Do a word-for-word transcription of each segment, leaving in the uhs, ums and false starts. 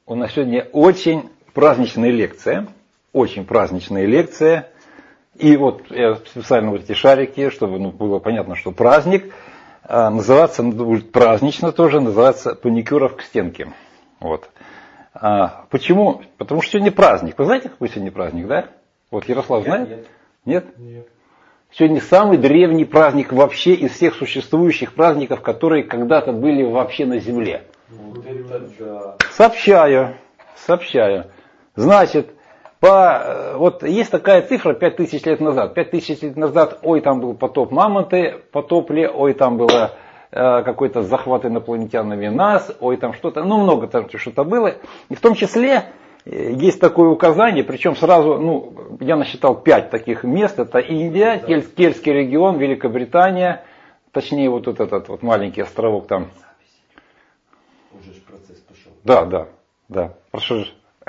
У нас сегодня очень праздничная лекция. Очень праздничная лекция. И вот я специально вот эти шарики, чтобы ну, было понятно, что праздник. А, называться будет празднично тоже, называется «Паникюров к стенке». Вот. А, почему? Потому что сегодня праздник. Вы знаете, какой сегодня праздник, да? Вот Ярослав знает? Нет? Нет? Нет. Сегодня самый древний праздник вообще из всех существующих праздников, которые когда-то были вообще на Земле. Вот это да. Сообщаю, сообщаю. Значит, по, вот есть такая цифра пять тысяч лет назад. пять тысяч лет назад, ой, там был потоп мамонты, потопли, ой, там было э, какой-то захват инопланетянами нас, ой, там что-то, ну много там что-то было. И в том числе есть такое указание, причем сразу, ну, я насчитал пять таких мест. Это Индия, Кель, Кельтский регион, Великобритания, точнее вот этот вот маленький островок там. Уже же процесс пошел. Да, да, да, прошу.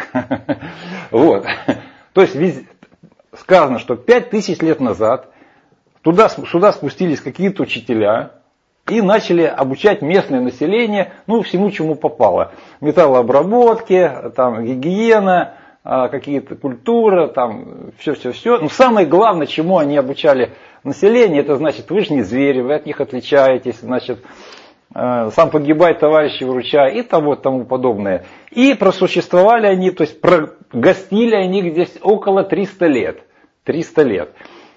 Вот. То есть сказано, что пять тысяч лет назад туда, сюда спустились какие-то учителя и начали обучать местное население, ну, всему, чему попало. Металлообработке, там, гигиена, какие-то культуры, там, все-все-все. Но самое главное, чему они обучали население, это значит, вы же не звери, вы от них отличаетесь, значит, сам погибай, товарищи, выручай и того, тому подобное. И просуществовали они, то есть прогостили они здесь около триста лет. триста лет.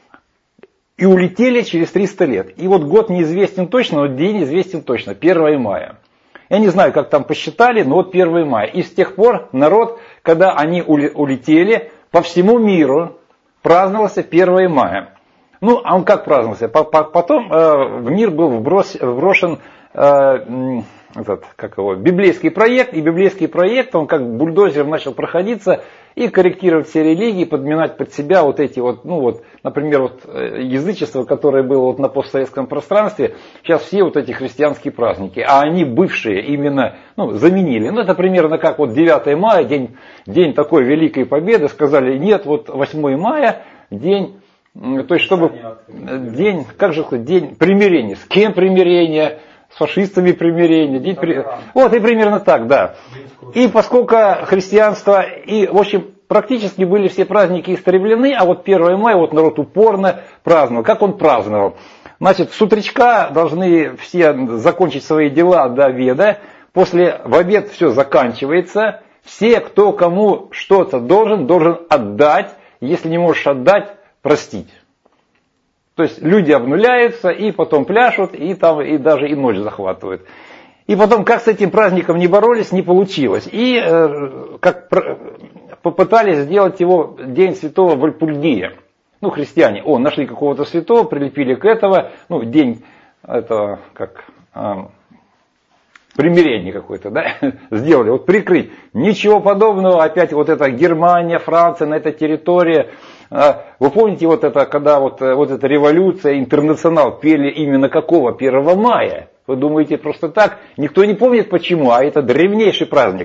И улетели через триста лет. И вот год неизвестен точно, но день известен точно. первое мая. Я не знаю, как там посчитали, но вот первое мая. И с тех пор народ, когда они улетели, по всему миру праздновался первое мая. Ну, а он как праздновался? Потом э, в мир был вброс, вброшен э, этот, как его, библейский проект. И библейский проект, он как бульдозер начал проходиться и корректировать все религии, подминать под себя вот эти вот, ну вот, например, вот язычество, которое было вот на постсоветском пространстве, сейчас все вот эти христианские праздники, а они бывшие именно, ну, заменили. Ну, это примерно как вот девятое мая, день, день такой великой победы, сказали, нет, вот восьмое мая, день, то есть чтобы, день, как же сказать, день примирения. С кем примирение? С фашистами примирение. День при... Вот и примерно так, да. И поскольку христианство, и в общем практически были все праздники истреблены, а вот первое мая вот народ упорно праздновал. Как он праздновал? Значит, с утречка должны все закончить свои дела до обеда. После, в обед все заканчивается. Все, кто кому что-то должен, должен отдать. Если не можешь отдать, простить. То есть люди обнуляются и потом пляшут, и там и даже и ночь захватывают. И потом, как с этим праздником не боролись, не получилось. И э, как про, попытались сделать его День Святого Вальпургия. Ну, христиане, о, нашли какого-то святого, прилепили к этого, ну, день этого, как э, примирение какое-то, да, сделали, вот прикрыть. Ничего подобного, опять вот эта Германия, Франция, на этой территории. Вы помните, вот это, когда вот, вот эта революция, интернационал пели именно какого? первого мая. Вы думаете просто так? Никто не помнит почему, а это древнейший праздник.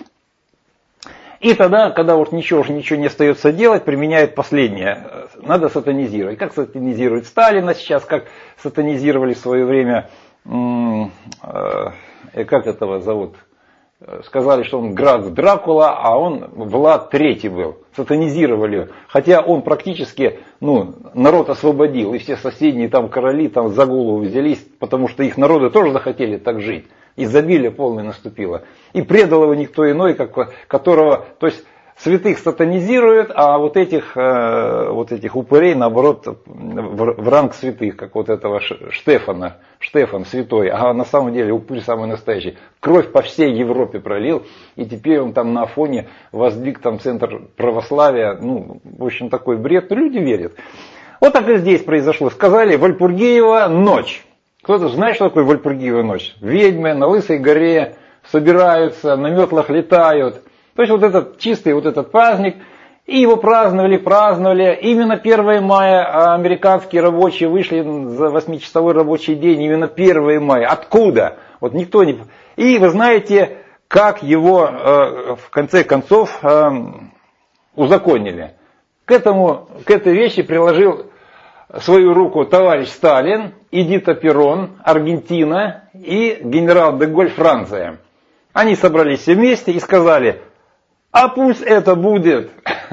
И тогда, когда вот ничего уже ничего не остается делать, применяют последнее. Надо сатанизировать. Как сатанизирует Сталина сейчас, как сатанизировали в свое время, э, как этого зовут? Сказали, что он граф Дракула, а он Влад Третий был. Сатанизировали. Хотя он практически, ну, народ освободил. И все соседние там короли там за голову взялись, потому что их народы тоже захотели так жить. Изобилие полное наступило. И предал его никто иной, как, которого, то есть святых сатанизируют, а вот этих, э, вот этих упырей, наоборот, в, в ранг святых, как вот этого Штефана, Штефан святой, а на самом деле упырь самый настоящий. Кровь по всей Европе пролил, и теперь он там на Афоне воздвиг там центр православия, ну, в общем, такой бред, но люди верят. Вот так и здесь произошло. Сказали, Вальпургиева ночь. Кто-то знает, что такое Вальпургиева ночь? Ведьмы на Лысой горе собираются, на метлах летают. То есть вот этот чистый вот этот праздник, и его праздновали, праздновали. Именно первое мая американские рабочие вышли за восьмичасовой рабочий день, именно первое мая. Откуда? Вот никто не... И вы знаете, как его э, в конце концов э, узаконили. К этому, к этой вещи приложил свою руку товарищ Сталин, Эдита Перрон, Аргентина и генерал де Голь, Франция. Они собрались все вместе и сказали, а пусть это будет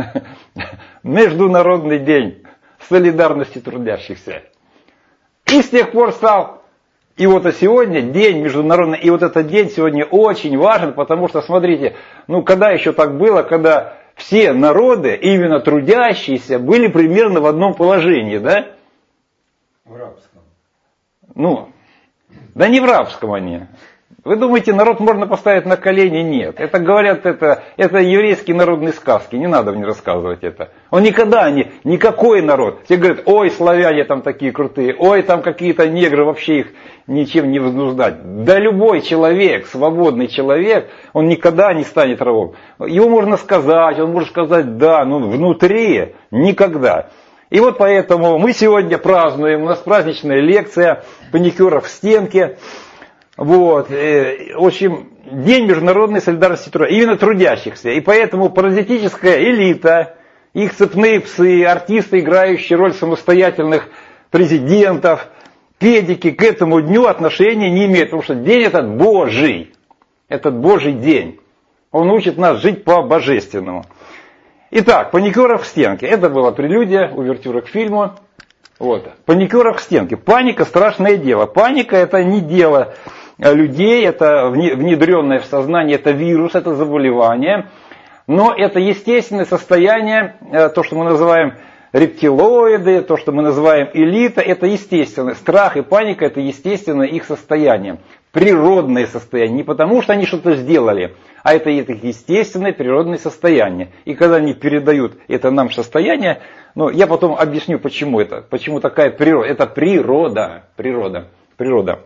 Международный день солидарности трудящихся. И с тех пор стал, и вот а сегодня день международный, и вот этот день сегодня очень важен, потому что, смотрите, ну когда еще так было, когда все народы, именно трудящиеся, были примерно в одном положении, да? В рабском. Ну, да не в рабском они. Вы думаете, народ можно поставить на колени? Нет. Это говорят, это, это еврейские народные сказки. Не надо мне рассказывать это. Он никогда не, никакой народ. Все говорят, ой, славяне там такие крутые, ой, там какие-то негры, вообще их ничем не вознуждать. Да любой человек, свободный человек, он никогда не станет рабом. Его можно сказать, он может сказать да, но внутри никогда. И вот поэтому мы сегодня празднуем, у нас праздничная лекция паникеров в стенке. Вот, в общем, День международной солидарности труда, именно трудящихся. И поэтому паразитическая элита, их цепные псы, артисты, играющие роль самостоятельных президентов, педики к этому дню отношения не имеют, потому что день этот Божий, этот Божий день. Он учит нас жить по-божественному. Итак, паникеров в стенке. Это была прелюдия, увертюра к фильму. Вот. Паникеров в стенке. Паника – страшное дело. Паника – это не дело людей, это внедренное в сознание, это вирус, это заболевание. Но это естественное состояние, то, что мы называем рептилоиды, то, что мы называем элита, это естественно. Страх и паника – это естественное их состояние. Природное состояние. Не потому, что они что-то сделали, а это их естественное природное состояние. И когда они передают это нам состояние, ну, я потом объясню, почему это. Почему такая природа. Это природа. Природа. Природа.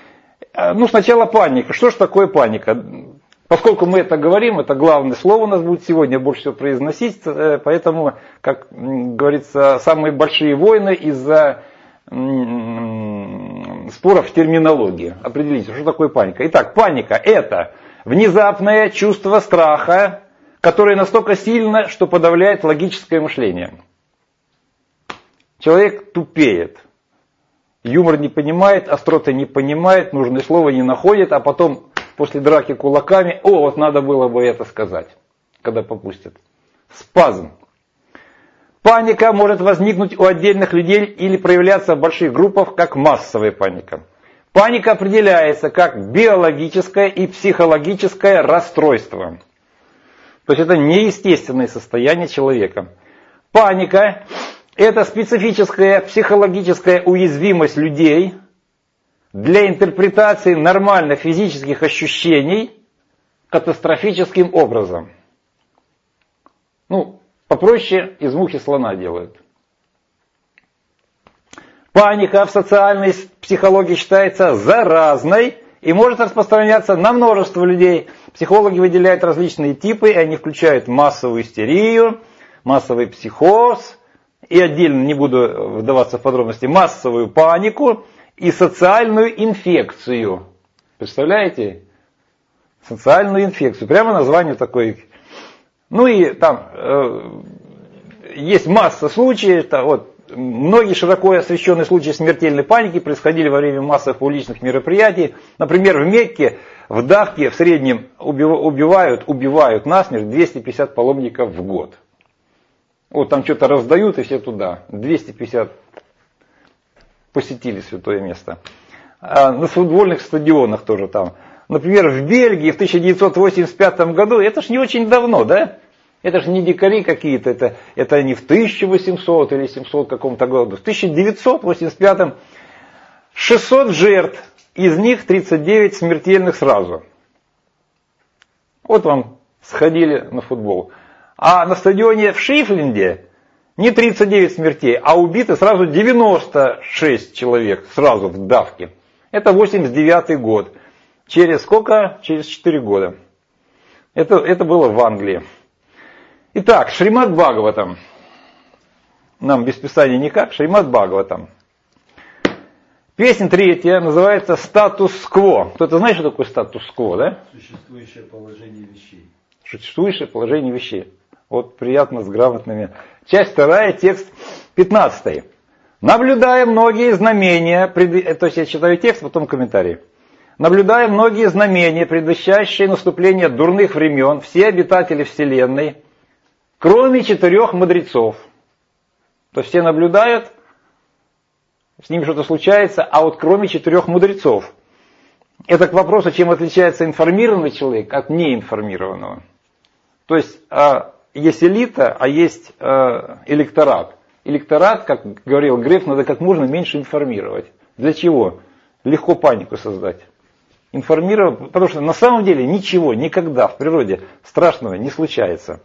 Ну, сначала паника. Что же такое паника? Поскольку мы это говорим, это главное слово у нас будет сегодня больше всего произносить, поэтому, как говорится, самые большие войны из-за споров в терминологии. Определите, что такое паника. Итак, паника – это внезапное чувство страха, которое настолько сильно, что подавляет логическое мышление. Человек тупеет. Юмор не понимает, остроты не понимает, нужное слово не находит, а потом после драки кулаками, о, вот надо было бы это сказать, когда попустят. Спазм. Паника может возникнуть у отдельных людей или проявляться в больших группах как массовая паника. Паника определяется как биологическое и психологическое расстройство. То есть это неестественное состояние человека. Паника – это специфическая психологическая уязвимость людей для интерпретации нормальных физических ощущений катастрофическим образом. Ну, попроще, из мухи слона делают. Паника в социальной психологии считается заразной и может распространяться на множество людей. Психологи выделяют различные типы, и они включают массовую истерию, массовый психоз, и отдельно не буду вдаваться в подробности, массовую панику и социальную инфекцию. Представляете? Социальную инфекцию. Прямо название такое. Ну и там э, есть масса случаев. Это, вот, многие широко освещенные случаи смертельной паники происходили во время массовых публичных мероприятий. Например, в Мекке, в Дахке в среднем убивают, убивают насмерть двести пятьдесят паломников в год. Вот там что-то раздают и все туда. двести пятьдесят посетили святое место. А на футбольных стадионах тоже там. Например, в Бельгии в тысяча девятьсот восемьдесят пятом году, это ж не очень давно, да? Это ж не дикари какие-то, это, это не в тысяча восемьсот или семьсот каком-то году. В тысяча девятьсот восемьдесят пятом шестьсот жертв, из них тридцать девять смертельных сразу. Вот вам сходили на футбол. А на стадионе в Шифленде не тридцать девять смертей, а убиты сразу девяносто шесть человек сразу в давке. Это восемьдесят девятый год. Через сколько? Через четыре года. Это, это было в Англии. Итак, Шримад Бхагаватам. Нам без писания никак. Шримад Бхагаватам. Песня третья называется «Статус-кво». Кто-то знает, что такое статус-кво, да? Существующее положение вещей. Существующее положение вещей. Вот приятно с грамотными. Часть вторая, текст пятнадцатый. Наблюдая многие знамения, то есть я читаю текст, потом комментарий. Наблюдая многие знамения, предвещающие наступление дурных времен, все обитатели Вселенной, кроме четырех мудрецов, то есть все наблюдают, с ними что-то случается, а вот кроме четырех мудрецов. Это к вопросу, чем отличается информированный человек от неинформированного. То есть есть элита, а есть электорат. Электорат, как говорил Греф, надо как можно меньше информировать. Для чего? Легко панику создать. Информировать, потому что на самом деле ничего никогда в природе страшного не случается.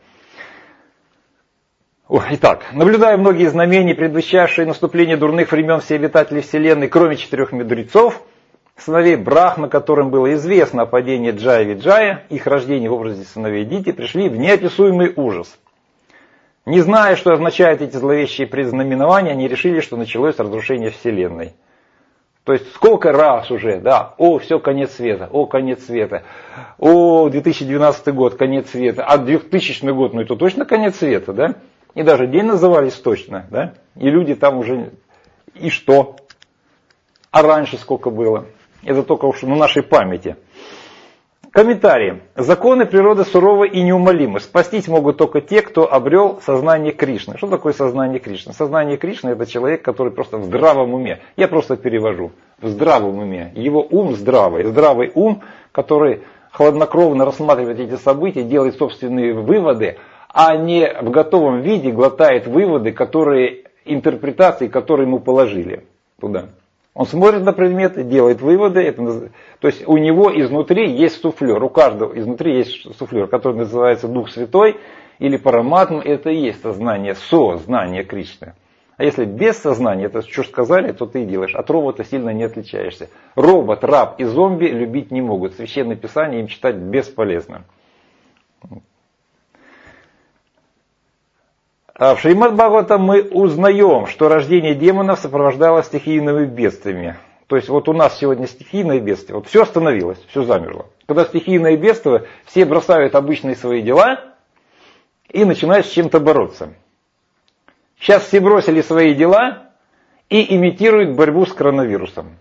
Итак, наблюдая многие знамения, предвещавшие наступление дурных времен, все обитатели Вселенной, кроме четырех мудрецов, сыновей Брахмы, которым было известно о падении Джая Виджая, их рождении в образе сыновей Дити, пришли в неописуемый ужас. Не зная, что означают эти зловещие предзнаменования, они решили, что началось разрушение Вселенной. То есть сколько раз уже, да, о, все, конец света, о, конец света, о, две тысячи двенадцатый год, конец света, а двухтысячный год, ну это точно конец света, да? И даже день назывались точно, да? И люди там уже, и что? А раньше сколько было? Это только уж на нашей памяти. Комментарии. Законы природы суровы и неумолимы. Спастись могут только те, кто обрел сознание Кришны. Что такое сознание Кришны? Сознание Кришны — это человек, который просто в здравом уме. Я просто перевожу. В здравом уме. Его ум здравый. Здравый ум, который хладнокровно рассматривает эти события, делает собственные выводы, а не в готовом виде глотает выводы, которые, интерпретации, которые ему положили туда. Он смотрит на предметы, делает выводы. Это, то есть у него изнутри есть суфлер. У каждого изнутри есть суфлер, который называется Дух Святой или Параматма. Это и есть сознание, сознание Кришны. А если без сознания, это что сказали, то ты и делаешь. От робота сильно не отличаешься. Робот, раб и зомби любить не могут. Священное Писание им читать бесполезно. В Шримад Бхагаватам мы узнаем, что рождение демонов сопровождалось стихийными бедствиями. То есть вот у нас сегодня стихийное бедствие, вот все остановилось, все замерло. Когда стихийное бедствие, все бросают обычные свои дела и начинают с чем-то бороться. Сейчас все бросили свои дела и имитируют борьбу с коронавирусом.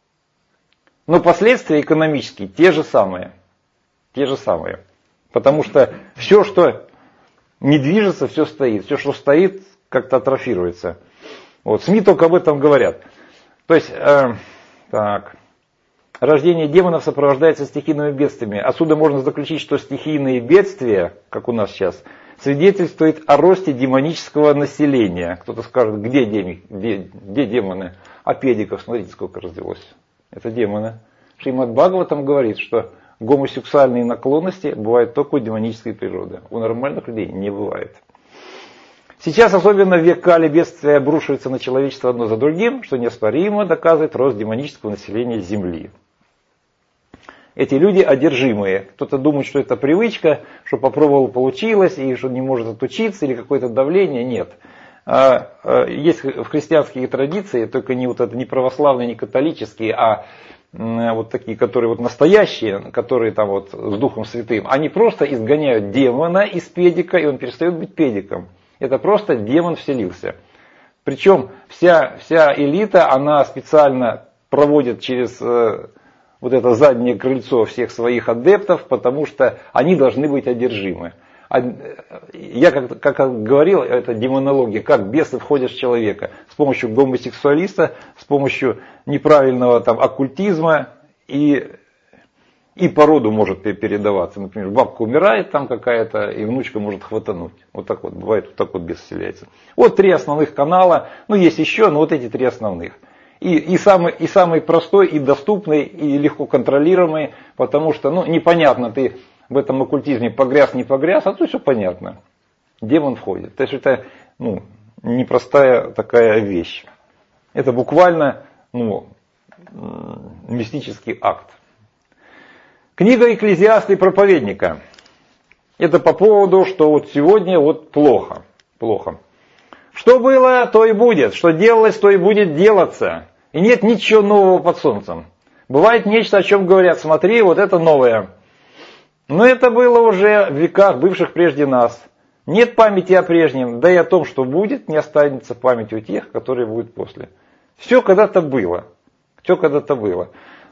Но последствия экономические те же самые. Те же самые. Потому что все, что не движется, все стоит. Все, что стоит, как-то атрофируется. Вот. СМИ только об этом говорят. То есть, э, так, рождение демонов сопровождается стихийными бедствиями. Отсюда можно заключить, что стихийные бедствия, как у нас сейчас, свидетельствуют о росте демонического населения. Кто-то скажет, где, деми, где, где демоны? А педиков, смотрите, сколько развелось. Это демоны. Шримад Бхагаватам говорит, что гомосексуальные наклонности бывают только у демонической природы. У нормальных людей не бывает. Сейчас, особенно в век Кали, бедствия обрушиваются на человечество одно за другим, что неоспоримо доказывает рост демонического населения Земли. Эти люди одержимые. Кто-то думает, что это привычка, что попробовал, получилось, и что не может отучиться, или какое-то давление. Нет. Есть в христианские традиции, только не, вот это, не православные, не католические, а вот такие, которые вот настоящие, которые там вот с Духом Святым, они просто изгоняют демона из педика, и он перестает быть педиком. Это просто демон вселился. Причем вся, вся элита, она специально проводит через э, вот это заднее крыльцо всех своих адептов, потому что они должны быть одержимы. А, я как, как говорил, это демонология, как бесы входят в человека с помощью гомосексуалиста, с помощью неправильного там оккультизма, и, и по роду может передаваться. Например, бабка умирает там какая-то, и внучка может хватануть. Вот так вот бывает, вот так вот бес вселяется. Вот три основных канала, ну есть еще, но вот эти три основных. И, и, самый, и самый простой, и доступный, и легко контролируемый, потому что ну, непонятно, ты в этом оккультизме погряз, не погряз, а тут все понятно. Демон входит. То есть это ну, непростая такая вещь. Это буквально ну, мистический акт. Книга Экклезиаста и проповедника. Это по поводу, что вот сегодня вот плохо. Плохо. Что было, то и будет. Что делалось, то и будет делаться. И нет ничего нового под солнцем. Бывает нечто, о чем говорят. Смотри, вот это новое. Но это было уже в веках, бывших прежде нас. Нет памяти о прежнем, да и о том, что будет, не останется памяти у тех, которые будут после. Все когда-то было. Все когда-то было.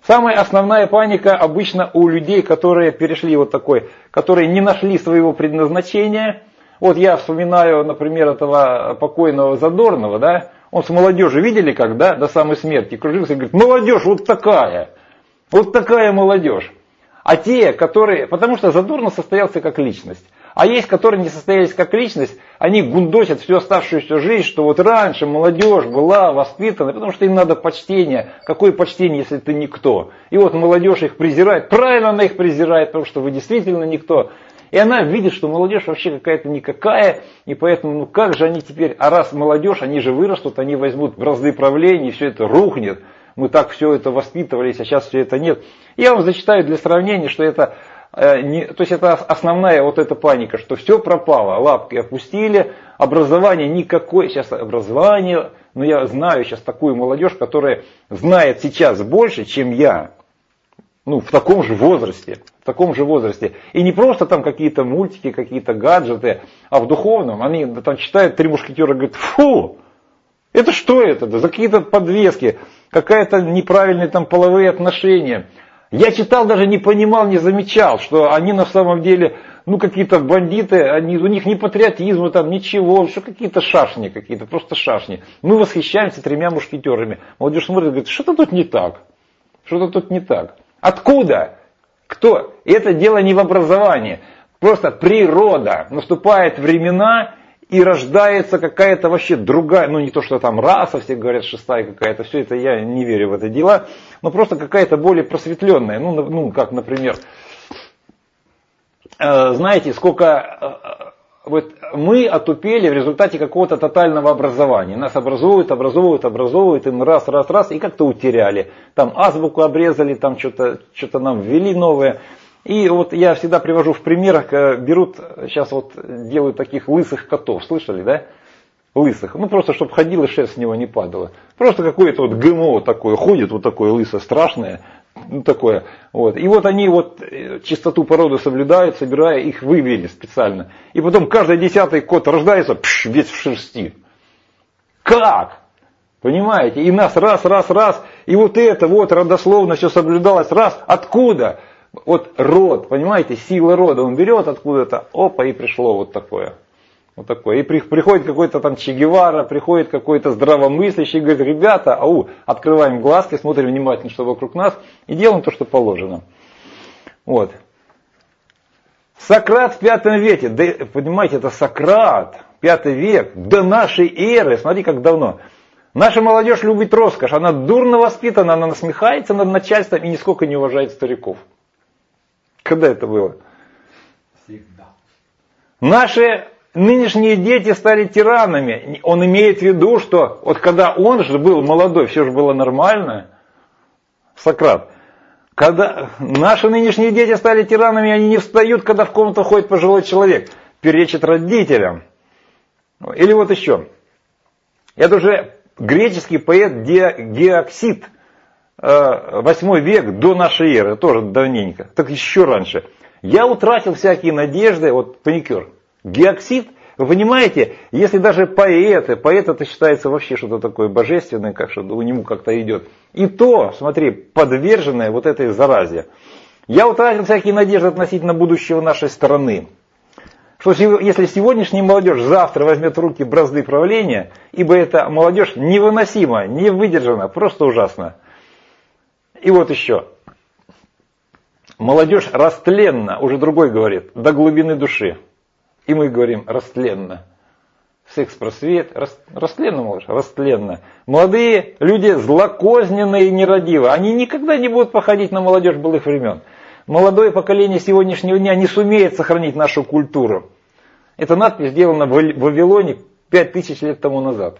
Самая основная паника обычно у людей, которые перешли вот такой, которые не нашли своего предназначения. Вот я вспоминаю, например, этого покойного Задорнова, да, он с молодежью, видели как, да, до самой смерти кружился и говорит, молодежь вот такая, вот такая молодежь. А те, которые, потому что Задорнов состоялся как личность, а есть, которые не состоялись как личность, они гундосят всю оставшуюся жизнь, что вот раньше молодежь была воспитана, потому что им надо почтение. Какое почтение, если ты никто? И вот молодежь их презирает, правильно она их презирает, потому что вы действительно никто. И она видит, что молодежь вообще какая-то никакая, и поэтому, ну как же они теперь, а раз молодежь, они же вырастут, они возьмут бразды правления, и все это рухнет. Мы так все это воспитывались, а сейчас все это нет. Я вам зачитаю для сравнения, что это, э, не, то есть это основная вот эта паника, что все пропало, лапки опустили, образование никакое, сейчас образование, но я знаю сейчас такую молодежь, которая знает сейчас больше, чем я. Ну, в таком же возрасте, в таком же возрасте. И не просто там какие-то мультики, какие-то гаджеты, а в духовном. Они там читают «Три мушкетера» и говорят, фу, это что это? За какие-то подвески, какая-то неправильные там половые отношения. Я читал, даже не понимал, не замечал, что они на самом деле, ну, какие-то бандиты, они, у них ни патриотизма там, ничего, что какие-то шашни какие-то, просто шашни. Мы восхищаемся «Тремя мушкетерами». Молодежь смотрит и говорит, что-то тут не так, что-то тут не так. Откуда? Кто? Это дело не в образовании. Просто природа. Наступают времена и рождается какая-то вообще другая, ну не то, что там раса, все говорят, шестая какая-то, все это я не верю в это дела, но просто какая-то более просветленная. Ну, ну как, например, э, знаете, сколько... Э, Вот мы отупели в результате какого-то тотального образования. Нас образовывают, образовывают, образовывают, и мы раз, раз, раз, и как-то утеряли. Там азбуку обрезали, там что-то, что-то нам ввели новое. И вот я всегда привожу в примерах, берут, сейчас вот делают таких лысых котов, слышали, да? Лысых. Ну просто, чтобы ходил и шерсть с него не падала. Просто какое-то вот ГМО такое ходит, вот такое лысое, страшное. Ну, такое. Вот. И вот они вот чистоту породы соблюдают, собирая, их вывели специально. И потом каждый десятый кот рождается, пш, весь в шерсти. Как? Понимаете? И нас раз, раз, раз. И вот это вот родословно все соблюдалось. Раз. Откуда? Вот род, понимаете, сила рода. Он берет откуда-то, опа, и пришло вот такое. Вот такое. И при, приходит какой-то там Че Гевара, приходит какой-то здравомыслящий, говорит, ребята, ау, открываем глазки, смотрим внимательно, что вокруг нас, и делаем то, что положено. Вот. Сократ в пятом веке, да, понимаете, это Сократ, пятый век, до нашей эры, смотри, как давно. Наша молодежь любит роскошь, она дурно воспитана, она насмехается над начальством и нисколько не уважает стариков. Когда это было? Всегда. Наши... Нынешние дети стали тиранами. Он имеет в виду, что вот когда он же был молодой, все же было нормально. Сократ. Когда наши нынешние дети стали тиранами, они не встают, когда в комнату ходит пожилой человек. Перечит родителям. Или вот еще. Это уже греческий поэт Геоксид. восьмой век до нашей эры. Тоже давненько. Так еще раньше. Я утратил всякие надежды. Вот паникер. Геоксид, вы понимаете, если даже поэты, поэт это считается вообще что-то такое божественное, как что у него как-то идет. И то, смотри, подверженное вот этой заразе. Я утратил всякие надежды относительно будущего нашей страны. Что если сегодняшняя молодежь завтра возьмет в руки бразды правления, ибо эта молодежь невыносима, не выдержана, просто ужасно. И вот еще. Молодежь растленна, уже другой говорит, до глубины души. И мы говорим растленно. Секс-просвет, растленно, малыш, растленно. Молодые люди злокозненные и нерадивые. Они никогда не будут походить на молодежь былых времен. Молодое поколение сегодняшнего дня не сумеет сохранить нашу культуру. Эта надпись сделана в Вавилоне пять тысяч лет тому назад.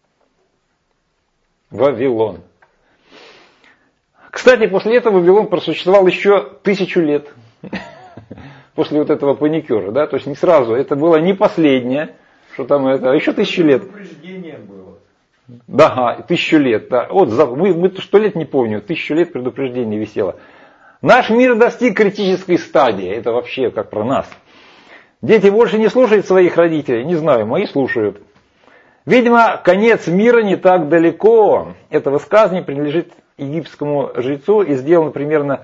Вавилон. Кстати, после этого Вавилон просуществовал еще тысячу лет. После вот этого паникера, да, то есть не сразу, это было не последнее, что там это, а еще тысячу лет. Предупреждение было. Да, тысячу лет, да. Вот мы, мы сто лет не помню, тысячу лет предупреждение висело. Наш мир достиг критической стадии, это вообще как про нас. Дети больше не слушают своих родителей, не знаю, мои слушают. Видимо, конец мира не так далеко. Это высказывание принадлежит египетскому жрецу и сделано примерно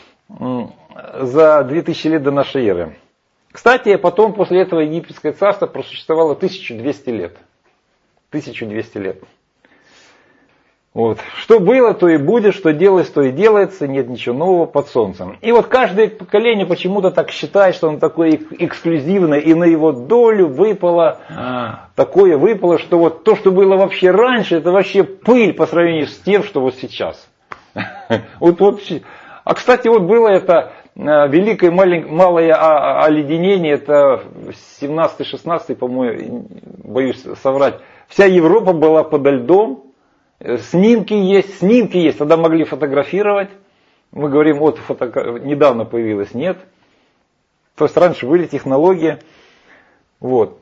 за две тысячи лет до нашей эры. Кстати, потом после этого египетское царство просуществовало тысячу двести лет. тысячу двести лет. Вот. Что было, то и будет, что делалось, то и делается, нет ничего нового под солнцем. И вот каждое поколение почему-то так считает, что он такой эксклюзивный, и на его долю выпало, а. такое выпало, что вот то, что было вообще раньше, это вообще пыль по сравнению с тем, что вот сейчас. Вот, вот. А кстати, вот было это великое малое оледенение, это семнадцатый-шестнадцатый, по-моему, боюсь соврать. Вся Европа была подо льдом. Снимки есть, снимки есть, тогда могли фотографировать. Мы говорим, вот фото... недавно появилось, нет. То есть раньше были технологии. Вот.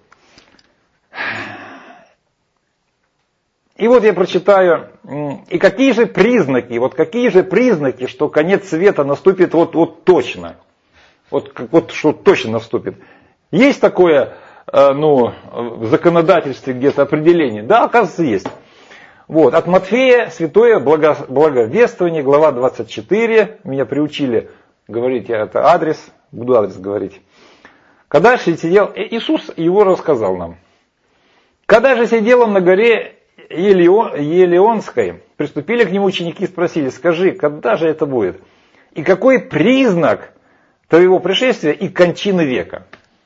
И вот я прочитаю, и какие же признаки, вот какие же признаки, что конец света наступит вот, вот точно. Вот, вот что точно наступит. Есть такое, ну, в законодательстве где-то определение? Да, оказывается, есть. Вот, от Матфея, Святое благо, Благовествование, глава двадцать четыре. Меня приучили говорить, я это адрес, буду адрес говорить. Когда же сидел, Иисус его рассказал нам. Когда же сидел он на горе Елеонской, приступили к нему ученики и спросили, скажи, когда же это будет? И какой признак твоего пришествия и кончины века?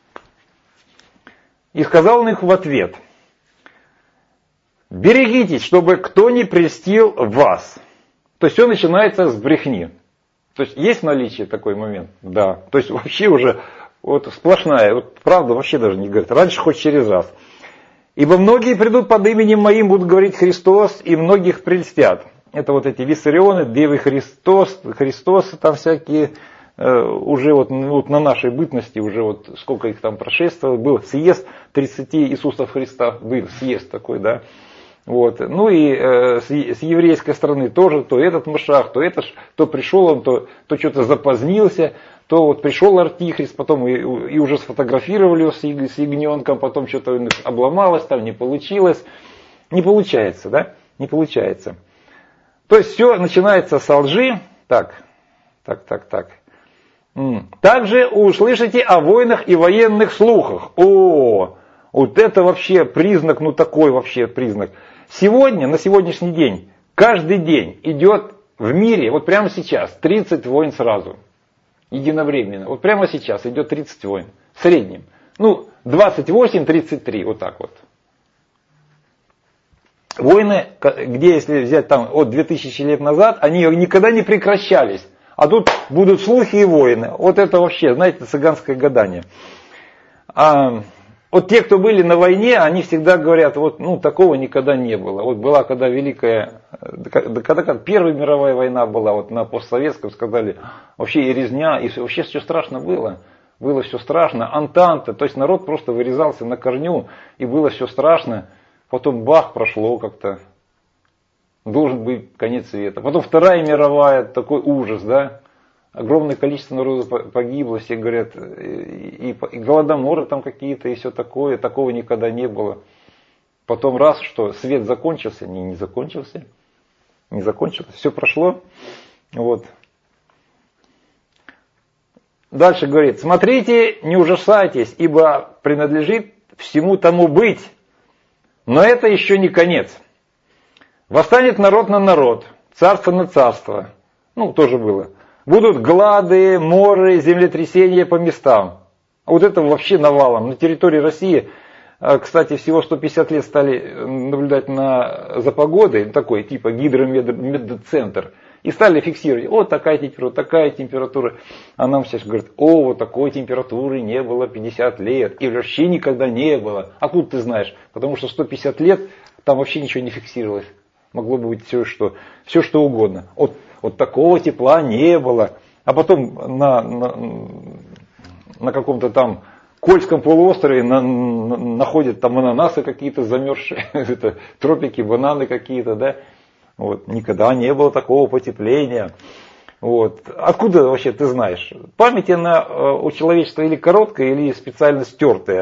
И сказал он их в ответ. Берегитесь, чтобы кто не прельстил вас. То есть все начинается с брехни. То есть есть наличие такой момент? Да. То есть вообще уже вот сплошная, вот правда вообще даже не говорит. Раньше хоть через раз. Ибо многие придут под именем моим, будут говорить Христос, и многих прельстят. Это вот эти Виссарионы, Девы Христос, Христос, там всякие, э, уже вот, вот на нашей бытности, уже вот сколько их там прошествовало, был съезд тридцати Иисусов Христа, был съезд такой, да. Вот. Ну и э, с, с еврейской стороны тоже, то этот Машах, то это, то пришел он, то, то что-то запозднился, то вот пришел Антихрист, потом и, и уже сфотографировали его с, с ягненком, потом что-то обломалось, там не получилось. Не получается, да? Не получается. То есть все начинается со лжи. Так, так, так, так. Также услышите о войнах и военных слухах. О, вот это вообще признак, ну такой вообще признак. Сегодня, на сегодняшний день, каждый день идет в мире, вот прямо сейчас, тридцать войн сразу. Единовременно. Вот прямо сейчас идет тридцать войн. В среднем. Ну, двадцать восемь тридцать три. Вот так вот. Войны, где, если взять там от двух тысяч лет назад, они никогда не прекращались. А тут будут слухи и войны. Вот это вообще, знаете, цыганское гадание. А, вот те, кто были на войне, они всегда говорят, вот, ну, такого никогда не было. Вот была, когда великая, когда как Первая мировая война была, вот на постсоветском сказали, вообще и резня, и вообще все страшно было. Было все страшно. Антанта, то есть народ просто вырезался на корню, и было все страшно. Потом бах, прошло как-то. Должен быть конец света. Потом Вторая мировая, такой ужас, да. Огромное количество народу погибло, все говорят, и, и голодоморы там какие-то, и все такое, такого никогда не было. Потом раз, что свет закончился, не, не закончился, не закончился, все прошло. Вот. Дальше говорит, смотрите, не ужасайтесь, ибо принадлежит всему тому быть. Но это еще не конец. Восстанет народ на народ, царство на царство. Ну, тоже было. Будут глады, моры, землетрясения по местам. А вот это вообще навалом. На территории России, кстати, всего сто пятьдесят лет стали наблюдать на, за погодой, такой типа гидромедцентр. И стали фиксировать, вот такая температура, такая температура. А нам сейчас говорят, о, вот такой температуры не было пятьдесят лет. И вообще никогда не было. Откуда ты знаешь? Потому что сто пятьдесят лет там вообще ничего не фиксировалось. Могло бы быть все, что, все, что угодно. Вот, вот такого тепла не было. А потом на, на, на каком-то там Кольском полуострове на, на, находят там ананасы какие-то замерзшие, это, тропики, бананы какие-то, да. Вот, никогда не было такого потепления. Вот. Откуда вообще ты знаешь? Память она у человечества или короткая, или специально стертая.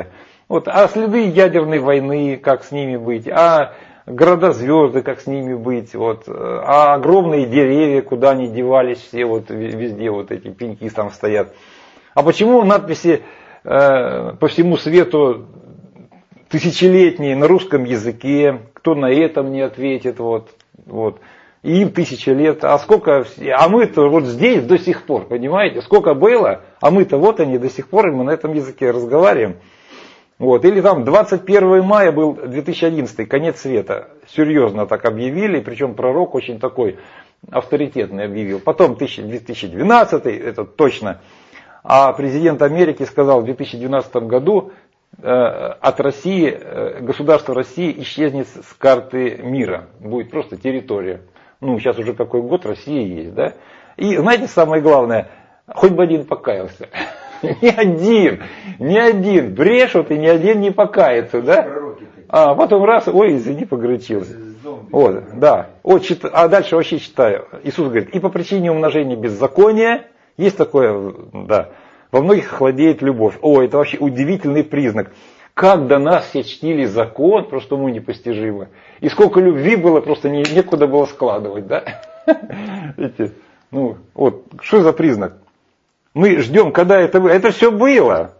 Вот, а следы ядерной войны, как с ними быть, а города-звезды, как с ними быть, вот, а огромные деревья, куда они девались, все вот везде вот эти пеньки там стоят. А почему надписи э, по всему свету тысячелетние на русском языке, кто на этом не ответит, вот, вот. И им тысяча лет, а сколько, а мы-то вот здесь до сих пор, понимаете, сколько было, а мы-то вот они до сих пор, и мы на этом языке разговариваем. Вот. Или там двадцать первого мая был две тысячи одиннадцатый, конец света, серьезно так объявили, причем пророк очень такой авторитетный объявил. Потом две тысячи двенадцатый, это точно, а президент Америки сказал, в две тысячи двенадцатом году э, от России, э, государство России исчезнет с карты мира, будет просто территория. Ну, сейчас уже какой год, Россия есть, да? И знаете, самое главное, хоть бы один покаялся. Ни один, ни один. Брешут, и ни один не покается, да? А потом раз, ой, извини, погорячился. Вот, да. Вот, а дальше вообще читаю. Иисус говорит, и по причине умножения беззакония, есть такое, да, во многих охладеет любовь. О, это вообще удивительный признак. Как до нас все чтили закон, просто уму непостижимо. И сколько любви было, просто не, некуда было складывать, да? Видите? Ну, вот, что за признак? Мы ждем, когда это было. Это все было.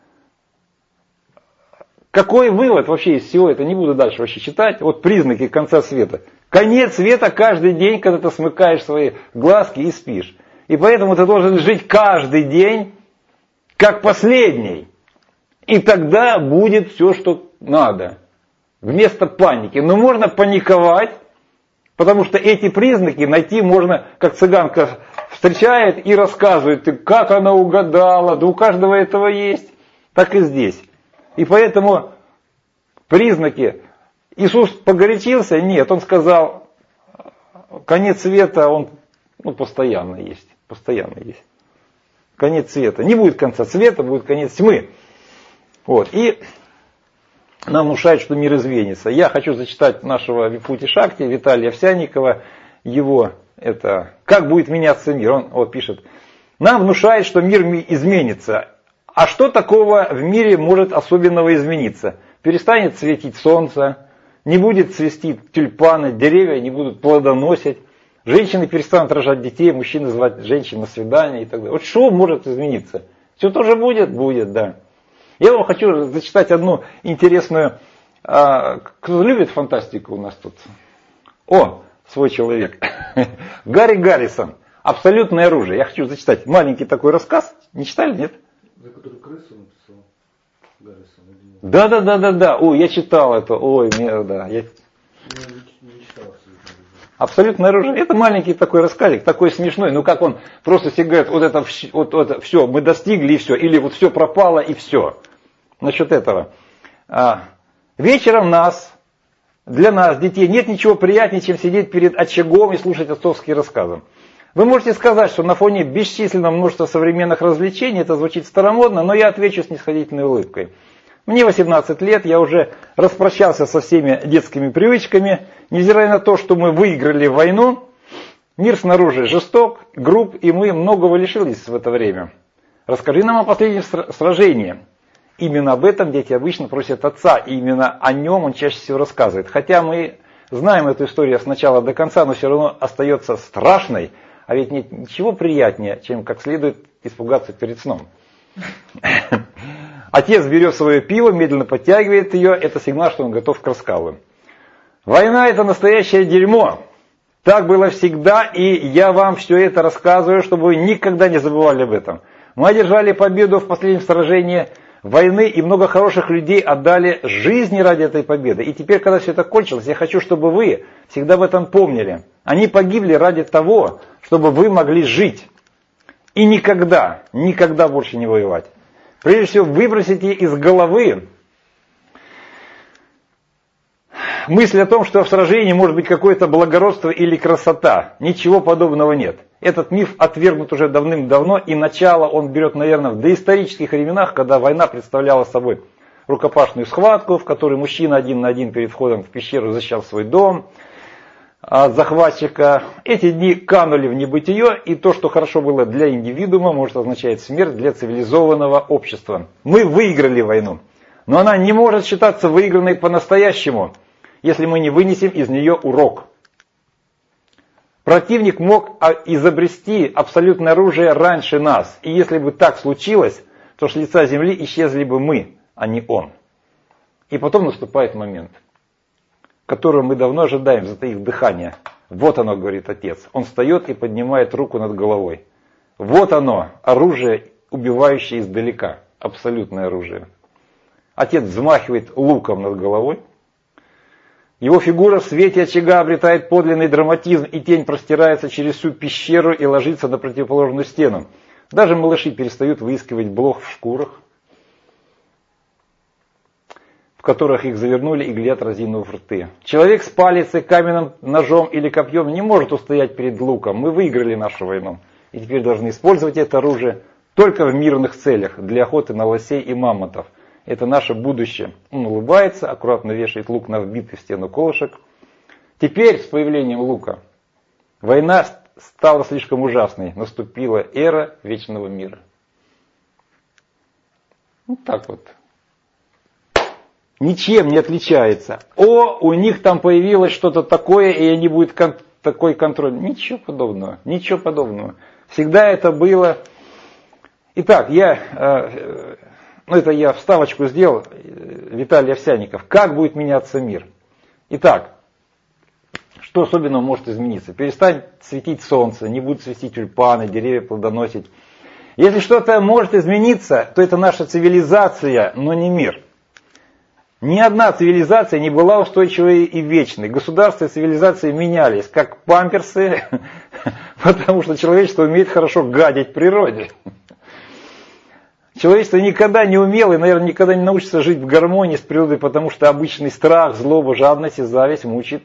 Какой вывод вообще из всего это? Не буду дальше вообще читать. Вот признаки конца света. Конец света каждый день, когда ты смыкаешь свои глазки и спишь. И поэтому ты должен жить каждый день, как последний. И тогда будет все, что надо. Вместо паники. Но можно паниковать, потому что эти признаки найти можно, как цыганка встречает и рассказывает, как она угадала, да у каждого этого есть. Так и здесь. И поэтому признаки. Иисус погорячился? Нет, он сказал, конец света, он ну, постоянно есть. Постоянно есть. Конец света. Не будет конца света, будет конец тьмы. Вот. И нам внушают, что мир изменится. Я хочу зачитать нашего Випути Шакти, Виталия Овсянникова, его, это, как будет меняться мир. Он вот пишет, нам внушает, что мир изменится. А что такого в мире может особенного измениться? Перестанет светить солнце, не будет цвести тюльпаны, деревья не будут плодоносить, женщины перестанут рожать детей, мужчины звать женщин на свидание и так далее. Вот что может измениться? Все тоже будет? Будет, да. Я вам хочу зачитать одну интересную, а, кто любит фантастику у нас тут? О, свой человек. Гарри Гаррисон. Абсолютное оружие. Я хочу зачитать маленький такой рассказ. Не читали, нет? За которую крысу написал Гаррисон? Да, да, да, да, да. Ой, я читал это. Ой, мне, да. Я... Не читал. Абсолютное оружие. Это маленький такой рассказик, такой смешной. Ну как он просто себе говорит, вот это, вот, вот, все, мы достигли и все. Или вот все пропало и все. Насчет этого. А, вечером нас, для нас, детей, нет ничего приятнее, чем сидеть перед очагом и слушать отцовские рассказы. Вы можете сказать, что на фоне бесчисленного множества современных развлечений это звучит старомодно, но я отвечу снисходительной улыбкой. Мне восемнадцать лет, я уже распрощался со всеми детскими привычками. Невзирая на то, что мы выиграли войну, мир снаружи жесток, груб, и мы многого лишились в это время. Расскажи нам о последнем сражении. Именно об этом дети обычно просят отца, и именно о нем он чаще всего рассказывает. Хотя мы знаем эту историю с начала до конца, но все равно остается страшной, а ведь нет ничего приятнее, чем как следует испугаться перед сном. Отец берет свое пиво, медленно подтягивает ее, это сигнал, что он готов к рассказу. Война это настоящее дерьмо. Так было всегда, и я вам все это рассказываю, чтобы вы никогда не забывали об этом. Мы одержали победу в последнем сражении войны, и много хороших людей отдали жизни ради этой победы. И теперь, когда все это кончилось, я хочу, чтобы вы всегда об этом помнили. Они погибли ради того, чтобы вы могли жить. И никогда, никогда больше не воевать. Прежде всего, выбросите из головы мысль о том, что в сражении может быть какое-то благородство или красота. Ничего подобного нет. Этот миф отвергнут уже давным-давно, и начало он берет, наверное, в доисторических временах, когда война представляла собой рукопашную схватку, в которой мужчина один на один перед входом в пещеру защищал свой дом от захватчика. Эти дни канули в небытие, и то, что хорошо было для индивидуума, может означать смерть для цивилизованного общества. Мы выиграли войну. Но она не может считаться выигранной по-настоящему, если мы не вынесем из нее урок. Противник мог изобрести абсолютное оружие раньше нас, и если бы так случилось, то с лица земли исчезли бы мы, а не он. И потом наступает момент, которого мы давно ожидаем, затаив дыхание. Вот оно, говорит отец. Он встает и поднимает руку над головой. Вот оно, оружие, убивающее издалека. Абсолютное оружие. Отец взмахивает луком над головой. Его фигура в свете очага обретает подлинный драматизм, и тень простирается через всю пещеру и ложится на противоположную стену. Даже малыши перестают выискивать блох в шкурах, в которых их завернули, и глядят, разинув рты. Человек с палицей, каменным ножом или копьем не может устоять перед луком. Мы выиграли нашу войну. И теперь должны использовать это оружие только в мирных целях, для охоты на лосей и мамонтов. Это наше будущее. Он улыбается, аккуратно вешает лук на вбитый в стену колышек. Теперь, с появлением лука, война стала слишком ужасной. Наступила эра вечного мира. Вот так вот. Ничем не отличается. О, у них там появилось что-то такое, и они будут кон- такой контроль. Ничего подобного. Ничего подобного. Всегда это было. Итак, я, э, ну это я вставочку сделал, Виталий Овсянников. Как будет меняться мир? Итак, что особенного может измениться? Перестанет светить солнце, не будут цвести тюльпаны, деревья плодоносить. Если что-то может измениться, то это наша цивилизация, но не мир. Ни одна цивилизация не была устойчивой и вечной. Государства и цивилизации менялись, как памперсы, потому что человечество умеет хорошо гадить природе. Человечество никогда не умело и, наверное, никогда не научится жить в гармонии с природой, потому что обычный страх, злоба, жадность и зависть мучает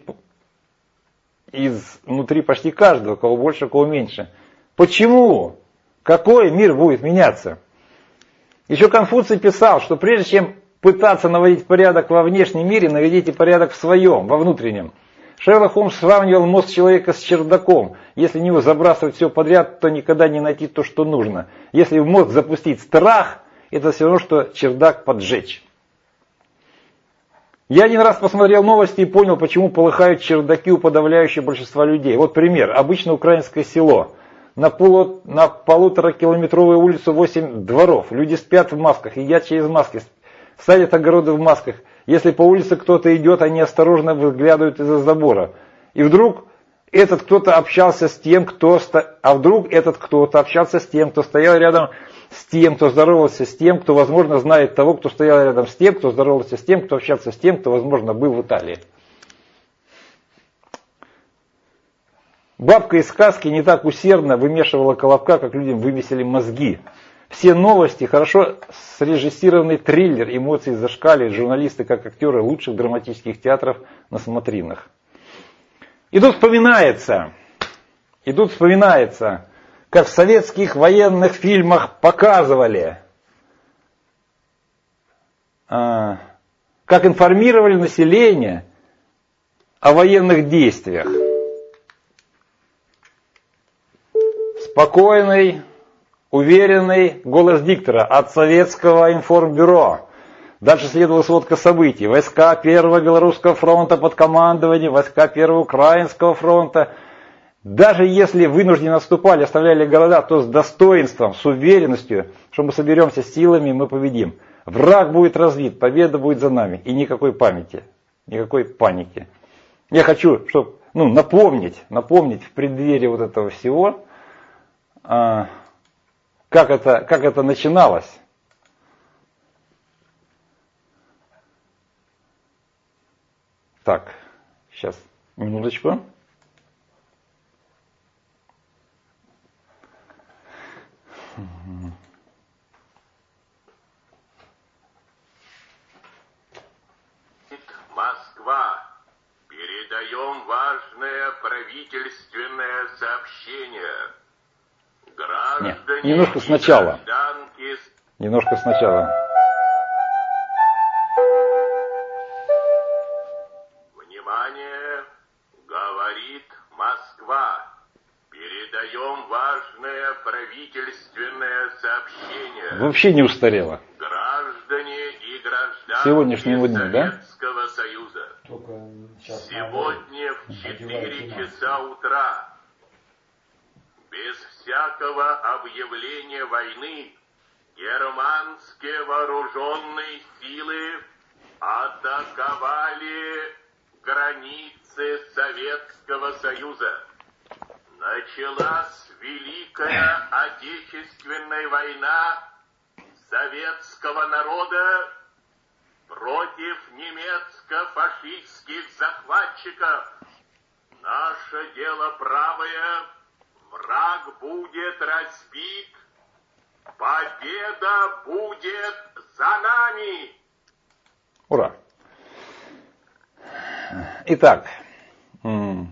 изнутри почти каждого, кого больше, кого меньше. Почему? Какой мир будет меняться? Еще Конфуций писал, что прежде чем пытаться наводить порядок во внешнем мире, наведите порядок в своем, во внутреннем. Шерлок Холмс сравнивал мозг человека с чердаком. Если в него забрасывать все подряд, то никогда не найти то, что нужно. Если в мозг запустить страх, это все равно, что чердак поджечь. Я один раз посмотрел новости и понял, почему полыхают чердаки у подавляющего большинства людей. Вот пример. Обычное украинское село. На, полу, на полуторакилометровой улице восемь дворов. Люди спят в масках, едят через маски, садят огороды в масках. Если по улице кто-то идет, они осторожно выглядывают из-за забора. И вдруг этот кто-то общался с тем, кто... А вдруг этот кто-то общался с тем, кто стоял рядом с тем, кто здоровался с тем, кто, возможно, знает того, кто стоял рядом с тем, кто здоровался с тем, кто общался с тем, кто, возможно, был в Италии. Бабка из сказки не так усердно вымешивала колобка, как людям вымесили мозги. Все новости, хорошо срежиссированный триллер, эмоции зашкаливают, журналисты как актеры лучших драматических театров на смотринах. И тут вспоминается, и тут вспоминается, как в советских военных фильмах показывали, как информировали население о военных действиях. Спокойный, уверенный голос диктора от советского информбюро. Дальше следовала сводка событий. Войска Первого Белорусского фронта под командованием, войска Первого Украинского фронта. Даже если вынужденно отступали, оставляли города, то с достоинством, с уверенностью, что мы соберемся силами, мы победим. Враг будет разбит, победа будет за нами. И никакой памяти, никакой паники. Я хочу, чтобы, ну, напомнить, напомнить в преддверии вот этого всего, а, как это, как это начиналось. Так, сейчас, минуточку. Москва. Передаем важное правительственное сообщение. Граждане Нет, немножко сначала. гражданки... Немножко сначала. Внимание, говорит Москва. Передаем важное правительственное сообщение. Вообще не устарело. Граждане и гражданки сегодняшнему дню, да? Советского Союза. Только сейчас Сегодня в одевают четыре маску. часа утра, без всякого объявления войны, германские вооруженные силы атаковали границы Советского Союза. Началась Великая Отечественная война советского народа против немецко-фашистских захватчиков. Наше дело правое, враг будет разбит, победа будет за нами. Ура! Итак, м,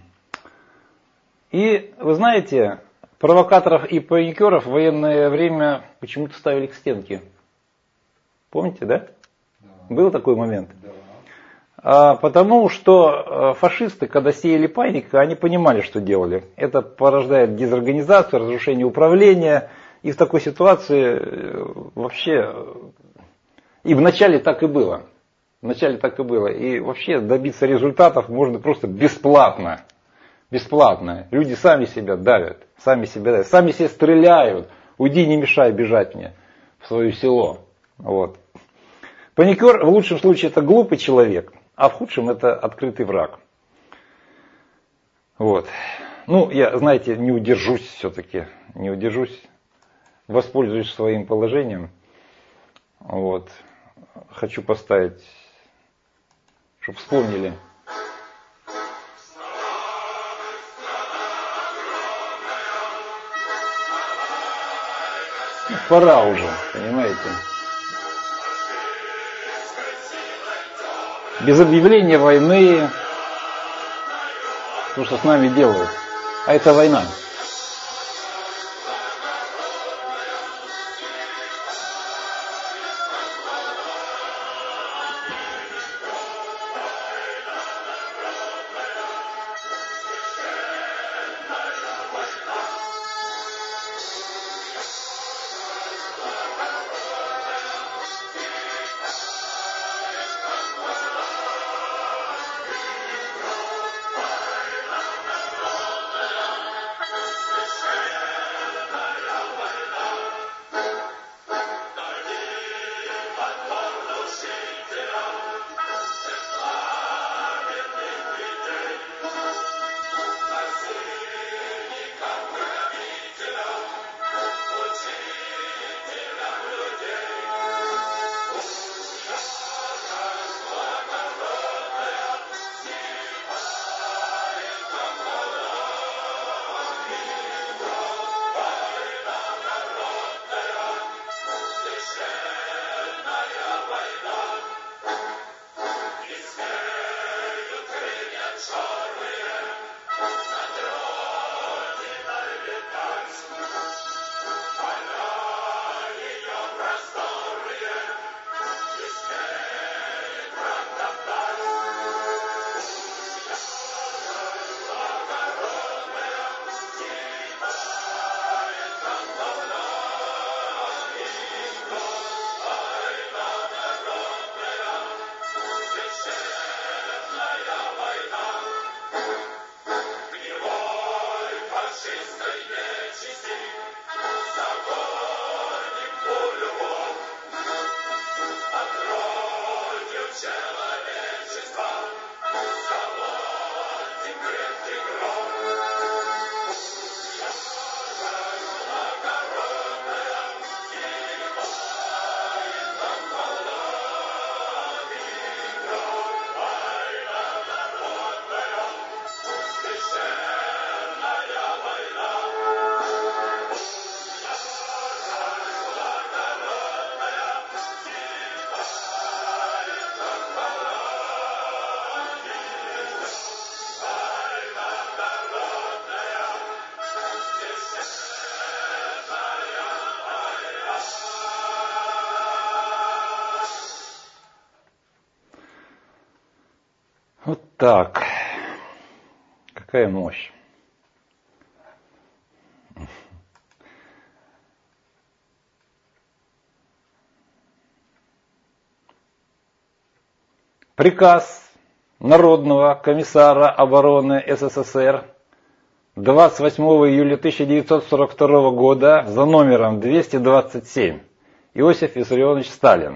и вы знаете, провокаторов и паникеров в военное время почему-то ставили к стенке. Помните, да? Да. Был такой момент. Да. А, потому что фашисты, когда сеяли панику, они понимали, что делали. Это порождает дезорганизацию, разрушение управления. И в такой ситуации э, вообще... И вначале так и было. Вначале так и было. И вообще добиться результатов можно просто бесплатно. Бесплатно. Люди сами себя давят. Сами себя давят. Сами себе стреляют. Уйди, не мешай бежать мне в свое село. Вот. Паникер в лучшем случае это глупый человек, а в худшем это открытый враг. Вот. Ну, я, знаете, не удержусь все-таки. Не удержусь. Воспользуюсь своим положением. Вот. Хочу поставить, чтобы вспомнили. Ну, пора уже, понимаете. Без объявления войны, то, что с нами делают. А это война. Вот так. Какая мощь. Приказ Народного комиссара обороны СССР двадцать восьмого июля тысяча девятьсот сорок второго года за номером двести двадцать семь. Иосиф Виссарионович Сталин.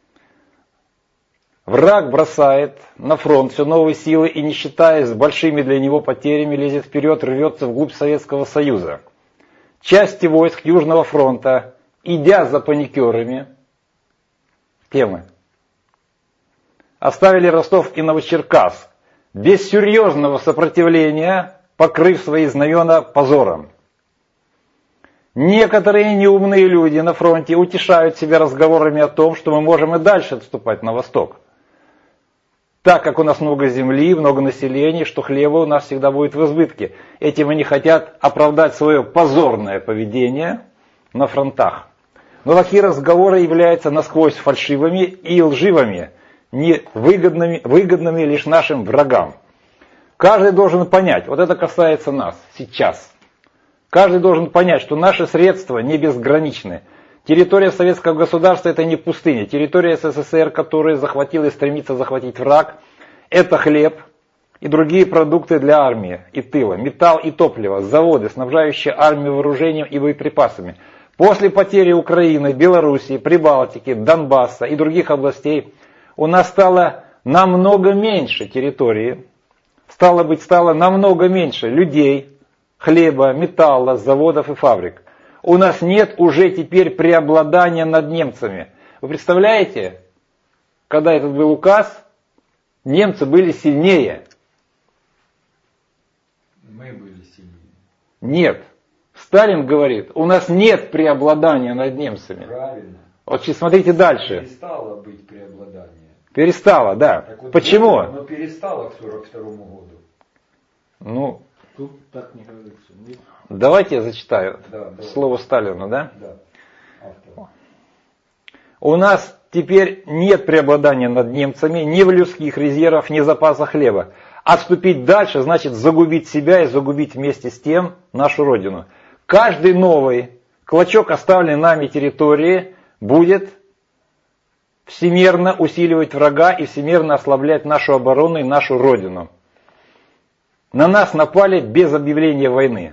Враг бросает на фронт все новые силы и, не считаясь с большими для него потерями, лезет вперед, рвется вглубь Советского Союза. Части войск Южного фронта, идя за паникерами, темы, оставили Ростов и Новочеркасск без серьезного сопротивления, покрыв свои знамена позором. Некоторые неумные люди на фронте утешают себя разговорами о том, что мы можем и дальше отступать на восток. Так как у нас много земли, много населения, что хлеба у нас всегда будет в избытке. Этим они хотят оправдать свое позорное поведение на фронтах. Но такие разговоры являются насквозь фальшивыми и лживыми, не выгодными, выгодными лишь нашим врагам. Каждый должен понять, вот это касается нас сейчас. Каждый должен понять, что наши средства не безграничны. Территория советского государства — это не пустыня. Территория СССР, которую захватил и стремится захватить враг, это хлеб и другие продукты для армии и тыла, металл и топливо, заводы, снабжающие армию вооружением и боеприпасами. После потери Украины, Белоруссии, Прибалтики, Донбасса и других областей у нас стало намного меньше территории, стало быть, стало намного меньше людей, хлеба, металла, заводов и фабрик. У нас нет уже теперь преобладания над немцами. Вы представляете, когда этот был указ, немцы были сильнее. Мы были сильнее. Нет. Сталин говорит, у нас нет преобладания над немцами. Правильно. Вот смотрите дальше. Перестало быть преобладание. Перестало, да. Вот почему? Но перестало к сорок второму году. Ну, Тут так не говорится. Нет. давайте я зачитаю Да, да. слово Сталина, да? Да. Автор. У нас теперь нет преобладания над немцами ни в людских резервах, ни запасах хлеба. Отступить дальше значит загубить себя и загубить вместе с тем нашу родину. Каждый новый клочок оставленной нами территории будет всемерно усиливать врага и всемерно ослаблять нашу оборону и нашу родину. На нас напали без объявления войны.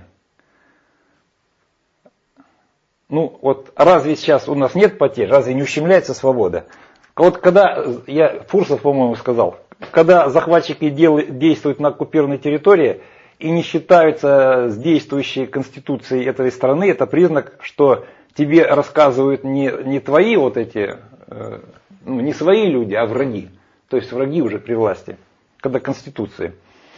Ну вот разве сейчас у нас нет потерь, разве не ущемляется свобода? Вот когда, я Фурсов, по-моему, сказал, когда захватчики дел, действуют на оккупированной территории и не считаются с действующей конституцией этой страны, это признак, что тебе рассказывают не, не твои вот эти, э, ну, не свои люди, а враги. То есть враги уже при власти, когда конституции.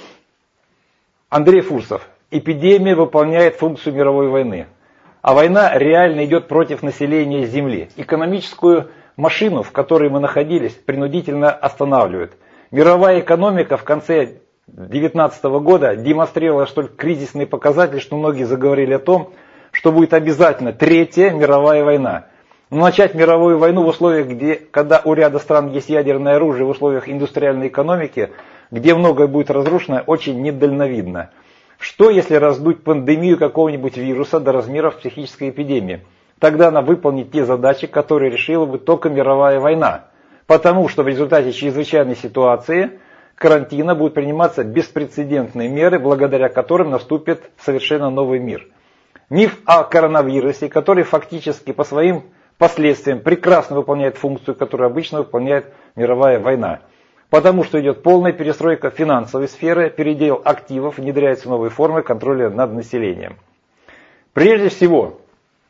Андрей Фурсов. Эпидемия выполняет функцию мировой войны. А война реально идет против населения Земли. Экономическую машину, в которой мы находились, принудительно останавливают. Мировая экономика в конце две тысячи девятнадцатого года демонстрировала столь кризисные показатели, что многие заговорили о том, что будет обязательно третья мировая война. Но начать мировую войну в условиях, где, когда у ряда стран есть ядерное оружие, в условиях индустриальной экономики, где многое будет разрушено, очень недальновидно. Что если раздуть пандемию какого-нибудь вируса до размеров психической эпидемии? Тогда она выполнит те задачи, которые решила бы только мировая война. Потому что в результате чрезвычайной ситуации карантина будут приниматься беспрецедентные меры, благодаря которым наступит совершенно новый мир. Миф о коронавирусе, который фактически по своим последствиям прекрасно выполняет функцию, которую обычно выполняет мировая война. Потому что идет полная перестройка финансовой сферы, передел активов, внедряются новые формы контроля над населением. Прежде всего,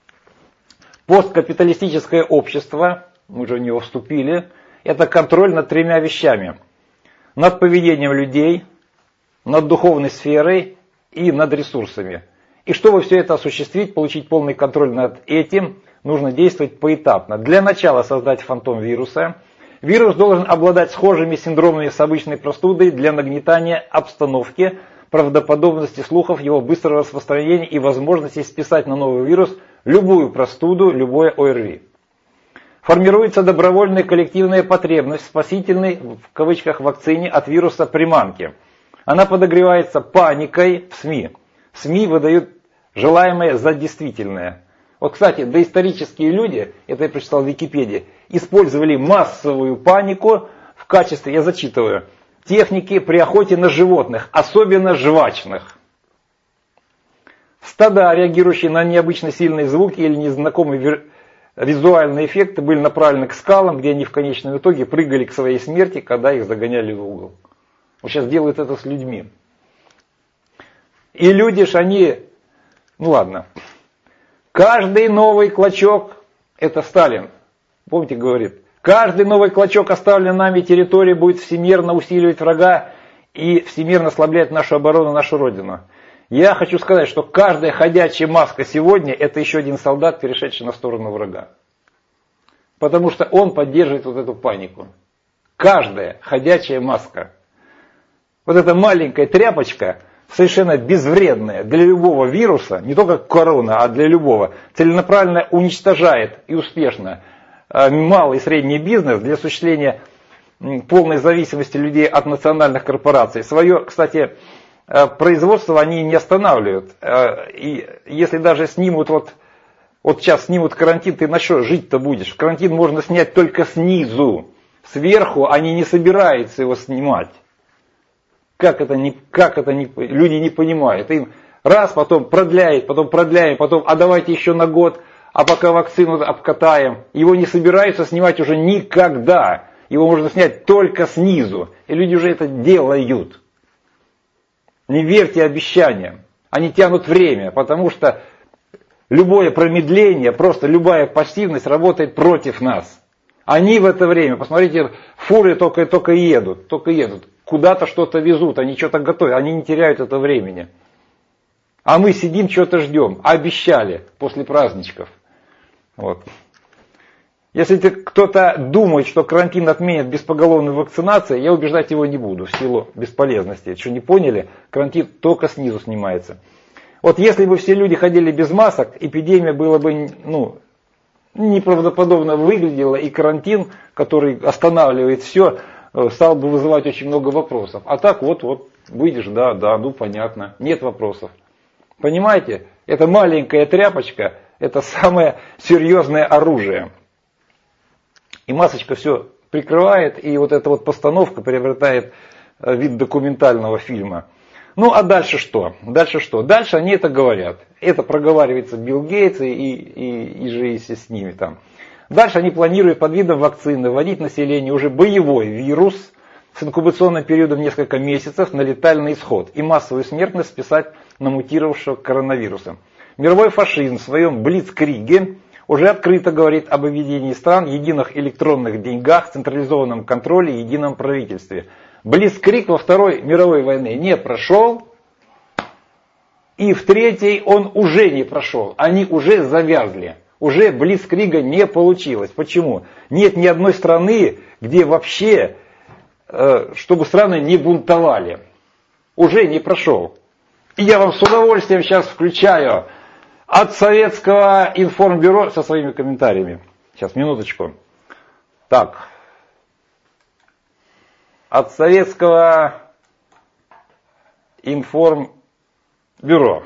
посткапиталистическое общество, мы уже в него вступили, это контроль над тремя вещами. Над поведением людей, над духовной сферой и над ресурсами. И чтобы все это осуществить, получить полный контроль над этим, нужно действовать поэтапно. Для начала создать фантом вируса. Вирус должен обладать схожими синдромами с обычной простудой для нагнетания обстановки, правдоподобности слухов, его быстрого распространения и возможности списать на новый вирус любую простуду, любое ОРВИ. Формируется добровольная коллективная потребность в спасительной, в кавычках, вакцине от вируса приманки. Она подогревается паникой в СМИ. СМИ выдают желаемое за действительное. Вот, кстати, доисторические люди, это я прочитал в Википедии, использовали массовую панику в качестве, я зачитываю, техники при охоте на животных, особенно жвачных. Стада, реагирующие на необычно сильные звуки или незнакомые визуальные эффекты, были направлены к скалам, где они в конечном итоге прыгали к своей смерти, когда их загоняли в угол. Вот сейчас делают это с людьми. И люди ж они, ну ладно, каждый новый клочок, это Сталин, помните, говорит, каждый новый клочок оставленной нами территории будет всемирно усиливать врага и всемирно ослаблять нашу оборону, нашу родину. Я хочу сказать, что каждая ходячая маска сегодня это еще один солдат, перешедший на сторону врага. Потому что он поддерживает вот эту панику. Каждая ходячая маска. Вот эта маленькая тряпочка, совершенно безвредная для любого вируса, не только корона, а для любого, целенаправленно уничтожает и успешно малый и средний бизнес для осуществления полной зависимости людей от национальных корпораций. Свое, кстати, производство они не останавливают. И если даже снимут, вот, вот сейчас снимут карантин, ты на что жить-то будешь? Карантин можно снять только снизу. Сверху они не собираются его снимать. Как это, не, как это не, люди не понимают. Им раз, потом продляет, потом продляем, потом, а давайте еще на год, а пока вакцину обкатаем. Его не собираются снимать уже никогда. Его можно снять только снизу. И люди уже это делают. Не верьте обещаниям. Они тянут время, потому что любое промедление, просто любая пассивность работает против нас. Они в это время, посмотрите, фуры только, только едут, только едут. Куда-то что-то везут, они что-то готовят, они не теряют это времени. А мы сидим, что-то ждем. Обещали после праздничков. Вот. Если кто-то думает, что карантин отменят без поголовной вакцинации, я убеждать его не буду в силу бесполезности. Что не поняли, карантин только снизу снимается. Вот если бы все люди ходили без масок, эпидемия была бы, ну, неправдоподобно выглядела, и карантин, который останавливает все, стал бы вызывать очень много вопросов. А так вот, вот, выйдешь, да, да, ну понятно, нет вопросов. Понимаете, это маленькая тряпочка, это самое серьезное оружие. И масочка все прикрывает, и вот эта вот постановка приобретает вид документального фильма. Ну а дальше что? Дальше что? Дальше они это говорят. Это проговаривается Билл Гейтс и, и, и же и с ними там. Дальше они планируют под видом вакцины вводить населению уже боевой вирус с инкубационным периодом в несколько месяцев на летальный исход и массовую смертность списать на мутировавшего коронавируса. Мировой фашизм в своем блицкриге уже открыто говорит об объединении стран, единых электронных деньгах, централизованном контроле и едином правительстве. Блицкриг во Второй мировой войне не прошел, и в Третьей он уже не прошел. Они уже завязли. Уже блицкрига не получилось. Почему? Нет ни одной страны, где вообще, чтобы страны не бунтовали. Уже не прошел. И я вам с удовольствием сейчас включаю от Советского информбюро со своими комментариями. Сейчас, минуточку. Так. От Советского информбюро.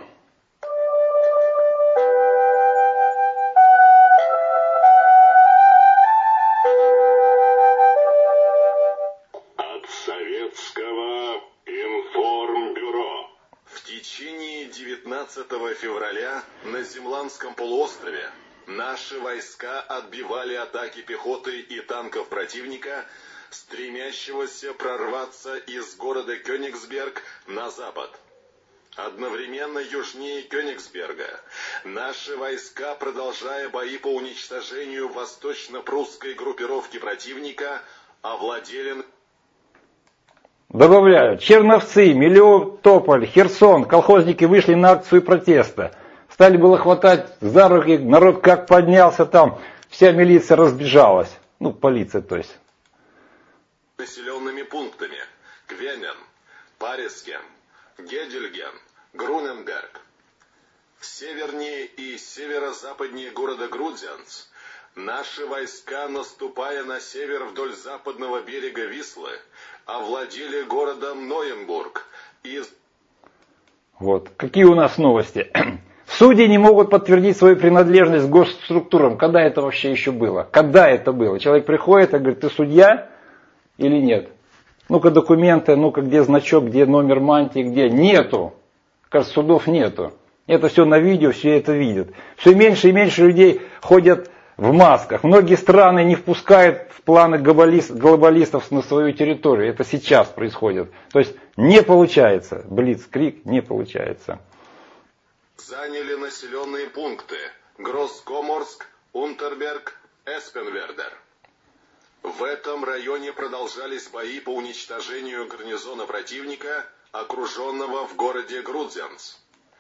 От Советского информбюро. В течение девятнадцатого февраля на Землянском полуострове наши войска отбивали атаки пехоты и танков противника, стремящегося прорваться из города Кёнигсберг на запад. Одновременно южнее Кёнигсберга наши войска, продолжая бои по уничтожению восточно-прусской группировки противника, овладели... Добавляю, Черновцы, Мелитополь, Херсон, колхозники вышли на акцию протеста. Стали было хватать за руки, народ как поднялся там, вся милиция разбежалась. Ну, полиция, то есть. Населенными пунктами Квенен, Парискен, Гедельген, Груненберг. Севернее и северо-западнее города Грудзянц наши войска, наступая на север вдоль западного берега Вислы, овладели городом Нойенбург и... Вот, какие у нас новости. Судьи не могут подтвердить свою принадлежность к госструктурам. Когда это вообще еще было? Когда это было? Человек приходит и говорит, ты судья? Или нет? Ну-ка документы, ну-ка где значок, где номер мантии, где? Нету. Кажется, судов нету. Это все на видео, все это видят. Все меньше и меньше людей ходят в масках. Многие страны не впускают в планы глобалистов на свою территорию. Это сейчас происходит. То есть не получается. Блицкриг не получается. Заняли населенные пункты Гроскоморск, Унтерберг, Эспенвердер. В этом районе продолжались бои по уничтожению гарнизона противника, окруженного в городе Грудзенс.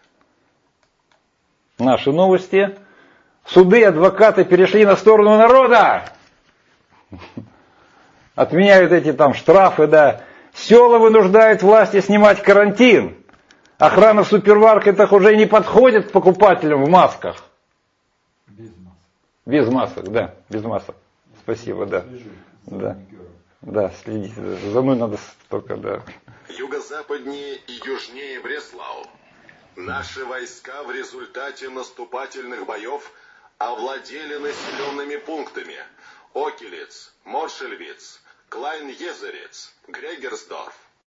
Наши новости. Суды и адвокаты перешли на сторону народа. Отменяют эти там штрафы, да. Села вынуждают власти снимать карантин. Охрана в супермаркетах уже не подходит к покупателям в масках. Без масок. Без масок, да, без масок. Спасибо, да. Слежу за Да. маникюром. Да, следите. За мной надо только, да. Юго-западнее и южнее Бреслау. Наши войска в результате наступательных боев овладели населенными пунктами Окелиц, Моршельвиц, Клайн-Езерец, Грегерсдорф.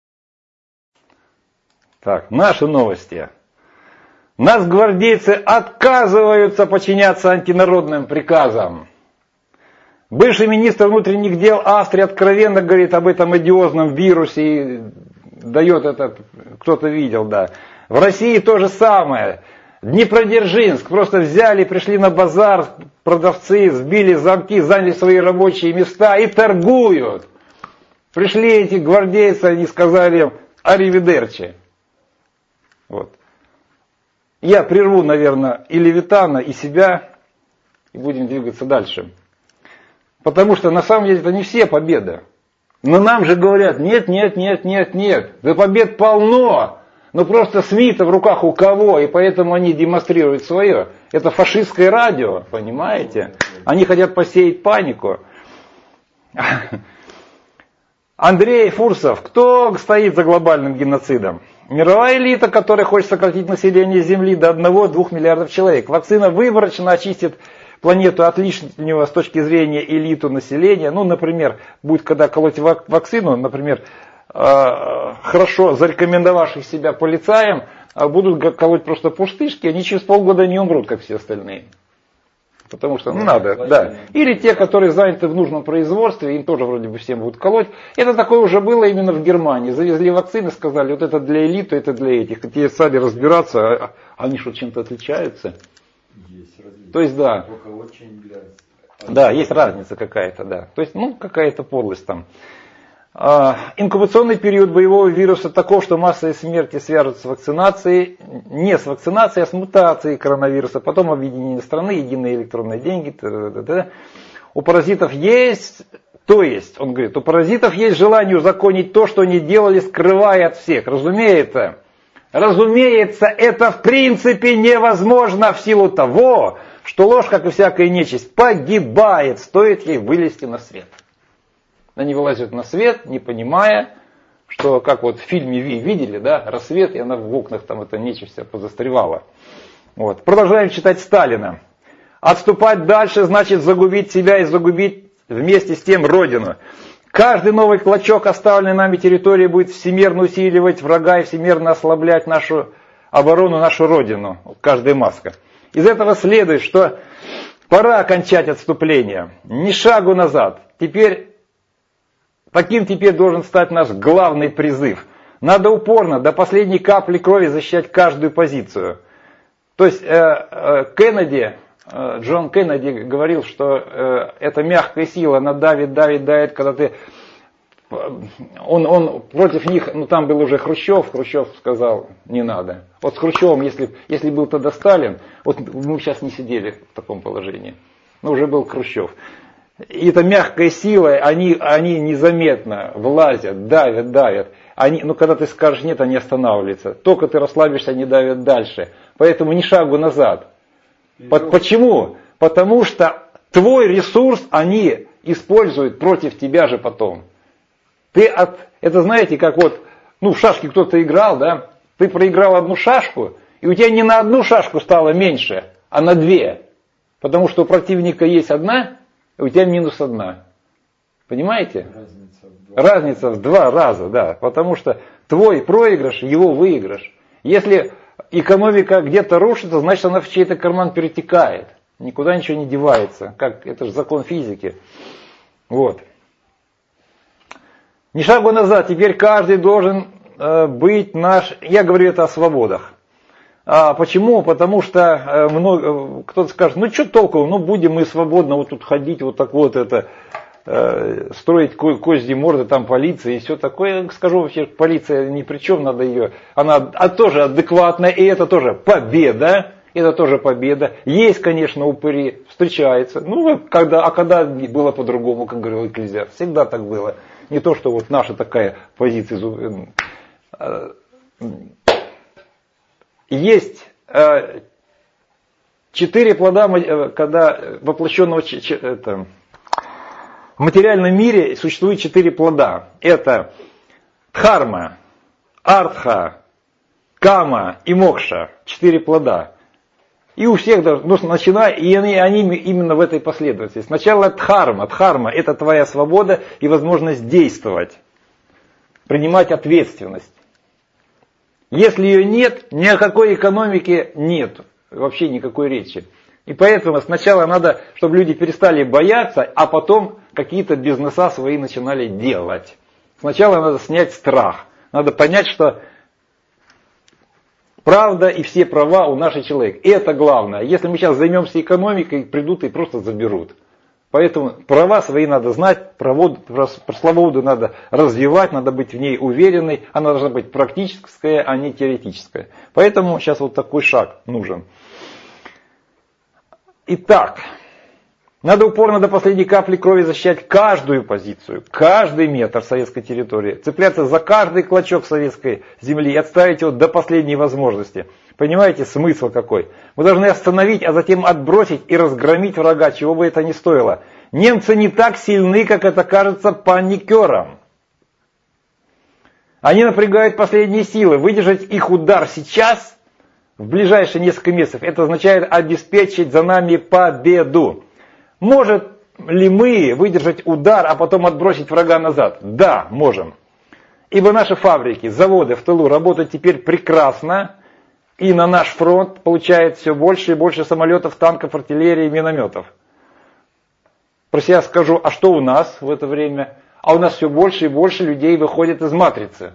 Так, наши новости. Нацгвардейцы отказываются подчиняться антинародным приказам. Бывший министр внутренних дел Австрии откровенно говорит об этом одиозном вирусе и дает это, кто-то видел, да. В России то же самое. Днепродзержинск просто взяли, пришли на базар, продавцы сбили замки, заняли свои рабочие места и торгуют. Пришли эти гвардейцы, они сказали аривидерчи. Вот. Я прерву, наверное, и Левитана, и себя, и будем двигаться дальше. Потому что на самом деле это не все победы. Но нам же говорят, нет, нет, нет, нет, нет. Да побед полно. Но просто СМИ-то в руках у кого, и поэтому они демонстрируют свое. Это фашистское радио, понимаете? Они хотят посеять панику. Андрей Фурсов, кто стоит за глобальным геноцидом? Мировая элита, которая хочет сократить население Земли до одного-двух миллиардов человек. Вакцина выборочно очистит планету от лишнего с точки зрения элиту населения. Ну, например, будет когда колоть вакцину, например, хорошо зарекомендовавших себя полицаям, будут колоть просто пустышки, они через полгода не умрут, как все остальные. Потому что ну, надо, да. Или те, которые заняты в нужном производстве, им тоже вроде бы всем будут колоть. Это такое уже было именно в Германии. Завезли вакцины, сказали, вот это для элиты, это для этих. И те стали разбираться, а они что, чем-то отличаются? Есть различия. То есть, да. Только очень для... Да, есть разница какая-то, да. То есть, ну, какая-то подлость там. Инкубационный период боевого вируса таков, что массовые смерти свяжутся с вакцинацией, не с вакцинацией, а с мутацией коронавируса, потом объединение страны, единые электронные деньги. Т-т-т-т. У паразитов есть, то есть, он говорит, у паразитов есть желание узаконить то, что они делали, скрывая от всех. Разумеется, разумеется, это в принципе невозможно в силу того, что ложь, как и всякая нечисть, погибает, стоит ей вылезти на свет. Они вылазят на свет, не понимая, что, как вот в фильме Ви видели, да, рассвет, и она в окнах там эта нечисть вся позастревала. Вот. Продолжаем читать Сталина. Отступать дальше значит загубить себя и загубить вместе с тем Родину. Каждый новый клочок оставленной нами территории будет всемерно усиливать врага и всемерно ослаблять нашу оборону, нашу Родину. Каждая маска. Из этого следует, что пора окончать отступление. Ни шагу назад. Теперь... Таким теперь должен стать наш главный призыв. Надо упорно, до последней капли крови защищать каждую позицию. То есть э, э, Кеннеди, э, Джон Кеннеди говорил, что э, эта мягкая сила, она давит, давит, давит, когда ты... Он, он против них, ну там был уже Хрущев, Хрущев сказал, не надо. Вот с Хрущевым, если, если был тогда Сталин, вот мы сейчас не сидели в таком положении. Но уже был Хрущев. И эта мягкая сила, они, они незаметно влазят, давят, давят. Они, ну, когда ты скажешь нет, они останавливаются. Только ты расслабишься, они давят дальше. Поэтому ни шагу назад. По, почему? Потому что твой ресурс они используют против тебя же потом. Ты от, это знаете, как вот, ну, в шашки кто-то играл, да? Ты проиграл одну шашку, и у тебя не на одну шашку стало меньше, а на две. Потому что у противника есть одна, и у тебя минус одна. Понимаете? Разница в два Разница в два раза, да. Потому что твой проигрыш, его выигрыш. Если экономика где-то рушится, значит она в чей-то карман перетекает. Никуда ничего не девается. Как, это же закон физики. Вот. Ни шагу назад. Теперь каждый должен э, быть наш... Я говорю это о свободах. А почему? Потому что э, много, кто-то скажет, ну что толку, ну будем мы свободно вот тут ходить, вот так вот это... строить ко- козьи морды там полиции и все такое. Я скажу вообще, полиция ни при чем, надо ее, она а тоже адекватная, и это тоже победа, это тоже победа. Есть, конечно, упыри, встречается, ну, когда, а когда было по-другому, как говорил Экклезиаст, всегда так было. Не то, что вот наша такая позиция. Есть четыре плода, когда воплощенного это, в материальном мире существует четыре плода. Это дхарма, артха, кама и мокша. Четыре плода. И у всех, ну, начиная, и они, они именно в этой последовательности. Сначала дхарма. Дхарма – это твоя свобода и возможность действовать. Принимать ответственность. Если ее нет, ни о какой экономике нет. Вообще никакой речи. И поэтому сначала надо, чтобы люди перестали бояться, а потом какие-то бизнеса свои начинали делать. Сначала надо снять страх. Надо понять, что правда и все права у нашего человека. И это главное. Если мы сейчас займемся экономикой, придут и просто заберут. Поэтому права свои надо знать, про свободу надо развивать, надо быть в ней уверенной. Она должна быть практическая, а не теоретическая. Поэтому сейчас вот такой шаг нужен. Итак, надо упорно до последней капли крови защищать каждую позицию, каждый метр советской территории, цепляться за каждый клочок советской земли и отставить его до последней возможности. Понимаете, смысл какой? Мы должны остановить, а затем отбросить и разгромить врага, чего бы это ни стоило. Немцы не так сильны, как это кажется паникерам. Они напрягают последние силы. Выдержать их удар сейчас, в ближайшие несколько месяцев, это означает обеспечить за нами победу. Может ли мы выдержать удар, а потом отбросить врага назад? Да, можем. Ибо наши фабрики, заводы в тылу работают теперь прекрасно, и на наш фронт получает все больше и больше самолетов, танков, артиллерии, минометов. Про себя скажу, а что у нас в это время? А у нас все больше и больше людей выходит из матрицы.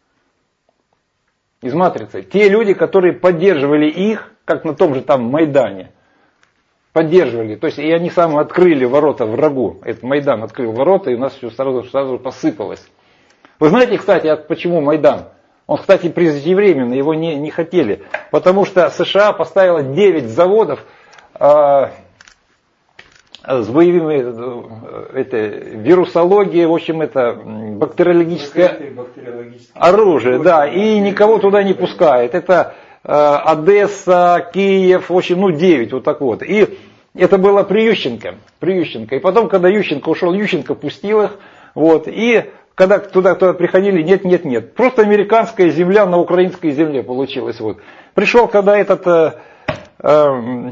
Из матрицы. Те люди, которые поддерживали их, как на том же там Майдане, поддерживали, то есть и они сами открыли ворота врагу. Этот Майдан открыл ворота, и у нас все сразу, сразу посыпалось. Вы знаете, кстати, почему Майдан? Он, кстати, преждевременно, его не, не хотели. Потому что США поставила девять заводов э, с боевыми, это, вирусология, в общем, это бактериологическое оружие, да, и никого туда не пускает. Это э, Одесса, Киев, в общем, ну, девять, вот так вот. И это было при Ющенко, при Ющенко. И потом, когда Ющенко ушел, Ющенко пустил их, вот, и когда туда кто приходили, нет, нет, нет. Просто американская земля на украинской земле получилась. Вот. Пришел, когда этот... Э, э,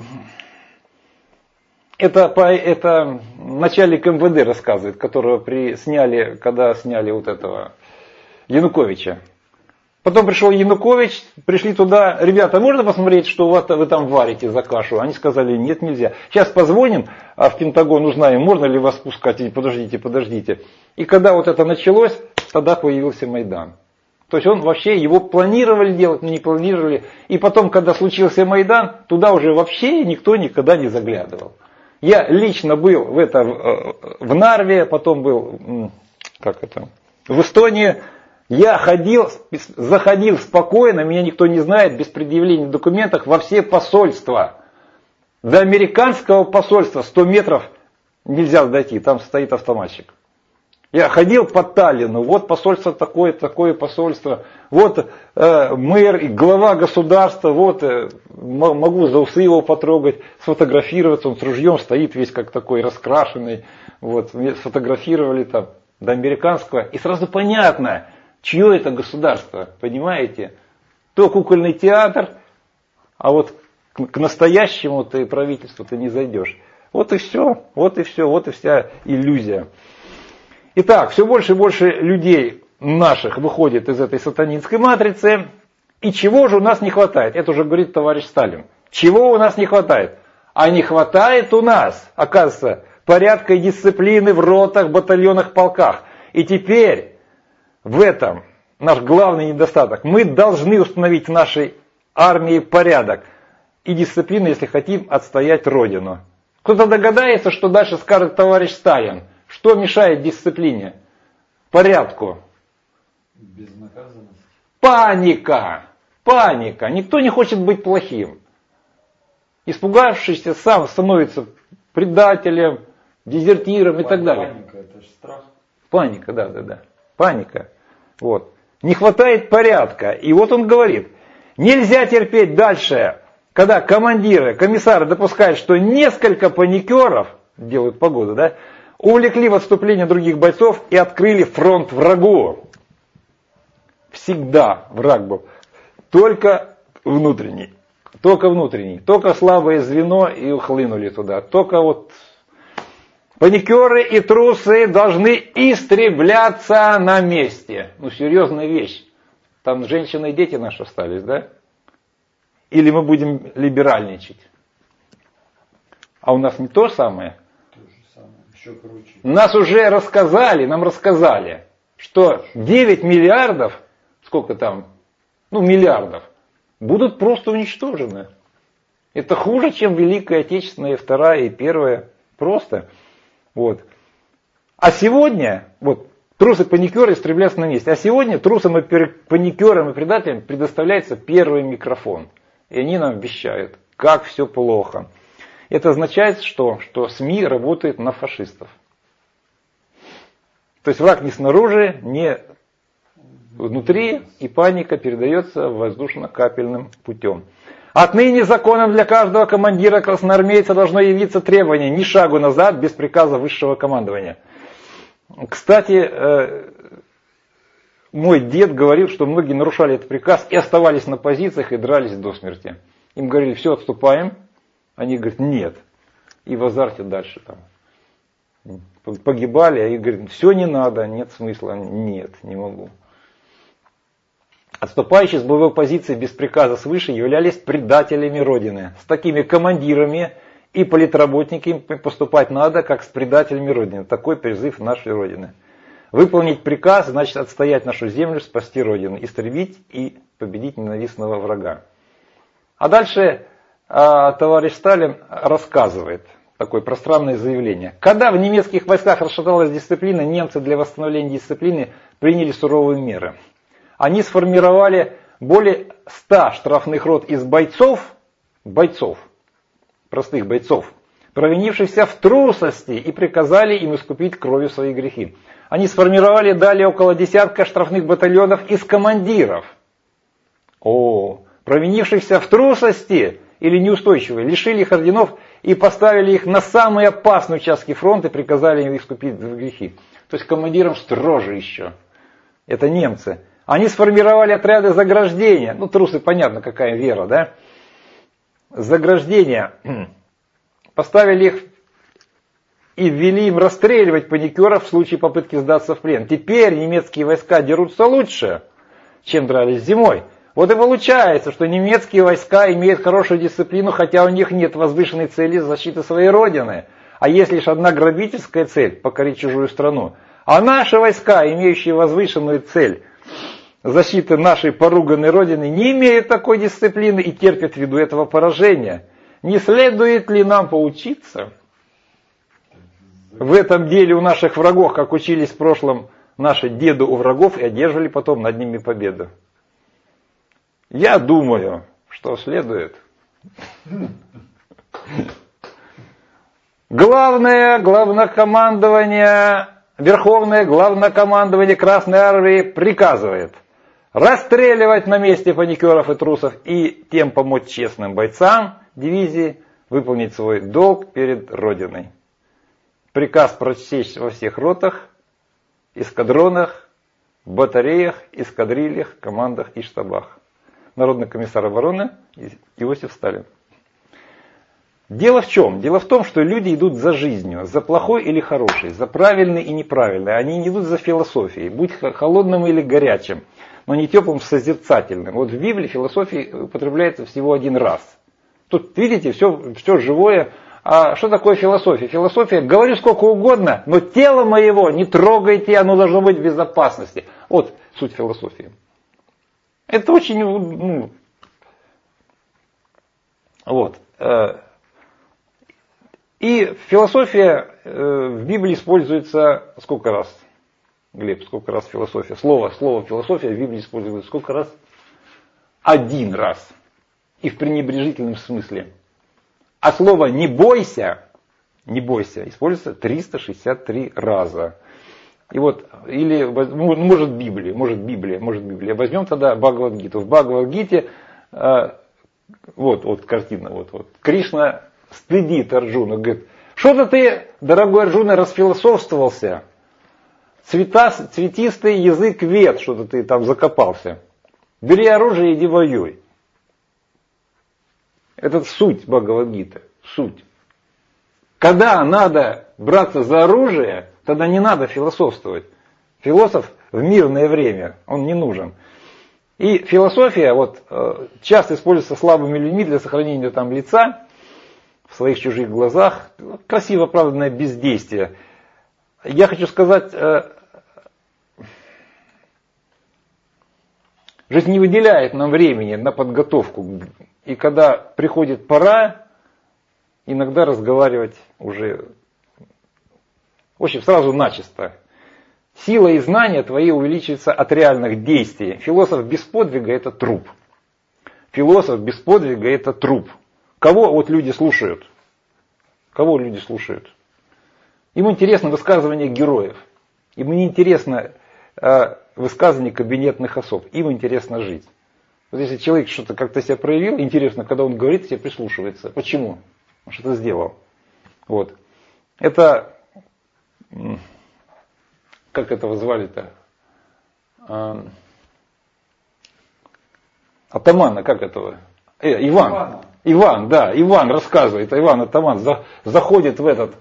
Это, это начальник эм вэ дэ рассказывает, которого при, сняли, когда сняли вот этого Януковича. Потом пришел Янукович, пришли туда, ребята, можно посмотреть, что у вас, вы там варите за кашу? Они сказали, нет, нельзя. Сейчас позвоним в Пентагон, узнаем, можно ли вас пускать, или подождите, подождите. И когда вот это началось, тогда появился Майдан. То есть он вообще, его планировали делать, но не планировали. И потом, когда случился Майдан, туда уже вообще никто никогда не заглядывал. Я лично был в, это, в Нарве, потом был как это, в Эстонии. Я ходил, заходил спокойно, меня никто не знает, без предъявления документов во все посольства. До американского посольства сто метров нельзя дойти, там стоит автоматчик. Я ходил по Таллину, вот посольство такое, такое посольство, вот э, мэр и глава государства, вот э, могу за усы его потрогать, сфотографироваться, он с ружьем стоит весь как такой раскрашенный, вот, сфотографировали там до американского, и сразу понятно, чье это государство, понимаете? То кукольный театр, а вот к, к настоящему ты правительству ты не зайдешь. Вот и все, вот и все, вот и вся иллюзия. Итак, все больше и больше людей наших выходит из этой сатанинской матрицы. И чего же у нас не хватает? Это уже говорит товарищ Сталин. Чего у нас не хватает? А не хватает у нас, оказывается, порядка и дисциплины в ротах, батальонах, полках. И теперь в этом наш главный недостаток. Мы должны установить в нашей армии порядок и дисциплину, если хотим отстоять Родину. Кто-то догадается, что дальше скажет товарищ Сталин. Что мешает дисциплине? Порядку. Безнаказанность. Паника. Паника. Никто не хочет быть плохим. Испугавшийся сам становится предателем, дезертиром и так далее. Паника, это же страх. Паника, да, да, да. Паника. Вот. Не хватает порядка. И вот он говорит, нельзя терпеть дальше, когда командиры, комиссары допускают, что несколько паникеров, делают погоду, да, увлекли в отступление других бойцов и открыли фронт врагу. Всегда враг был. Только внутренний. Только внутренний. Только слабое звено и ухлынули туда. Только вот паникеры и трусы должны истребляться на месте. Ну, серьезная вещь. Там женщины и дети наши остались, да? Или мы будем либеральничать? А у нас не то самое? То же самое, еще круче. Нас уже рассказали, нам рассказали, что девять миллиардов, сколько там, ну миллиардов, будут просто уничтожены. Это хуже, чем Великая Отечественная, Вторая и Первая. Просто. Вот. А сегодня, вот, трусы-паникеры истребляются на месте. А сегодня трусам и паникерам и предателям предоставляется первый микрофон. И они нам обещают, как все плохо. Это означает, что, что СМИ работают на фашистов. То есть враг не снаружи, не внутри, и паника передается воздушно-капельным путем. Отныне законом для каждого командира красноармейца должно явиться требование ни шагу назад без приказа высшего командования. Кстати, мой дед говорил, что многие нарушали этот приказ и оставались на позициях и дрались до смерти. Им говорили, все, отступаем. Они говорят, нет. И в азарте дальше там погибали, а их говорят, все не надо, нет смысла, нет, не могу. Отступающие с боевой позиции без приказа свыше являлись предателями Родины. С такими командирами и политработниками поступать надо, как с предателями Родины. Такой призыв нашей Родины. Выполнить приказ значит отстоять нашу землю, спасти Родину, истребить и победить ненавистного врага. А дальше а, товарищ Сталин рассказывает такое пространное заявление. Когда в немецких войсках расшаталась дисциплина, немцы для восстановления дисциплины приняли суровые меры. Они сформировали более ста штрафных рот из бойцов, бойцов, простых бойцов, провинившихся в трусости, и приказали им искупить кровью свои грехи. Они сформировали далее около десятка штрафных батальонов из командиров, о, провинившихся в трусости или неустойчивые, лишили их орденов и поставили их на самые опасные участки фронта и приказали им искупить грехи. То есть командирам строже еще. Это немцы. Они сформировали отряды заграждения. Ну, трусы, понятно, какая вера, да? Заграждения. Поставили их и ввели им расстреливать паникеров в случае попытки сдаться в плен. Теперь немецкие войска дерутся лучше, чем дрались зимой. Вот и получается, что немецкие войска имеют хорошую дисциплину, хотя у них нет возвышенной цели защиты своей родины. А есть лишь одна грабительская цель – покорить чужую страну. А наши войска, имеющие возвышенную цель защиты нашей поруганной родины, не имеют такой дисциплины и терпят ввиду этого поражения. Не следует ли нам поучиться в этом деле у наших врагов, как учились в прошлом наши деды у врагов и одерживали потом над ними победу? Я думаю, что следует. Главное главнокомандование, Верховное главнокомандование Красной Армии приказывает расстреливать на месте паникеров и трусов и тем помочь честным бойцам дивизии выполнить свой долг перед Родиной. Приказ прочесть во всех ротах, эскадронах, батареях, эскадрильях, командах и штабах. Народный комиссар обороны Иосиф Сталин. Дело в чем? Дело в том, что люди идут за жизнью, за плохой или хорошей, за правильный и неправильный. Они не идут за философией, будь холодным или горячим, но не теплым, созерцательным. Вот в Библии философия употребляется всего один раз. Тут, видите, все, все живое. А что такое философия? Философия, говорю сколько угодно, но тело моего не трогайте, оно должно быть в безопасности. Вот суть философии. Это очень, ну, вот. И философия в Библии используется сколько раз? Глеб, сколько раз философия? Слово, слово философия в Библии используется сколько раз? Один раз. И в пренебрежительном смысле. А слово «не бойся», «не бойся» используется триста шестьдесят три раза. И вот, или, может Библия, может Библия, может Библия. Возьмем тогда Бхагавад-гиту. В Бхагавад-гите, э, вот, вот картина, вот, вот. Кришна стыдит Арджуну, говорит, что-то ты, дорогой Арджуна, расфилософствовался. Цвета, цветистый язык вет, что-то ты там закопался. Бери оружие и иди воюй. Это суть Бхагавад-гиты, суть. Когда надо браться за оружие, тогда не надо философствовать. Философ в мирное время, он не нужен. И философия вот, часто используется слабыми людьми для сохранения там, лица в своих чужих глазах. Красиво оправданное бездействие. Я хочу сказать, жизнь не выделяет нам времени на подготовку. И когда приходит пора, иногда разговаривать уже, в общем, сразу начисто. Сила и знания твои увеличиваются от реальных действий. Философ без подвига – это труп. Философ без подвига – это труп. Кого вот люди слушают? Кого люди слушают? Им интересно высказывание героев. Им не интересно э, высказывание кабинетных особ. Им интересно жить. Вот если человек что-то как-то себя проявил, интересно, когда он говорит, себе прислушивается. Почему? Он что-то сделал. Вот. Это, как этого звали-то? А, атамана, как этого? Э, Иван. Ивана. Иван, да, Иван рассказывает. Иван Атаман за, заходит в этот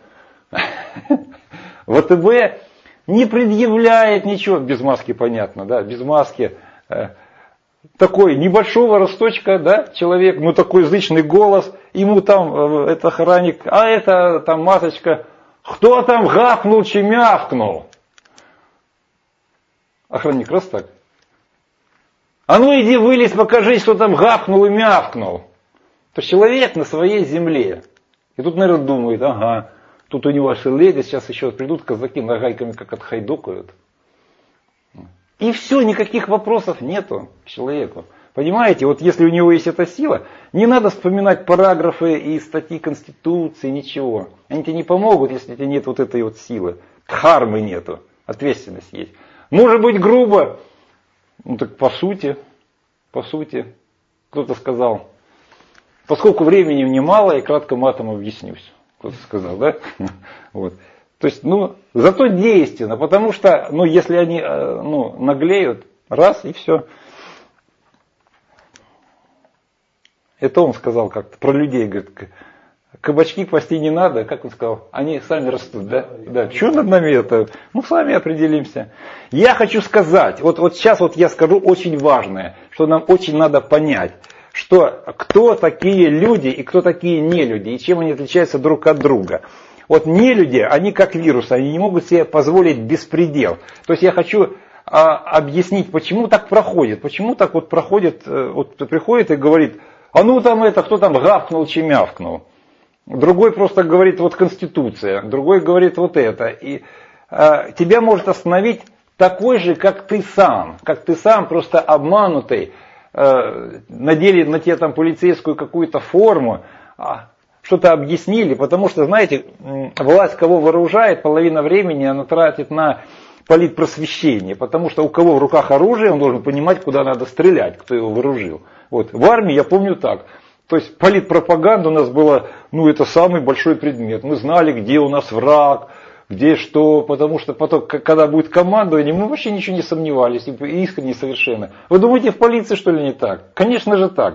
в ВТБ, не предъявляет ничего, без маски понятно, да, без маски. Такой небольшого росточка, да, человек, ну такой зычный голос, ему там это охранник, а это там масочка, кто там гавкнул, чемявкнул? Охранник раз так. А ну иди вылезь, покажи, что там гавкнул и мявкнул. То человек на своей земле. И тут, наверное, думает, ага, тут у него шелега, сейчас еще придут казаки нагайками как отхайдокают. И все, никаких вопросов нету к человеку. Понимаете, вот если у него есть эта сила, не надо вспоминать параграфы и статьи Конституции, ничего. Они тебе не помогут, если у тебя нет вот этой вот силы. Дхармы нету, ответственность есть. Может быть грубо, ну так по сути, по сути, кто-то сказал, поскольку времени мне мало, я кратко матом объяснюсь. Кто-то сказал, да? Вот. То есть, ну, зато действенно, потому что, ну, если они, ну, наглеют, раз и все. Это он сказал как-то про людей, говорит, кабачки пасти не надо, как он сказал, они сами растут, да? Да, что над нами это? Ну, сами определимся. Я хочу сказать, вот, вот сейчас вот я скажу очень важное, что нам очень надо понять, что кто такие люди и кто такие нелюди, и чем они отличаются друг от друга. Вот нелюди, они как вирусы, они не могут себе позволить беспредел. То есть я хочу а, объяснить, почему так проходит. Почему так вот проходит, вот приходит и говорит, а ну там это, кто там гавкнул, чемявкнул. Другой просто говорит, вот Конституция, другой говорит вот это. И а, тебя может остановить такой же, как ты сам. Как ты сам, просто обманутый, а, надели на тебя там полицейскую какую-то форму, а, что-то объяснили, потому что, знаете, власть кого вооружает, половина времени она тратит на политпросвещение, потому что у кого в руках оружие, он должен понимать, куда надо стрелять, кто его вооружил. Вот. В армии я помню так. То есть политпропаганда у нас была, ну это самый большой предмет. Мы знали, где у нас враг, где что, потому что потом, когда будет командование, мы вообще ничего не сомневались, искренне совершенно. Вы думаете, в полиции что ли не так? Конечно же так.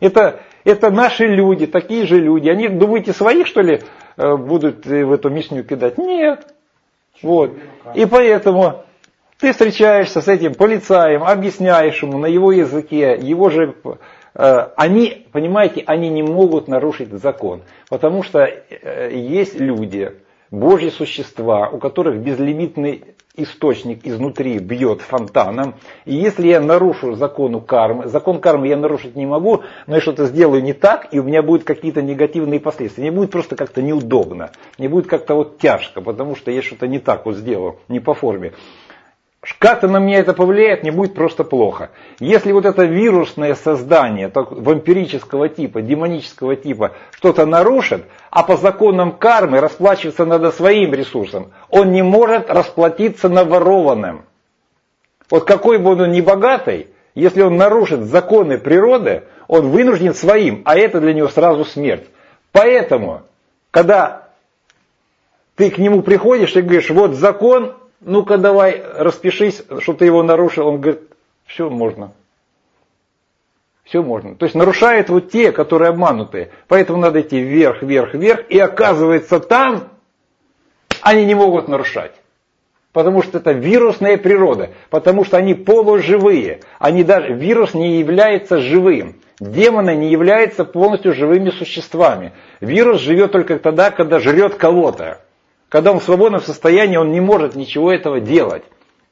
Это, это наши люди, такие же люди. Они, думаете, своих, что ли, будут в эту мишню кидать? Нет. Вот. И поэтому ты встречаешься с этим полицаем, объясняешь ему на его языке, его же... Они, понимаете, они не могут нарушить закон, потому что есть люди, Божьи существа, у которых безлимитный источник изнутри бьет фонтаном, и если я нарушу закону кармы, закон кармы я нарушить не могу, но я что-то сделаю не так, и у меня будут какие-то негативные последствия, мне будет просто как-то неудобно, мне будет как-то вот тяжко, потому что я что-то не так вот сделал, не по форме. Как-то на меня это повлияет, мне будет просто плохо. Если вот это вирусное создание так, вампирического типа, демонического типа что-то нарушит, а по законам кармы расплачиваться надо своим ресурсом, он не может расплатиться наворованным. Вот какой бы он ни богатый, если он нарушит законы природы, он вынужден своим, а это для него сразу смерть. Поэтому, когда ты к нему приходишь и говоришь, вот закон, ну-ка давай распишись, что ты его нарушил. Он говорит, все можно. Все можно. То есть нарушают вот те, которые обманутые. Поэтому надо идти вверх, вверх, вверх. И оказывается там они не могут нарушать. Потому что это вирусная природа. Потому что они полуживые. Они даже, вирус не является живым. Демоны не являются полностью живыми существами. Вирус живет только тогда, когда жрет кого-то. Когда он в свободном состоянии, он не может ничего этого делать.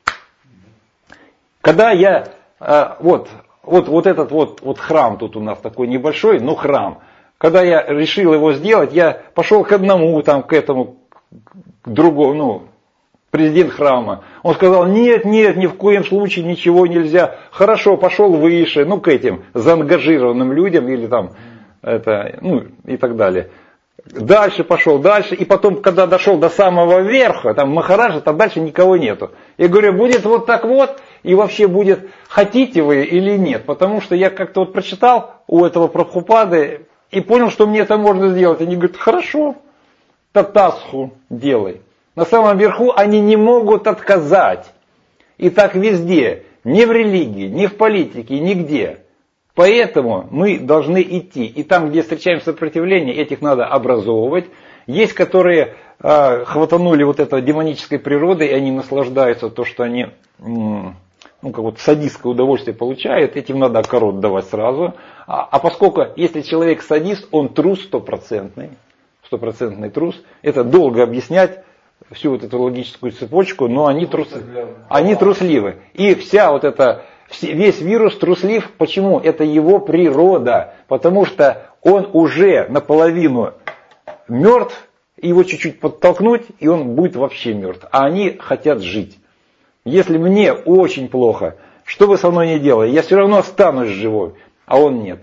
Когда я, вот, вот, вот этот вот, вот храм тут у нас такой небольшой, но храм. Когда я решил его сделать, я пошел к одному, там, к этому, к другому, ну, президент храма. Он сказал, нет, нет, ни в коем случае ничего нельзя. Хорошо, пошел выше, ну, к этим заангажированным людям или там, это, ну, и так далее. Дальше пошел, дальше, и потом, когда дошел до самого верха, там Махараджа, там дальше никого нету. Я говорю, будет вот так вот, и вообще будет, хотите вы или нет, потому что я как-то вот прочитал у этого Прабхупады и понял, что мне это можно сделать. Они говорят, хорошо, татасху делай. На самом верху они не могут отказать. И так везде, ни в религии, ни в политике, нигде. Поэтому мы должны идти. И там, где встречаем сопротивление, этих надо образовывать. Есть, которые э, хватанули вот этой демонической природы, и они наслаждаются то, что они, ну, как вот садистское удовольствие получают. Этим надо корот давать сразу. А, а поскольку, если человек садист, он трус стопроцентный, стопроцентный трус, это долго объяснять всю вот эту логическую цепочку, но они, трус, они трусливы. И вся вот эта... Весь вирус труслив. Почему? Это его природа. Потому что он уже наполовину мертв, его чуть-чуть подтолкнуть, и он будет вообще мертв. А они хотят жить. Если мне очень плохо, что бы со мной ни делали, я все равно останусь живой, а он нет.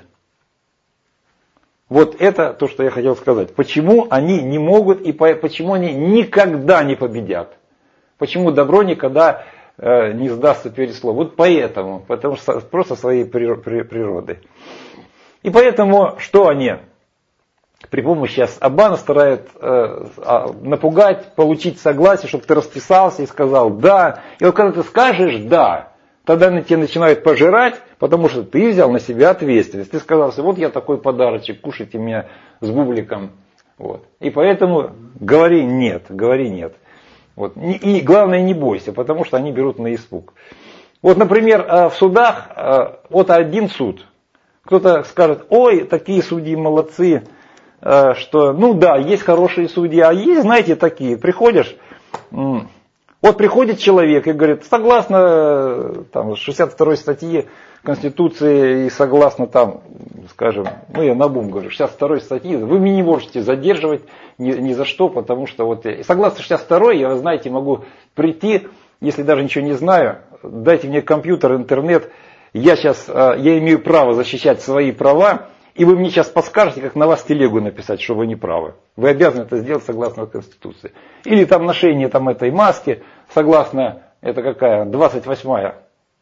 Вот это то, что я хотел сказать. Почему они не могут и почему они никогда не победят. Почему добро никогда не сдастся перед словом. Вот поэтому, потому что просто своей природой. И поэтому, что они при помощи обмана стараются э, напугать, получить согласие, чтобы ты расписался и сказал «да». И вот когда ты скажешь «да», тогда они тебя начинают пожирать, потому что ты взял на себя ответственность. Ты сказал, вот я такой подарочек, кушайте меня с бубликом. Вот. И поэтому говори «нет», говори «нет». Вот. И главное, не бойся, потому что они берут на испуг. Вот, например, в судах, вот один суд. Кто-то скажет, ой, такие судьи молодцы, что, ну да, есть хорошие судьи, а есть, знаете, такие. Приходишь, вот приходит человек и говорит, согласно там, шестьдесят второй статье Конституции и согласно там, скажем, ну я наобум говорю, шестьдесят второй статьи, вы меня не можете задерживать ни, ни за что, потому что вот согласно шестьдесят второй, я, вы знаете, могу прийти, если даже ничего не знаю, дайте мне компьютер, интернет, я сейчас, я имею право защищать свои права, и вы мне сейчас подскажете, как на вас телегу написать, что вы не правы. Вы обязаны это сделать согласно Конституции. Или там ношение там, этой маски, согласно, это какая, двадцать восьмая.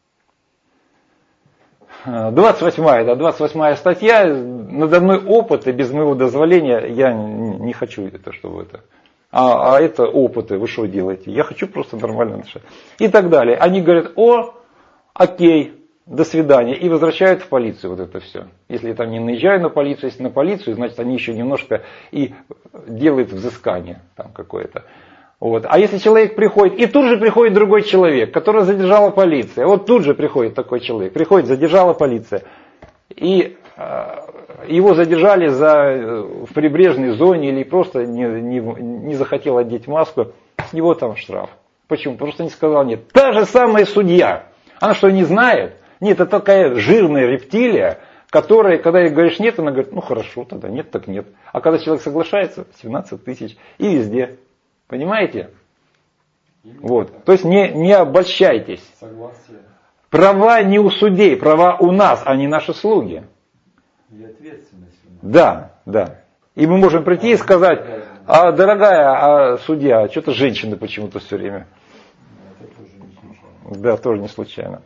двадцать восьмая, да, двадцать восьмая статья, надо мной опыт, и без моего дозволения я не хочу это, чтобы это. А, а это опыты, вы что делаете? Я хочу просто нормально дышать. И так далее. Они говорят, о, окей, до свидания, и возвращают в полицию вот это все. Если там не наезжаю на полицию, если на полицию, значит они еще немножко и делают взыскание там какое-то. Вот. А если человек приходит, и тут же приходит другой человек, которого задержала полиция, вот тут же приходит такой человек, приходит, задержала полиция, и э, его задержали за, в прибрежной зоне или просто не, не, не захотел одеть маску, с него там штраф. Почему? Просто не сказал нет. Та же самая судья, она что, не знает? Нет, это такая жирная рептилия, которая, когда ей говоришь нет, она говорит, ну хорошо, тогда нет, так нет. А когда человек соглашается, семнадцать тысяч и везде. Понимаете? Вот. То есть не, не обольщайтесь. Согласие. Права не у судей, права у нас, а не наши слуги. И ответственность у нас. Да, да. И мы можем прийти и сказать, а дорогая а судья, а что-то женщины почему-то все время. Это тоже не случайно. Да, тоже не случайно.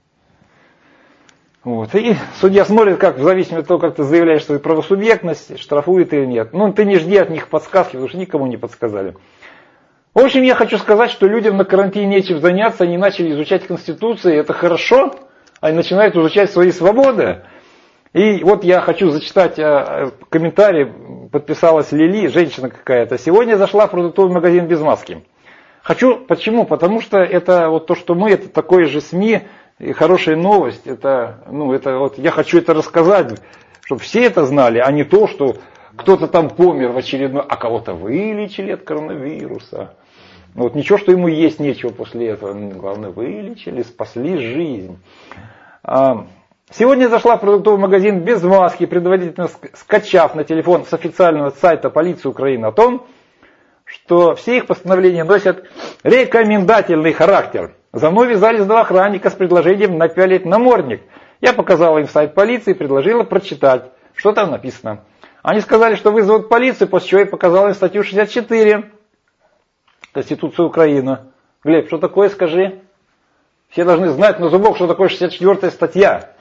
Вот. И судья смотрит, как в зависимости от того, как ты заявляешь свою правосубъектность, штрафует или нет. Ну, ты не жди от них подсказки, потому что никому не подсказали. В общем, я хочу сказать, что людям на карантине нечем заняться, они начали изучать Конституцию, это хорошо, они начинают изучать свои свободы. И вот я хочу зачитать комментарий, подписалась Лили, женщина какая-то. Сегодня зашла в продуктовый магазин без маски. Хочу, почему? Потому что это вот то, что мы, это такое же СМИ, и хорошая новость, это, ну, это вот я хочу это рассказать, чтобы все это знали, а не то, что кто-то там помер в очередной, а кого-то вылечили от коронавируса. Ну, вот ничего, что ему есть нечего после этого, главное, вылечили, спасли жизнь. Сегодня зашла в продуктовый магазин без маски, предварительно скачав на телефон с официального сайта полиции Украины о том, что все их постановления носят рекомендательный характер. За мной вязались два охранника с предложением напялить намордник. Я показала им сайт полиции и предложила прочитать, что там написано. Они сказали, что вызовут полицию, после чего я показала им статью шестьдесят четыре Конституции Украины. Глеб, что такое, скажи? Все должны знать на зубок, что такое шестьдесят четвёртая статья.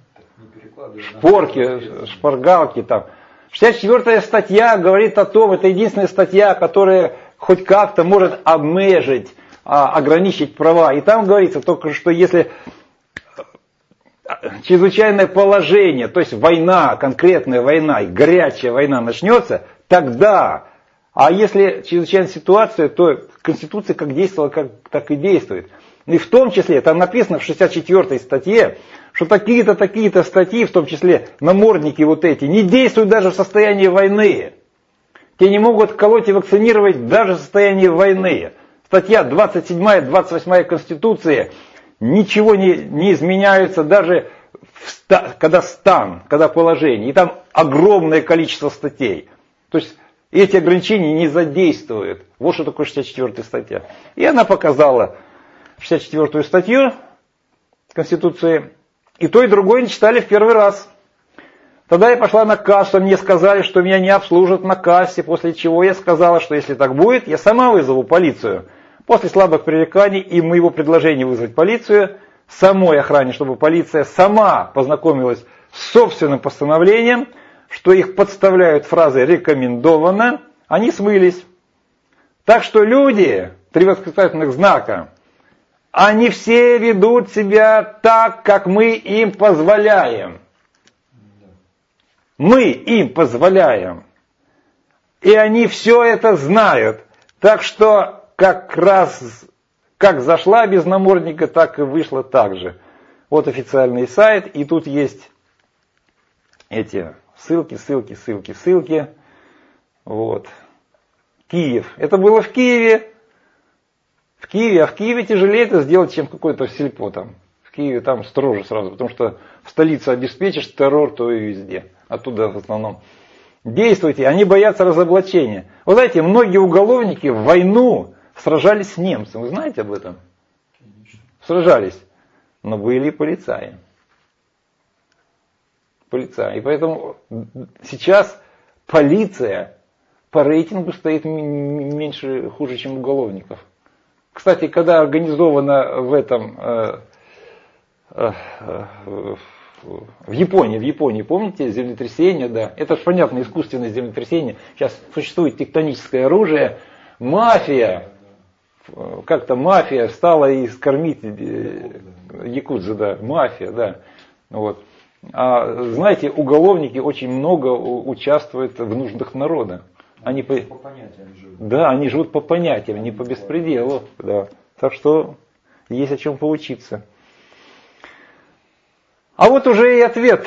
Шпорки, шпаргалки там. шестьдесят четвёртая статья говорит о том, это единственная статья, которая хоть как-то может обмежить, ограничить права. И там говорится только, что если чрезвычайное положение, то есть война, конкретная война, и горячая война начнется, тогда, а если чрезвычайная ситуация, то Конституция как действовала, как, так и действует. И в том числе, там написано в шестьдесят четвёртой статье, что такие-то, такие-то статьи, в том числе намордники вот эти, не действуют даже в состоянии войны. Те не могут колоть и вакцинировать даже в состоянии войны. Статья двадцать седьмая, двадцать восьмая Конституции ничего не, не изменяются даже в ста, когда стан, когда положение. И там огромное количество статей. То есть эти ограничения не задействуют. Вот что такое шестьдесят четвёртая статья. И она показала шестьдесят четвёртую статью Конституции. И то, и другое не читали в первый раз. Тогда я пошла на кассу, мне сказали, что меня не обслужат на кассе, после чего я сказала, что если так будет, я сама вызову полицию. После слабых пререканий и моего предложения вызвать полицию, самой охране, чтобы полиция сама познакомилась с собственным постановлением, что их подставляют фразой «рекомендовано», они смылись. Так что люди, три восклицательных знака, они все ведут себя так, как мы им позволяем. Мы им позволяем. И они все это знают. Так что как раз, как зашла без намордника, так и вышла так же. Вот официальный сайт, и тут есть эти ссылки, ссылки, ссылки, ссылки. Вот. Киев. Это было в Киеве. В Киеве, а в Киеве тяжелее это сделать, чем какой-то сельпо там. В Киеве там строже сразу, потому что в столице обеспечишь террор, то и везде. Оттуда в основном. Действуйте, они боятся разоблачения. Вы знаете, многие уголовники в войну сражались с немцами. Вы знаете об этом? Конечно. Сражались. Но были и полицаи. Полицаи. И поэтому сейчас полиция по рейтингу стоит меньше, хуже, чем уголовников. Кстати, когда организовано в этом, э, э, э, в Японии, в Японии, помните, землетрясение, да, это же понятно, искусственное землетрясение, сейчас существует тектоническое оружие, мафия как-то мафия стала и скормить э, якудзы, да, мафия, да. Вот. А знаете, уголовники очень много участвуют в нуждах народа. Они по, по понятиям живут. Да, они живут по понятиям, не по беспределу. Да. Так что есть о чем поучиться. А вот уже и ответ.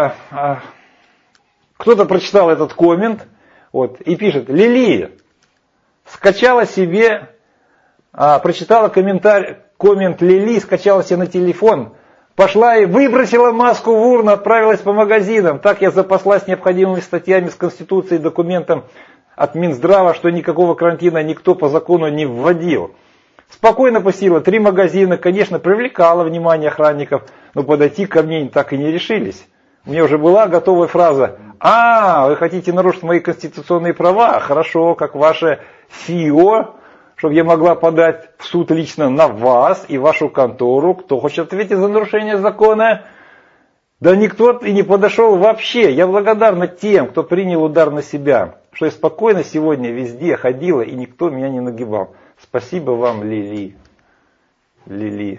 Кто-то прочитал этот коммент вот, и пишет: Лили скачала себе, прочитала комментарий, коммент Лили, скачала себе на телефон, пошла и выбросила маску в урну, отправилась по магазинам. Так я запаслась необходимыми статьями с Конституцией и документом от Минздрава, что никакого карантина никто по закону не вводил. Спокойно посетила три магазина, конечно, привлекала внимание охранников, но подойти ко мне так и не решились. У меня уже была готовая фраза: «А, вы хотите нарушить мои конституционные права? Хорошо, как ваше СИО, чтобы я могла подать в суд лично на вас и вашу контору. Кто хочет ответить за нарушение закона?» Да никто и не подошел вообще. Я благодарна тем, кто принял удар на себя, что я спокойно сегодня везде ходила и никто меня не нагибал. Спасибо вам, Лили. Лили.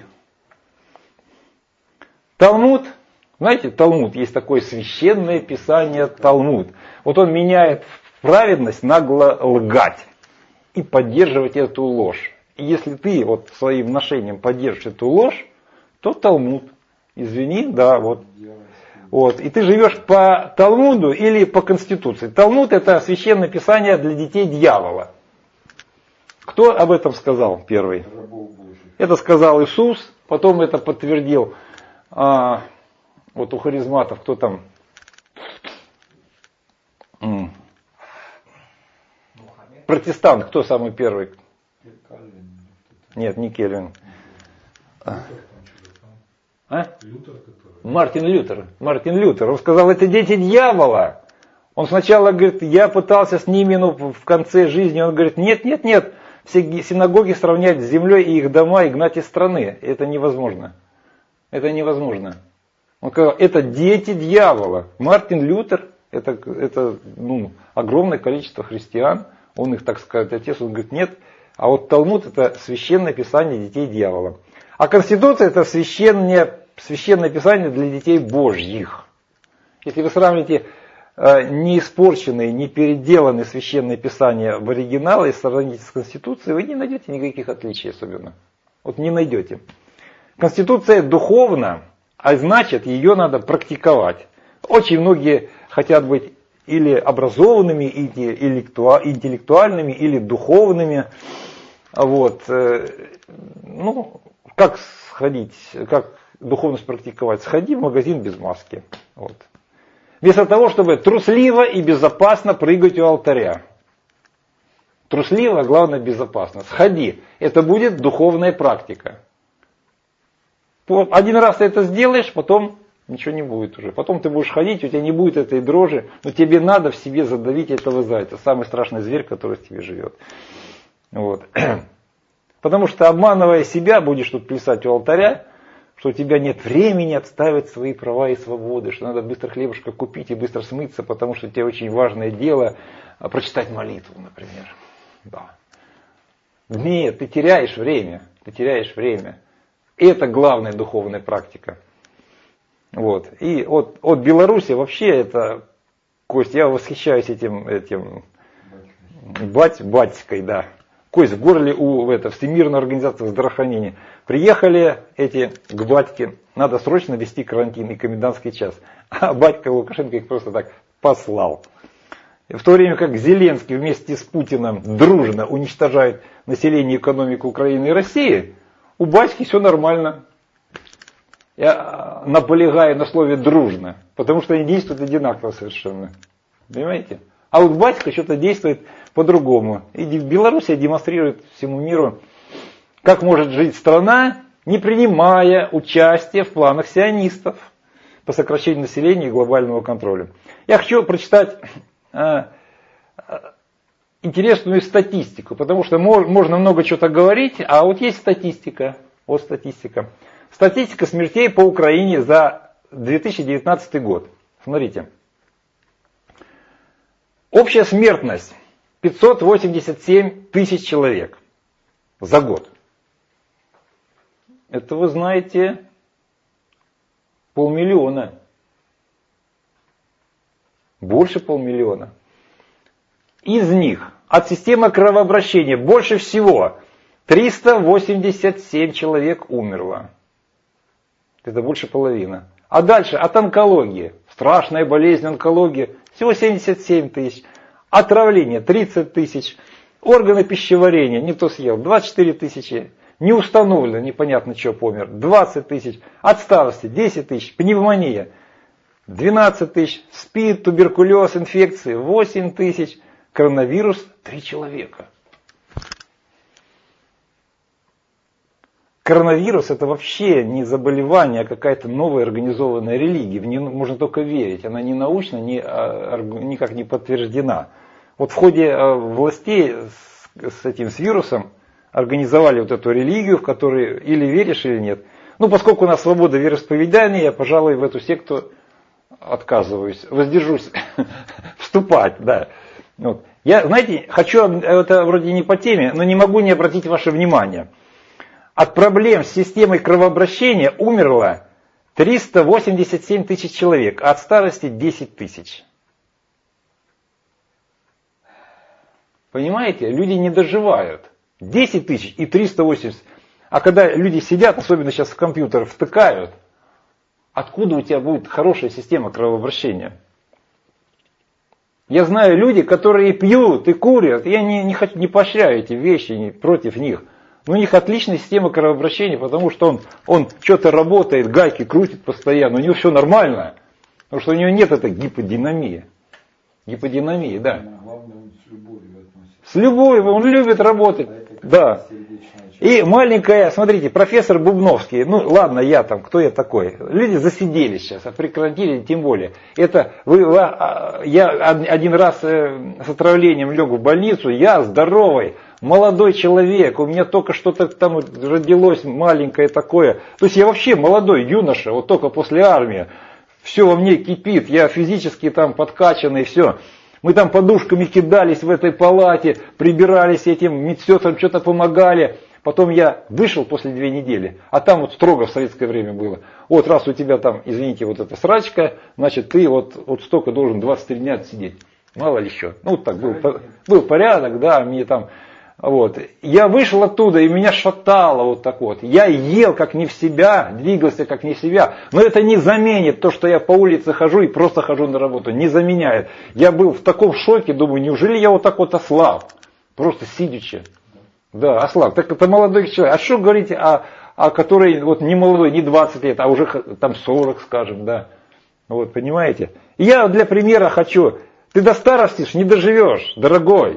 Талмуд. Знаете, Талмуд, есть такое священное писание Талмуд. Вот он меняет праведность нагло лгать и поддерживать эту ложь. И если ты вот своим ношением поддержишь эту ложь, то Талмуд. Извини, да, вот. Вот. И ты живешь по Талмуду или по Конституции. Талмуд — это священное писание для детей дьявола. Кто об этом сказал первый? Это сказал Иисус, потом это подтвердил а, вот у харизматов, кто там? М. Протестант, кто самый первый? Нет, не Кельвин. А? Мартин Лютер. Мартин Лютер. Он сказал: это дети дьявола. Он сначала говорит: я пытался с ними, но в конце жизни он говорит: нет, нет, нет. Все синагоги сравнять с землей и их дома и гнать из страны. Это невозможно. Это невозможно. Он сказал: это дети дьявола. Мартин Лютер, это, это ну, огромное количество христиан. Он их, так сказать, отец. Он говорит: нет. А вот Талмуд — это священное писание детей дьявола. А Конституция — это священное, священное писание для детей Божьих. Если вы сравните э, не испорченные, не переделанные священные писания в оригинале и сравните с Конституцией, вы не найдете никаких отличий особенно. Вот не найдете. Конституция духовна, а значит, ее надо практиковать. Очень многие хотят быть или образованными, или интеллектуальными, или духовными. Вот. Ну, как сходить, как духовность практиковать? Сходи в магазин без маски. Вот. Вместо того, чтобы трусливо и безопасно прыгать у алтаря. Трусливо, а главное безопасно. Сходи. Это будет духовная практика. Один раз ты это сделаешь, потом ничего не будет уже. Потом ты будешь ходить, у тебя не будет этой дрожи, но тебе надо в себе задавить этого зайца. Самый страшный зверь, который в тебе живет. Вот. Потому что, обманывая себя, будешь тут плясать у алтаря, что у тебя нет времени отстаивать свои права и свободы, что надо быстро хлебушка купить и быстро смыться, потому что у тебя очень важное дело прочитать молитву, например. Да. Нет, ты теряешь время, ты теряешь время. Это главная духовная практика. Вот. И от, от Беларуси вообще это, Кость, я восхищаюсь этим, этим бать, батькой, да. Кость, в горле у это, Всемирной организации здравоохранения. Приехали эти к батьке, надо срочно вести карантин и комендантский час. А батька Лукашенко их просто так послал. В то время как Зеленский вместе с Путиным дружно уничтожает население и экономику Украины и России, у батьки все нормально. Я наполегаю на слове «дружно», потому что они действуют одинаково совершенно. Понимаете? А вот батька что-то действует по-другому. И в Беларуси демонстрирует всему миру, как может жить страна, не принимая участия в планах сионистов по сокращению населения и глобального контроля. Я хочу прочитать э, интересную статистику, потому что можно много чего-то говорить, а вот есть статистика. Вот статистика. Статистика смертей по Украине за две тысячи девятнадцатый год. Смотрите. Общая смертность пятьсот восемьдесят семь тысяч человек. за год. Это, вы знаете, полмиллиона. Больше полмиллиона. Из них от системы кровообращения больше всего триста восемьдесят семь человек умерло. Это больше половины. А дальше от онкологии. Страшная болезнь онкологии. Всего семьдесят семь тысяч. Отравление тридцать тысяч. Органы пищеварения. Не то съел. двадцать четыре тысячи. Не установлено. Непонятно, что помер. двадцать тысяч. От старости десять тысяч. Пневмония. двенадцать тысяч. СПИД, туберкулез, инфекции. восемь тысяч. Коронавирус. три человека. Коронавирус это вообще не заболевание, а какая-то новая организованная религия. В нее можно только верить. Она не научно, не, никак не подтверждена. Вот в ходе властей с, с этим с вирусом организовали вот эту религию, в которой или веришь, или нет. Ну, поскольку у нас свобода вероисповедания, я, пожалуй, в эту секту отказываюсь, воздержусь вступать, да. Вот. Я, знаете, хочу, это вроде не по теме, но не могу не обратить ваше внимание. От проблем с системой кровообращения умерло триста восемьдесят семь тысяч человек, а от старости десять тысяч. Понимаете, люди не доживают. десять тысяч и триста восемьдесят. А когда люди сидят, особенно сейчас в компьютер втыкают, откуда у тебя будет хорошая система кровообращения? Я знаю люди, которые пьют и курят. Я не, не, хочу, не поощряю эти вещи, не против них. Но у них отличная система кровообращения, потому что он, он что-то работает, гайки крутит постоянно, у него все нормально. Потому что у него нет этой гиподинамии. Гиподинамии, да. Главное, он с любовью относится. С любовью, он любит работать. Да. И маленькая, смотрите, профессор Бубновский, ну ладно, я там, кто я такой? Люди засиделись сейчас, а прекратили тем более. Это вы, я один раз с отравлением лег в больницу, я здоровый, молодой человек, у меня только что-то там родилось маленькое такое. То есть я вообще молодой юноша, вот только после армии. Все во мне кипит, я физически там подкачанный, все. Мы там подушками кидались в этой палате, прибирались этим, медсестрам что-то помогали. Потом я вышел после две недели, а там вот строго в советское время было. Вот раз у тебя там, извините, вот эта срачка, значит ты вот, вот столько должен двадцать три дня отсидеть. Мало ли что. Ну вот так был, был порядок, да, мне там... Вот. Я вышел оттуда, и меня шатало вот так вот. Я ел как не в себя, двигался как не в себя. Но это не заменит то, что я по улице хожу и просто хожу на работу. Не заменяет. Я был в таком шоке, думаю, неужели я вот так вот ослаб? Просто сидячи. Да, ослаб. Так это молодой человек. А что говорить о, о которой вот не молодой, не двадцать лет, а уже там сорок, скажем, да. Вот, понимаете? Я для примера хочу. Ты до старости не доживешь, дорогой.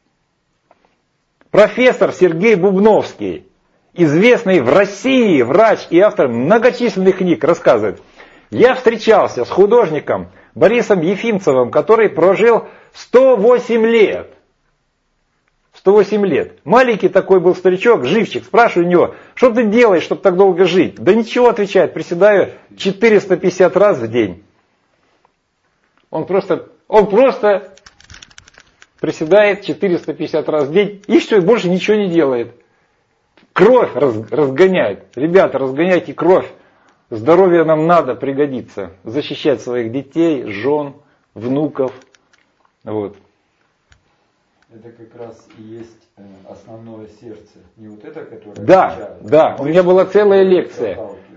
Профессор Сергей Бубновский, известный в России врач и автор многочисленных книг, рассказывает. Я встречался с художником Борисом Ефимцевым, который прожил сто восемь лет. сто восемь лет. Маленький такой был старичок, живчик. Спрашиваю у него, что ты делаешь, чтобы так долго жить? Да ничего, отвечает, приседаю четыреста пятьдесят раз в день. Он просто, он просто приседает четыреста пятьдесят раз в день и все, больше ничего не делает. Кровь раз, разгоняет. Ребята, разгоняйте кровь. Здоровье нам надо, пригодится. Защищать своих детей, жен, внуков. Вот. Это как раз и есть основное сердце. Не вот это, которое... Да, отвечает, да. У меня была целая лекция.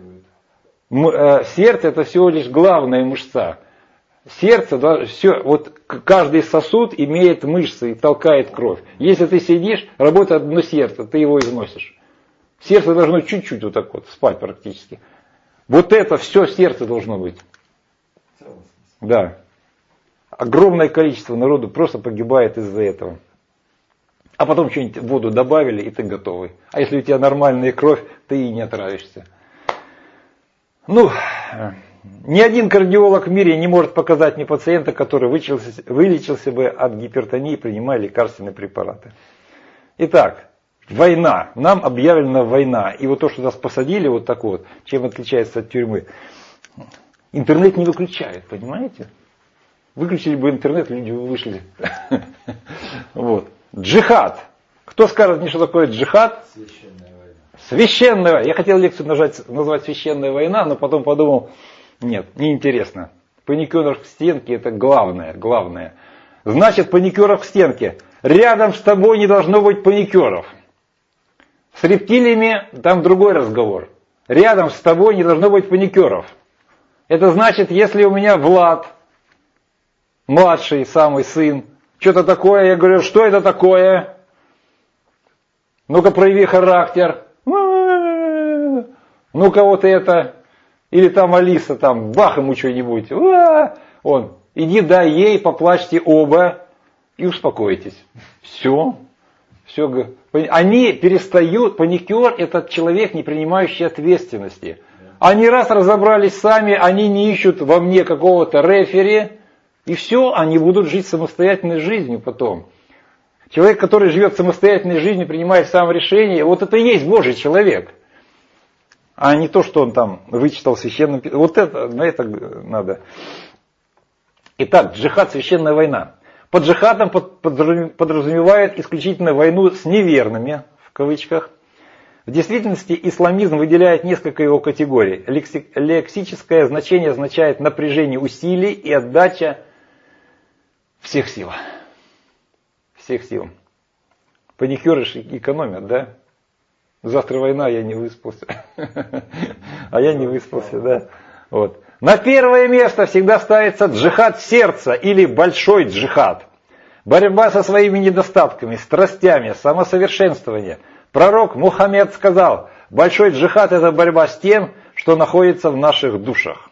Сердце это всего лишь главная мышца. Сердце, да, все, вот каждый сосуд имеет мышцы и толкает кровь. Если ты сидишь, работает одно сердце, ты его износишь. Сердце должно чуть-чуть вот так вот спать практически. Вот это все сердце должно быть. Да. Огромное количество народу просто погибает из-за этого. А потом что-нибудь в воду добавили, и ты готовый. А если у тебя нормальная кровь, ты и не отравишься. Ну, ни один кардиолог в мире не может показать мне пациента, который вылечился, вылечился бы от гипертонии, принимая лекарственные препараты. Итак, война. Нам объявлена война. И вот то, что нас посадили вот так вот, чем отличается от тюрьмы. Интернет не выключает, понимаете? Выключили бы интернет, люди бы вышли. Вот. Джихад. Кто скажет мне, что такое джихад? Священная война. Священная война. Я хотел лекцию назвать, назвать «Священная война», но потом подумал, нет, неинтересно. Паникеров к стенке – это главное, главное. Значит, паникеров к стенке. Рядом с тобой не должно быть паникеров. С рептилиями там другой разговор. Рядом с тобой не должно быть паникеров. Это значит, если у меня Влад, младший, самый сын, что-то такое, я говорю, что это такое? Ну-ка прояви характер. Ну-ка вот это. Или там Алиса, там, бах ему что-нибудь. Он, иди дай ей, поплачьте оба и успокойтесь. Все. Все. Они перестают, паникер это человек, не принимающий ответственности. Они раз разобрались сами, они не ищут во мне какого-то рефери, и все, они будут жить самостоятельной жизнью потом. Человек, который живет самостоятельной жизнью, принимает сам решение, вот это и есть Божий человек. А не то, что он там вычитал священным... Вот это, на это надо. Итак, джихад, священная война. Под джихадом подразумевает исключительно войну с неверными, в кавычках. В действительности исламизм выделяет несколько его категорий. Лексическое значение означает напряжение усилий и отдача всех сил. Всех сил. Паникеры экономят, да? Завтра война, я не выспался. А я не выспался, да. Вот. На первое место всегда ставится джихад сердца или большой джихад. Борьба со своими недостатками, страстями, самосовершенствование. Пророк Мухаммед сказал, большой джихад это борьба с тем, что находится в наших душах.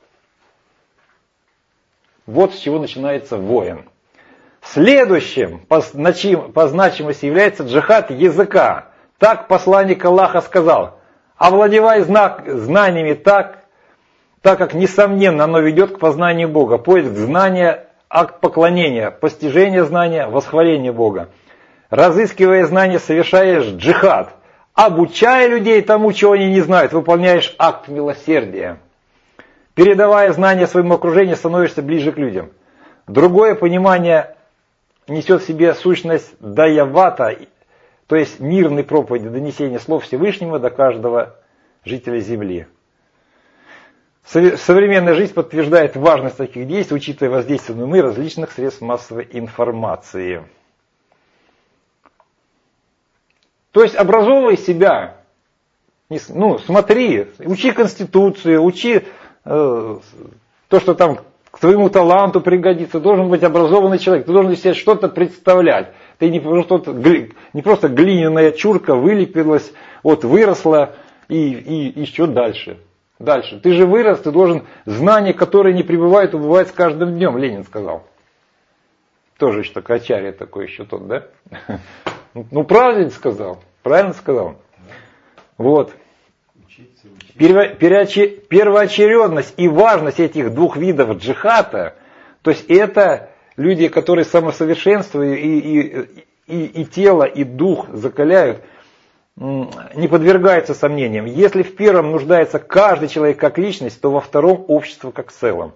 Вот с чего начинается воин. Следующим по, значим, по значимости является джихад языка. Так посланник Аллаха сказал, овладевай знак, знаниями так, так как, несомненно, оно ведет к познанию Бога. Поиск знания, акт поклонения, постижение знания, восхваление Бога. Разыскивая знания, совершаешь джихад. Обучая людей тому, чего они не знают, выполняешь акт милосердия. Передавая знания своему окружению, становишься ближе к людям. Другое понимание несет в себе сущность даявата, то есть мирной проповеди, донесения слов Всевышнего до каждого жителя земли. Современная жизнь подтверждает важность таких действий, учитывая воздействие на умы различных средств массовой информации. То есть образовывай себя. Ну, смотри, учи Конституцию, учи э, то, что там к твоему таланту пригодится. Должен быть образованный человек, ты должен себе что-то представлять. Ты не просто, не просто глиняная чурка вылепилась, вот выросла и, и, и что дальше? Дальше. Ты же вырос, ты должен знания, которые не пребывают, убывают с каждым днем, Ленин сказал. Тоже еще такой ачарья такой еще тот, да? Ну, правильно сказал. Правильно сказал. Вот. Первоочередность и важность этих двух видов джихада, то есть это люди, которые самосовершенствуют и, и, и, и тело, и дух закаляют, не подвергаются сомнениям. Если в первом нуждается каждый человек как личность, то во втором общество как целом.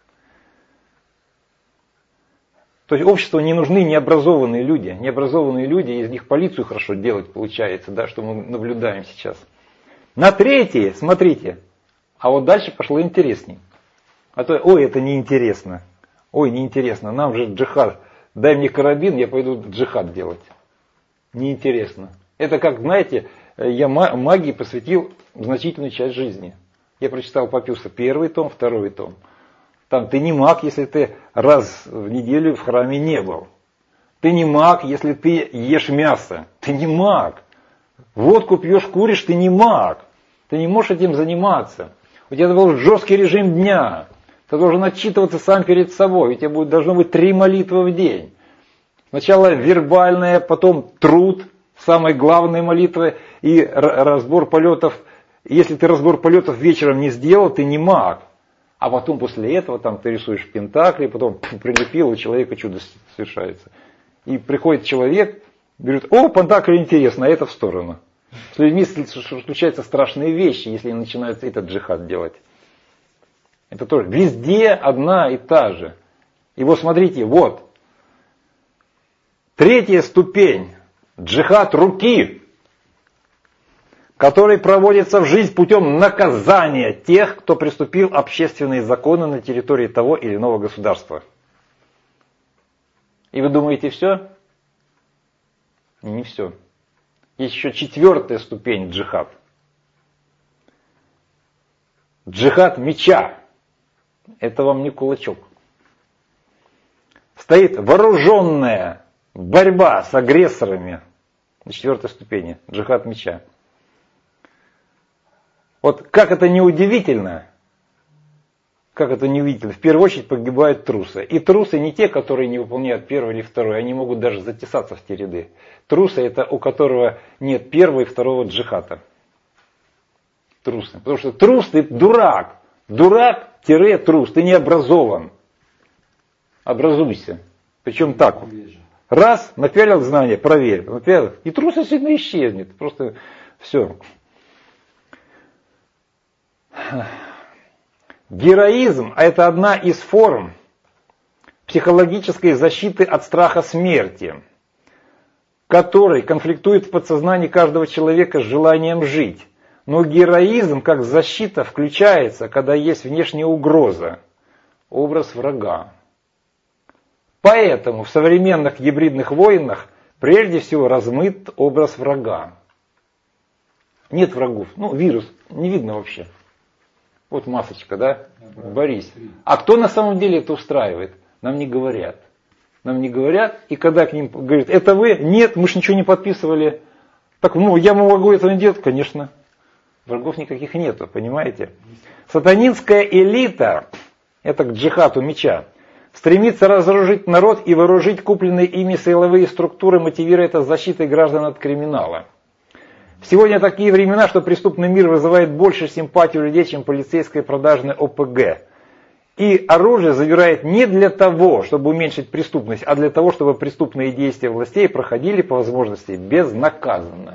То есть обществу не нужны необразованные люди. Необразованные люди, из них полицию хорошо делать получается, да, что мы наблюдаем сейчас. На третье, смотрите, а вот дальше пошло интересней. А то, ой, это неинтересно. Ой, неинтересно, нам же джихад. Дай мне карабин, я пойду джихад делать. Неинтересно. Это как, знаете, я магии посвятил значительную часть жизни. Я прочитал Папюса первый том, второй том. Там ты не маг, если ты раз в неделю в храме не был. Ты не маг, если ты ешь мясо. Ты не маг. Водку пьешь, куришь, ты не маг. Ты не можешь этим заниматься. У тебя был жесткий режим дня. Ты должен отчитываться сам перед собой. У тебя будет, должно быть три молитвы в день. Сначала вербальная, потом труд, самая главная молитва и разбор полетов. Если ты разбор полетов вечером не сделал, ты не маг. А потом после этого там, ты рисуешь пентакли, потом прилепил, у человека чудо совершается. И приходит человек, говорит, о, пентакли интересно, а это в сторону. С людьми случаются страшные вещи, если они начинают этот джихад делать. Это тоже везде одна и та же. И вот смотрите, вот. Третья ступень Джихад руки, который проводится в жизнь путем наказания тех, кто приступил общественные законы на территории того или иного государства. И вы думаете, все? Не все. Есть еще четвертая ступень джихад. Джихад меча. Это вам не кулачок. Стоит вооруженная борьба с агрессорами. На четвертой ступени. Джихад меча. Вот как это не удивительно, как это не удивительно, в первую очередь погибают трусы. И трусы не те, которые не выполняют первый или второй, они могут даже затесаться в те ряды. Трусы это у которого нет первого и второго джихада. Трусы. Потому что трус ты дурак. Дурак-трус. Ты не образован. Образуйся. Причем так вот. Раз, напялил знание, проверь. Напялил, и трус сильно исчезнет. Просто все. Героизм – это одна из форм психологической защиты от страха смерти, который конфликтует в подсознании каждого человека с желанием жить. Но героизм как защита включается, когда есть внешняя угроза, образ врага. Поэтому в современных гибридных войнах прежде всего размыт образ врага. Нет врагов, ну вирус, не видно вообще. Вот масочка, да? Борись. А кто на самом деле это устраивает? Нам не говорят. Нам не говорят, и когда к ним говорят, это вы? Нет, мы же ничего не подписывали. Так, ну, я могу этого не делать? Конечно. Врагов никаких нету, понимаете? Сатанинская элита, это к джихаду меча, стремится разоружить народ и вооружить купленные ими силовые структуры, мотивируя это защитой граждан от криминала. Сегодня такие времена, что преступный мир вызывает больше симпатии у людей, чем полицейское продажное О П Г. И оружие забирает не для того, чтобы уменьшить преступность, а для того, чтобы преступные действия властей проходили по возможности безнаказанно.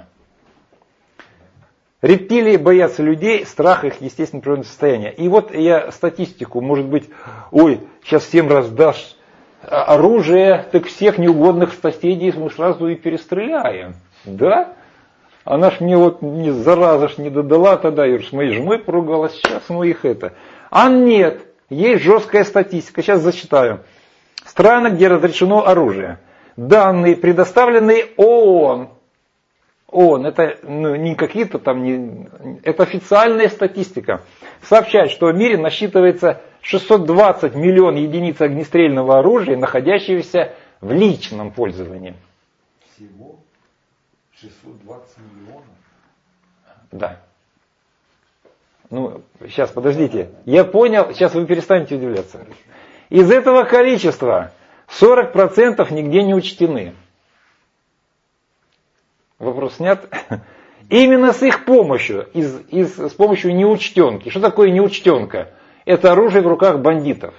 Рептилии боятся людей, страх их естественное природное состояние. И вот я статистику, может быть, ой, сейчас всем раздашь оружие, так всех неугодных соседей мы сразу и перестреляем. Да? Она ж мне вот не, зараза ж не додала тогда, я с моей женой поругалась, сейчас мы их это. А нет, есть жесткая статистика, сейчас зачитаю. Страны, где разрешено оружие. Данные, предоставленные ООН. ООН, это ну, не какие-то там, не, это официальная статистика. Сообщает, что в мире насчитывается шестьсот двадцать миллионов единиц огнестрельного оружия, находящихся в личном пользовании. Всего? шестьсот двадцать миллионов? Да. Ну, сейчас, подождите. Я понял, сейчас вы перестанете удивляться. Из этого количества сорок процентов нигде не учтены. Вопрос снят. Именно с их помощью, из, из, с помощью неучтенки. Что такое неучтенка? Это оружие в руках бандитов.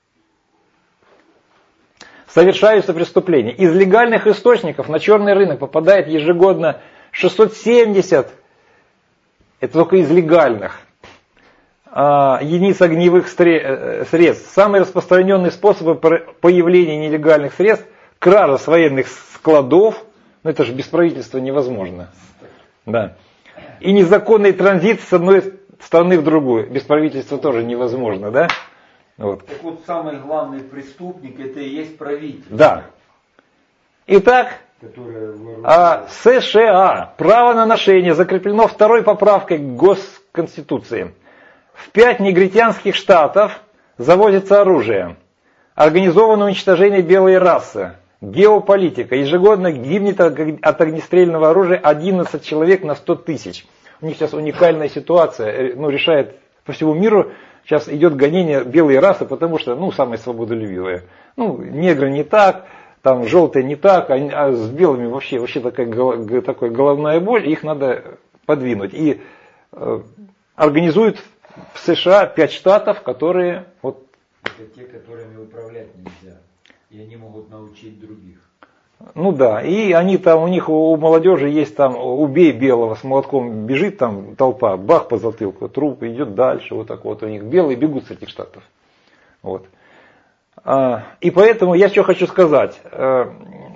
Совершаются преступления. Из легальных источников на черный рынок попадает ежегодно шестьсот семьдесят, это только из легальных, единиц огневых средств. Самые распространенные способы появления нелегальных средств – кража с военных складов, ну это же без правительства невозможно. Да. И незаконный транзит с одной стороны в другую, без правительства тоже невозможно, да? Вот. Так вот, самый главный преступник это и есть правитель. Да. Итак, а, США. Право на ношение закреплено второй поправкой к Госконституции. В пять негритянских штатов завозится оружие. Организовано уничтожение белой расы. Геополитика. Ежегодно гибнет от огнестрельного оружия одиннадцать человек на сто тысяч. У них сейчас уникальная ситуация. Ну, решает по всему миру. Сейчас идет гонение белой расы, потому что, ну, самые свободолюбивые. Ну, негры не так, там желтые не так, а, а с белыми вообще, вообще такая, такая головная боль, их надо подвинуть. И э, организуют в США пять штатов, которые... Вот, это те, которыми управлять нельзя. И они могут научить других. Ну да, и они там, у них, у молодежи есть там, убей белого, с молотком бежит там толпа, бах по затылку, труп идет дальше, вот так вот у них белые бегут с этих штатов. Вот. И поэтому я что хочу сказать,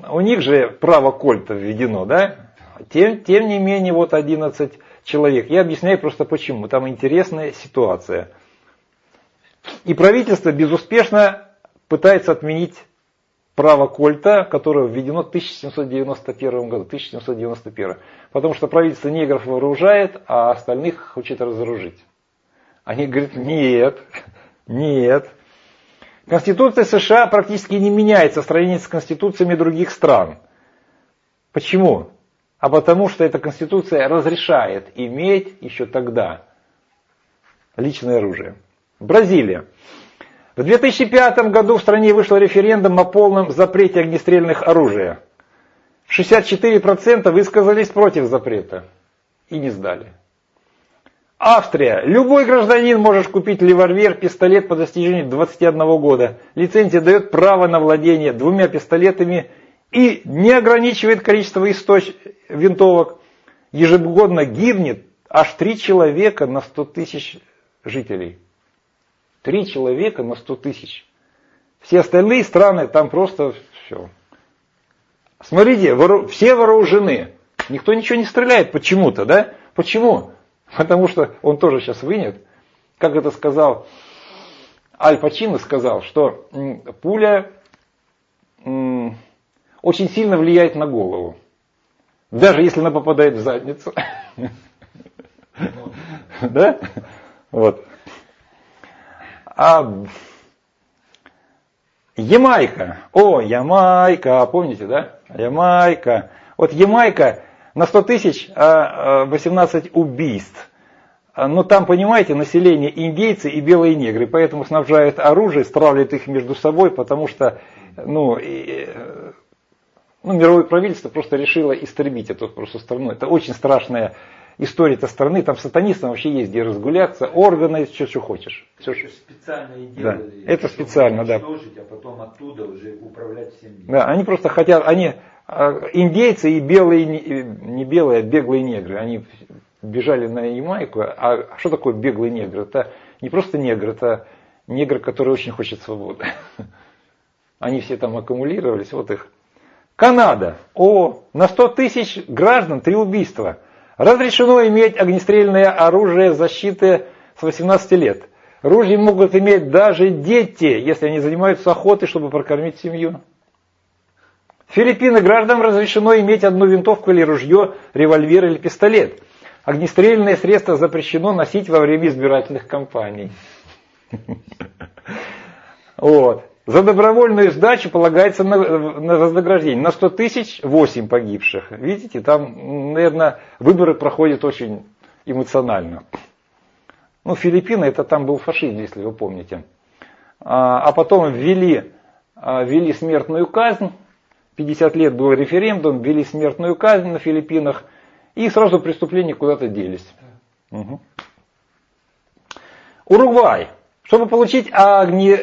у них же право кольта введено, да? Тем, тем не менее, вот одиннадцать человек. Я объясняю просто почему. Там интересная ситуация. И правительство безуспешно пытается отменить право кольта, которое введено в тысяча семьсот девяносто первом году. тысяча семьсот девяносто первый. Потому что правительство негров вооружает, а остальных хочет разоружить. Они говорят, нет, нет. Конституция США практически не меняется в сравнении с конституциями других стран. Почему? А потому что эта конституция разрешает иметь еще тогда личное оружие. Бразилия. В две тысячи пятом году в стране вышел референдум о полном запрете огнестрельных оружия. шестьдесят четыре процента высказались против запрета и не сдали. Австрия. Любой гражданин может купить револьвер, пистолет по достижению двадцати одного года. Лицензия дает право на владение двумя пистолетами и не ограничивает количество источ... винтовок. Ежегодно гибнет аж три человека на сто тысяч жителей. Три человека на сто тысяч. Все остальные страны там просто все. Смотрите, воору... все вооружены. Никто ничего не стреляет почему-то, да? Почему? Потому что он тоже сейчас вынет. Как это сказал Аль Пачино, сказал, что пуля очень сильно влияет на голову. Даже если она попадает в задницу. Да? Вот. А Ямайка. О, Ямайка. Помните, да? Ямайка. Вот Ямайка на сто тысяч восемнадцать убийств. Но там, понимаете, население индейцы и белые негры. Поэтому снабжают оружие, стравливают их между собой, потому что ну, и, ну, мировое правительство просто решило истребить эту просто страну. Это очень страшная история этой страны. Там сатанистам вообще есть где разгуляться, органы, все, что хочешь. Все, что... Специально и делали. Да, это специально, да. А потом оттуда уже управлять всем миром. Да, они просто хотят, они индейцы и белые, не белые, а беглые негры, они бежали на Ямайку. А что такое беглый негр? Это не просто негр, это негр, который очень хочет свободы. Они все там аккумулировались, вот их. Канада. О, на сто тысяч граждан три убийства. Разрешено иметь огнестрельное оружие защиты с восемнадцати лет. Ружья могут иметь даже дети, если они занимаются охотой, чтобы прокормить семью. Филиппины. Гражданам разрешено иметь одну винтовку или ружье, револьвер или пистолет. Огнестрельное средство запрещено носить во время избирательных кампаний. Вот. За добровольную сдачу полагается на, на вознаграждение. На сто тысяч восемь погибших. Видите, там, наверное, выборы проходят очень эмоционально. Ну, Филиппины, это там был фашизм, если вы помните. А, а потом ввели, ввели смертную казнь. пятьдесят лет был референдум, ввели смертную казнь на Филиппинах. И сразу преступления куда-то делись. Угу. Уругвай. Чтобы получить огни...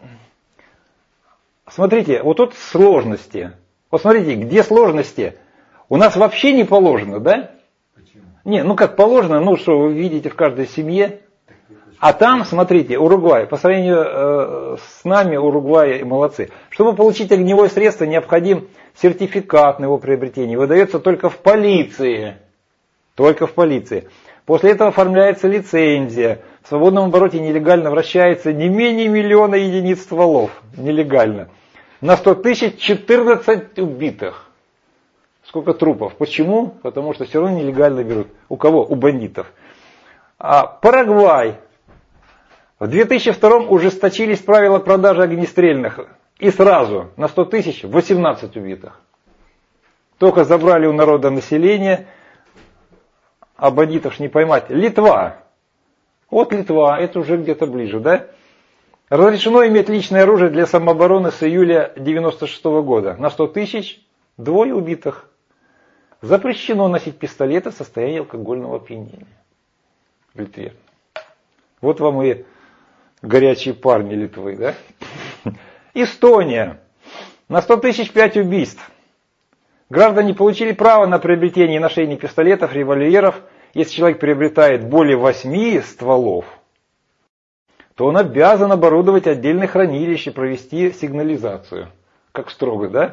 Смотрите, вот тут сложности. Вот смотрите, где сложности? У нас вообще не положено, да? Почему? Не, ну как положено, ну что вы видите в каждой семье. А там, смотрите, Уругвай, по сравнению э, с нами, Уругвай молодцы. Чтобы получить огневое средство, необходим сертификат на его приобретение. Выдается только в полиции. Только в полиции. После этого оформляется лицензия. В свободном обороте нелегально вращается не менее миллиона единиц стволов. Нелегально. На сто тысяч четырнадцать убитых. Сколько трупов? Почему? Потому что все равно нелегально берут. У кого? У бандитов. А Парагвай. В две тысячи втором ужесточились правила продажи огнестрельных. И сразу на сто тысяч восемнадцать убитых. Только забрали у народа население, а бандитов ж не поймать. Литва. Вот Литва, это уже где-то ближе, да? Разрешено иметь личное оружие для самообороны с июля девяносто шестого года. На сто тысяч двое убитых. Запрещено носить пистолеты в состоянии алкогольного опьянения. В Литве. Вот вам и горячие парни Литвы, да? Эстония. На сто тысяч пять убийств. Граждане получили право на приобретение и ношение пистолетов, револьверов. Если человек приобретает более восьми стволов, то он обязан оборудовать отдельное хранилище, провести сигнализацию. Как строго, да?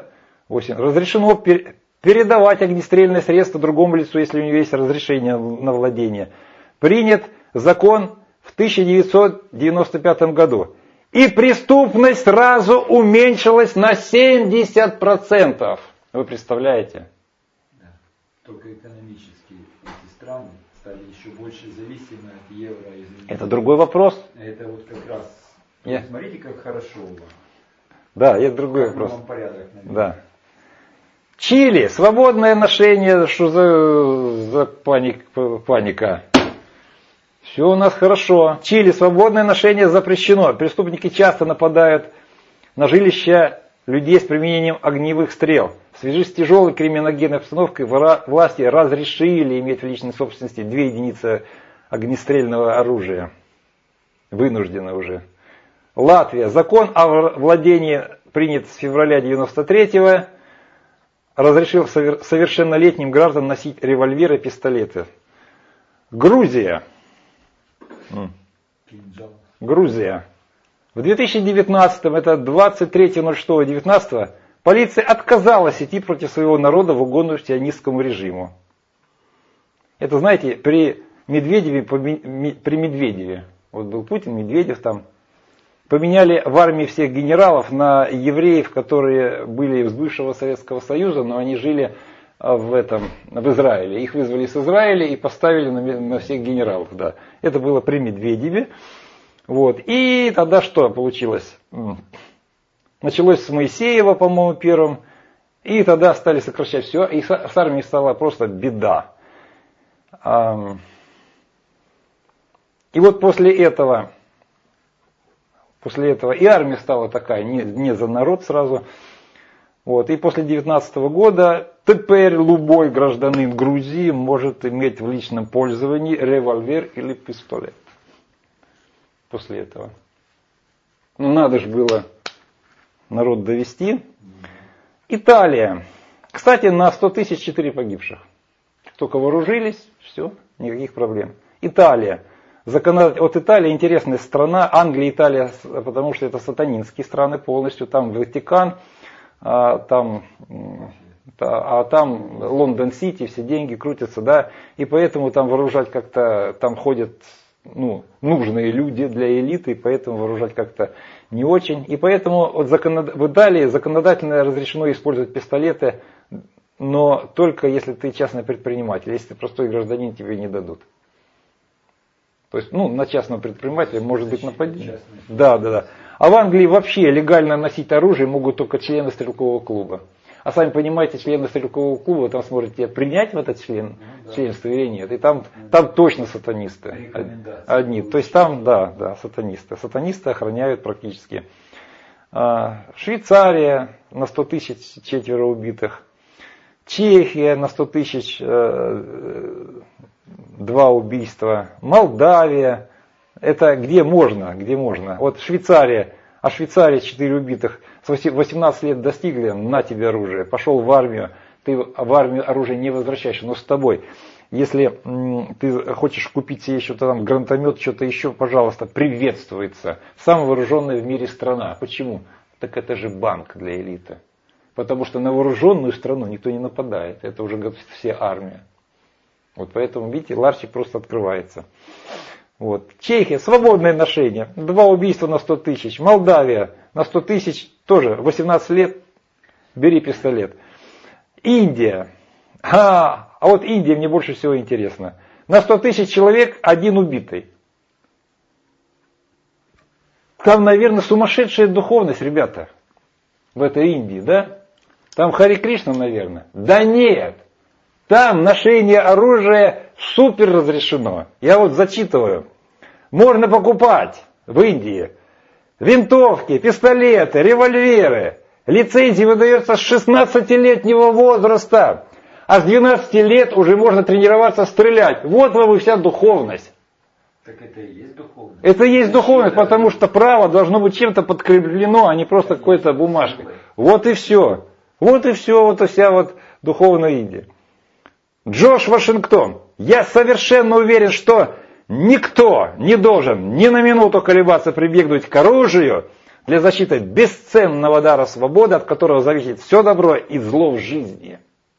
восемь. Разрешено пер, передавать огнестрельное средство другому лицу, если у него есть разрешение на владение. Принят закон в тысяча девятьсот девяносто пятом году. И преступность сразу уменьшилась на семьдесят процентов. Вы представляете? Да. Только экономически эти страны стали еще больше зависимы от евро. Это другой вопрос. Это вот как раз. Yeah. Смотрите, как хорошо у вас. Да, это другой как вопрос. Порядок, да. Чили. Свободное ношение. Что за, за паник, паника? Все у нас хорошо. Чили. Свободное ношение запрещено. Преступники часто нападают на жилища людей с применением огневых стрел. В связи с тяжелой криминогенной обстановкой власти разрешили иметь в личной собственности две единицы огнестрельного оружия. Вынуждены уже. Латвия. Закон о владении, принят с февраля девяносто третьего, разрешил совершеннолетним гражданам носить револьверы и пистолеты. Грузия. Грузия. В две тысячи девятнадцатом, это двадцать третьего ноль шестого девятнадцатого, полиция отказалась идти против своего народа в угону сионистскому режиму. Это, знаете, при Медведеве, при Медведеве, вот был Путин, Медведев там, поменяли в армии всех генералов на евреев, которые были из бывшего Советского Союза, но они жили в, этом, в Израиле. Их вызвали с Израиля и поставили на, на всех генералов. Да. Это было при Медведеве. Вот. И тогда что получилось? Началось с Моисеева, по-моему, первым. И тогда стали сокращать все. И с армией стала просто беда. И вот после этого... После этого и армия стала такая, не, не за народ сразу. Вот. И после девятнадцатого года теперь любой гражданин Грузии может иметь в личном пользовании револьвер или пистолет. После этого. Ну надо же было народ довести. Италия. Кстати, на сто тысяч четыре погибших. Только вооружились, все, никаких проблем. Италия. Законодатель... Вот Италия интересная страна, Англия, Италия, потому что это сатанинские страны полностью, там Ватикан, а там, а там Лондон-Сити, все деньги крутятся, да, и поэтому там вооружать как-то, там ходят ну, нужные люди для элиты, и поэтому вооружать как-то не очень. И поэтому вот законод... в Италии законодательно разрешено использовать пистолеты, но только если ты частный предприниматель, если ты простой гражданин, тебе не дадут. То есть, ну, на частного предпринимателя может быть нападение. Да, да, да. А в Англии вообще легально носить оружие могут только члены стрелкового клуба. А сами понимаете, члены стрелкового клуба, там смотрите, принять в этот член, ну, да. членство или нет. И там, там точно сатанисты. Одни. То есть там, да, да, сатанисты. Сатанисты охраняют практически. Швейцария на сто тысяч четверо убитых. Чехия на сто тысяч два убийства. Молдавия. Это где можно, где можно. Вот Швейцария. А Швейцария четыре убитых. С восемнадцати лет достигли, на тебе оружие. Пошел в армию. Ты в армию оружие не возвращаешь, но с тобой. Если м, ты хочешь купить себе что-то там, гранатомет, что-то еще, пожалуйста, приветствуется. Самая вооруженная в мире страна. Почему? Так это же банк для элиты. Потому что на вооруженную страну никто не нападает. Это уже говорит все армия. Вот поэтому, видите, ларчик просто открывается. Вот. Чехия, свободное ношение. Два убийства на сто тысяч. Молдавия на сто тысяч, тоже восемнадцать лет, бери пистолет. Индия. А, а вот Индия мне больше всего интересно. На сто тысяч человек один убитый. Там, наверное, сумасшедшая духовность, ребята. В этой Индии, да? Там Хари Кришна, наверное. Да нет. Там ношение оружия супер разрешено. Я вот зачитываю. Можно покупать в Индии винтовки, пистолеты, револьверы. Лицензии выдаются с шестнадцатилетнего возраста. А с двенадцати лет уже можно тренироваться стрелять. Вот вам и вся духовность. Так это и есть духовность. Это и есть духовность, потому что право должно быть чем-то подкреплено, а не просто какой-то бумажкой. Вот и все. Вот и все, вот и вся вот духовная Индия. Джордж Вашингтон. Я совершенно уверен, что никто не должен ни на минуту колебаться прибегнуть к оружию для защиты бесценного дара свободы, от которого зависит все добро и зло в жизни.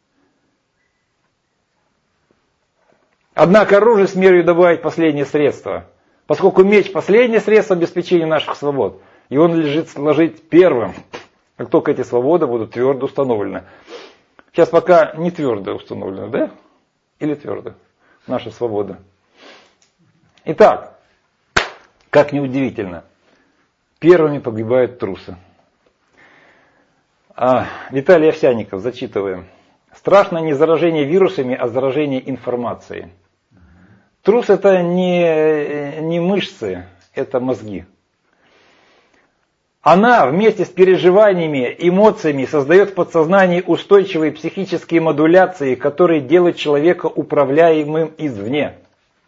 Однако оружие с мерой добывает последнее средство. Поскольку меч – последнее средство обеспечения наших свобод, его надлежит сложить первым, как только эти свободы будут твердо установлены. Сейчас пока не твердо установлено, да? Или твердо? Наша свобода. Итак, как неудивительно, первыми погибают трусы. А, Виталий Овсянников, зачитываем. Страшно не заражение вирусами, а заражение информацией. Трус это не, не мышцы, это мозги. Она вместе с переживаниями, эмоциями создает в подсознании устойчивые психические модуляции, которые делают человека управляемым извне.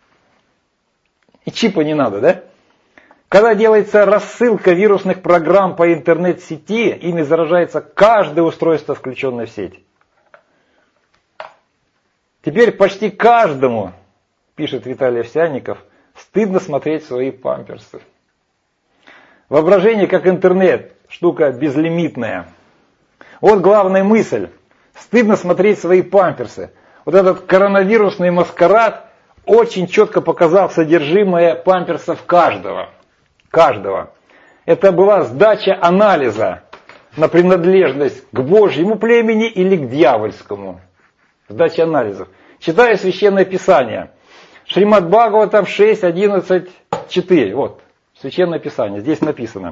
И чипа не надо, да? Когда делается рассылка вирусных программ по интернет-сети, ими заражается каждое устройство, включенное в сеть. Теперь почти каждому, пишет Виталий Овсянников, стыдно смотреть свои памперсы. Воображение, как интернет, штука безлимитная. Вот главная мысль. Стыдно смотреть свои памперсы. Вот этот коронавирусный маскарад очень четко показал содержимое памперсов каждого. Каждого. Это была сдача анализа на принадлежность к Божьему племени или к дьявольскому. Сдача анализов. Читаю Священное Писание. Шримад Бхагаватам шесть, одиннадцать, четыре. Вот. Священное Писание. Здесь написано.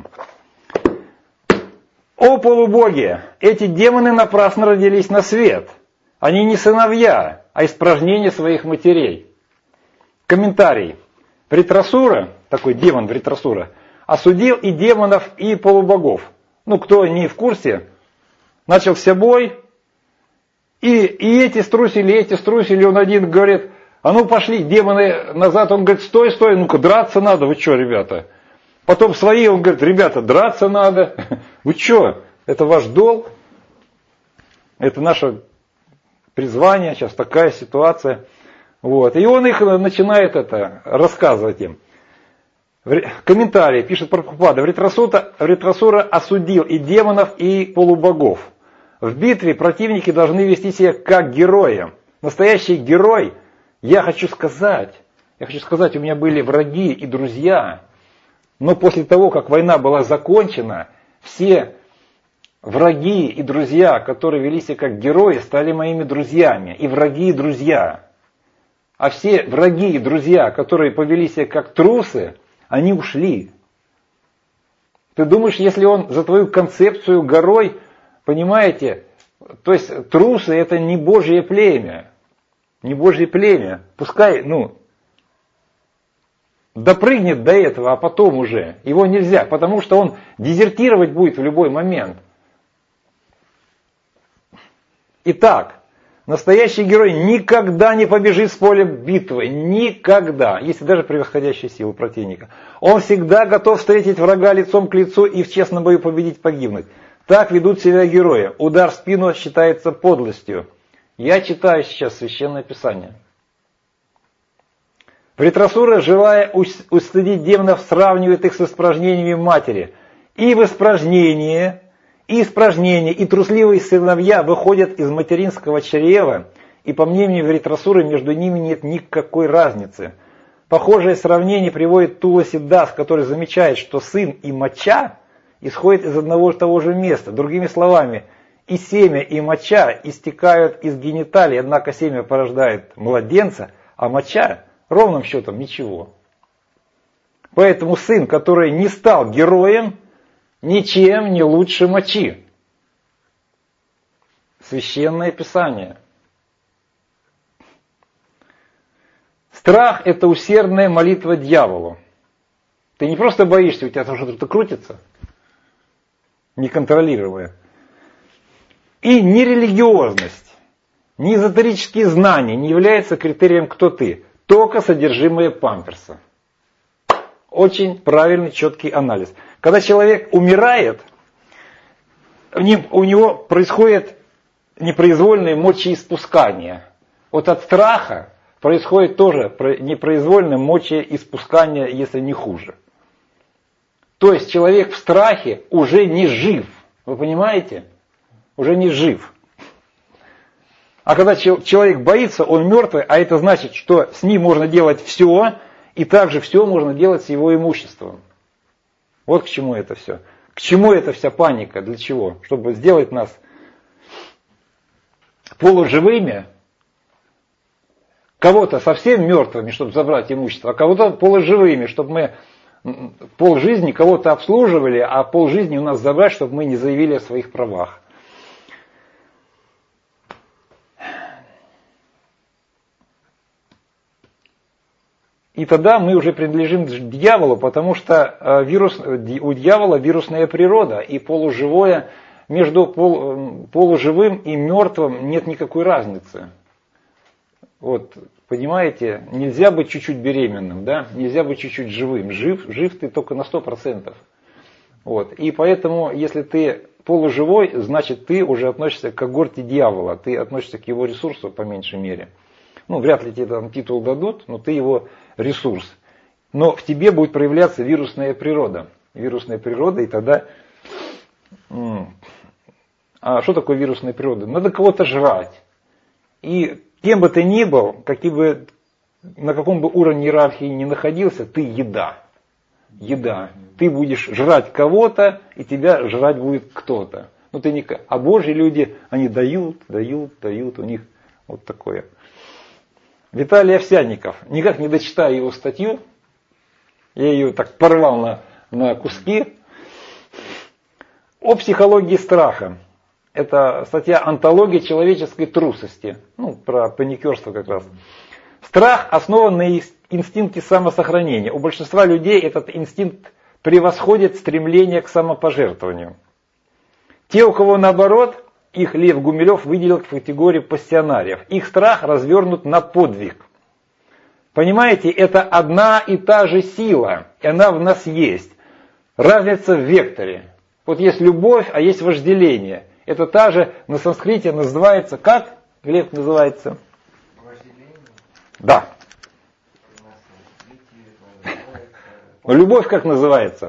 О полубоги! Эти демоны напрасно родились на свет. Они не сыновья, а испражнения своих матерей. Комментарий. Вритрасура, такой демон Вритрасура, осудил и демонов, и полубогов. Ну, кто не в курсе, начался бой, и, и эти струсили, и эти струсили, он один говорит, а ну пошли, демоны назад, он говорит, стой, стой, ну-ка драться надо, вы что, ребята? Потом свои, он говорит, ребята, драться надо, вы что, это ваш долг, это наше призвание, сейчас такая ситуация. Вот. И он их начинает это, рассказывать им. Комментарий, пишет Прабхупада, Вритрасура осудил и демонов, и полубогов. В битве противники должны вести себя как герои. Настоящий герой, я хочу сказать, я хочу сказать, у меня были враги и друзья, но после того, как война была закончена, все враги и друзья, которые вели себя как герои, стали моими друзьями. И враги и друзья. А все враги и друзья, которые повели себя как трусы, они ушли. Ты думаешь, если он за твою концепцию горой, понимаете, то есть трусы это не Божье племя. Не Божье племя. Пускай, ну, допрыгнет до этого, а потом уже. Его нельзя, потому что он дезертировать будет в любой момент. Итак, настоящий герой никогда не побежит с поля битвы. Никогда. Если даже превосходящие силы противника. Он всегда готов встретить врага лицом к лицу и в честном бою победить, погибнуть. Так ведут себя герои. Удар в спину считается подлостью. Я читаю сейчас Священное Писание. Вритрасура, желая устыдить демонов, сравнивает их с испражнениями матери. И в испражнении, и испражнения, и трусливые сыновья выходят из материнского чрева, и по мнению Вритрасуры между ними нет никакой разницы. Похожее сравнение приводит Туласи Дас, который замечает, что сын и моча исходят из одного и того же места. Другими словами, и семя, и моча истекают из гениталий, однако семя порождает младенца, а моча ровным счетом ничего. Поэтому сын, который не стал героем, ничем не лучше мочи. Священное Писание. Страх – это усердная молитва дьяволу. Ты не просто боишься, у тебя там что-то крутится, неконтролируемое. И ни религиозность, ни эзотерические знания не являются критерием, кто ты. Только содержимое памперса. Очень правильный, четкий анализ. Когда человек умирает, у него происходит непроизвольное мочеиспускание. Вот от страха происходит тоже непроизвольное мочеиспускание, если не хуже. То есть человек в страхе уже не жив. Вы понимаете? Уже не жив. А когда человек боится, он мертвый, а это значит, что с ним можно делать все, и также все можно делать с его имуществом. Вот к чему это все. К чему эта вся паника? Для чего? Чтобы сделать нас полуживыми, кого-то совсем мертвыми, чтобы забрать имущество, а кого-то полуживыми, чтобы мы полжизни кого-то обслуживали, а полжизни у нас забрать, чтобы мы не заявили о своих правах. И тогда мы уже принадлежим дьяволу, потому что вирус, у дьявола вирусная природа, и полуживое, между пол, полуживым и мертвым нет никакой разницы. Вот, понимаете, нельзя быть чуть-чуть беременным, да? Нельзя быть чуть-чуть живым. Жив, жив ты только на сто процентов. Вот. И поэтому, если ты полуживой, значит ты уже относишься к когорте дьявола, ты относишься к его ресурсу по меньшей мере. Ну, вряд ли тебе там титул дадут, но ты его ресурс. Но в тебе будет проявляться вирусная природа. Вирусная природа, и тогда... А что такое вирусная природа? Надо кого-то жрать. И кем бы ты ни был, каким бы, на каком бы уровне иерархии ни находился, ты еда. Еда. Ты будешь жрать кого-то, и тебя жрать будет кто-то. Ну, ты не... А Божьи люди, они дают, дают, дают. У них вот такое... Виталий Овсянников, никак не дочитаю его статью, я ее так порвал на, на куски, о психологии страха. Это статья «Антология человеческой трусости», ну, про паникерство как раз. Страх основан на инстинкте самосохранения. У большинства людей этот инстинкт превосходит стремление к самопожертвованию. Те, у кого наоборот, их Лев Гумилев выделил в категорию пассионариев. Их страх развернут на подвиг. Понимаете, это одна и та же сила, и она в нас есть. Разница в векторе. Вот есть любовь, а есть вожделение. Это та же, на санскрите называется, как, Глеб, называется? Вожделение? Да. Любовь как называется?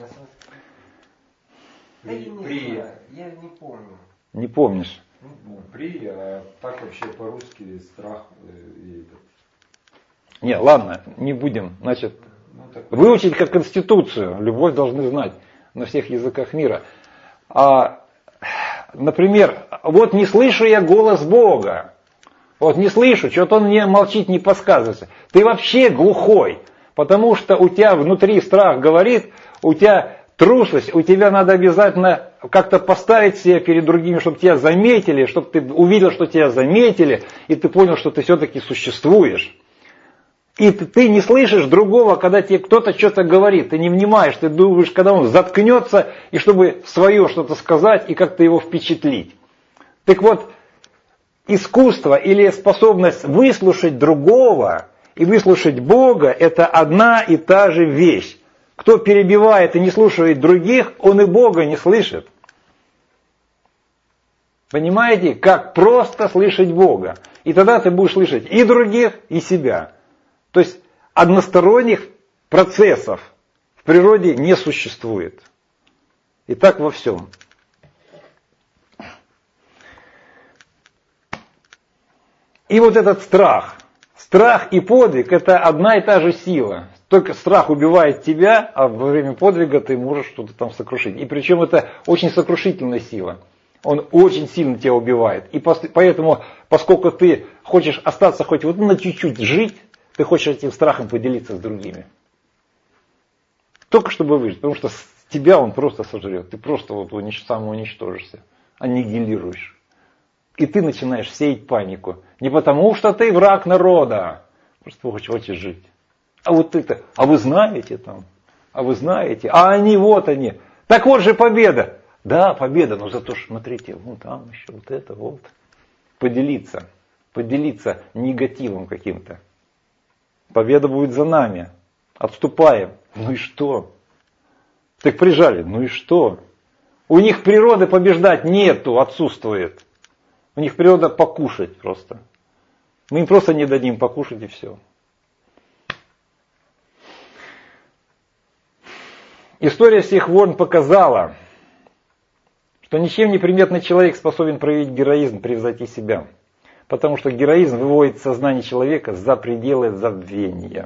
Да я не знаю, я не помню. Не помнишь? Ну, при, а так вообще по-русски страх и этот. Не, ладно, не будем. Значит, Ну, так... выучить как конституцию. Любовь должны знать на всех языках мира. А, например, вот не слышу я голос Бога. Вот не слышу, что-то он мне молчит, не подсказывается. Ты вообще глухой, потому что у тебя внутри страх говорит, у тебя трусость, у тебя надо обязательно как-то поставить себя перед другими, чтобы тебя заметили, чтобы ты увидел, что тебя заметили, и ты понял, что ты все-таки существуешь. И ты, ты не слышишь другого, когда тебе кто-то что-то говорит, ты не внимаешь, ты думаешь, когда он заткнется, и чтобы свое что-то сказать и как-то его впечатлить. Так вот, искусство или способность выслушать другого и выслушать Бога, это одна и та же вещь. Кто перебивает и не слушает других, он и Бога не слышит. Понимаете, как просто слышать Бога. И тогда ты будешь слышать и других, и себя. То есть односторонних процессов в природе не существует. И так во всем. И вот этот страх. Страх и подвиг – это одна и та же сила. Только страх убивает тебя, а во время подвига ты можешь что-то там сокрушить. И причем это очень сокрушительная сила. Он очень сильно тебя убивает. И поэтому, поскольку ты хочешь остаться хоть вот на чуть-чуть жить, ты хочешь этим страхом поделиться с другими. Только чтобы выжить. Потому что с тебя он просто сожрет. Ты просто вот унич, самоуничтожишься. Аннигилируешь. И ты начинаешь сеять панику. Не потому что ты враг народа. Просто хочешь жить. А вот это, а вы знаете там, а вы знаете, а они вот они. Так вот же победа. Да, победа, но зато смотрите, вон там еще вот это вот. Поделиться, поделиться негативом каким-то. Победа будет за нами. Отступаем. Ну и что? Так прижали, ну и что? У них природы побеждать нету, отсутствует. У них природа покушать просто. Мы им просто не дадим покушать и все. История всех войн показала, что ничем не приметный человек способен проявить героизм, превзойти себя. Потому что героизм выводит сознание человека за пределы забвения.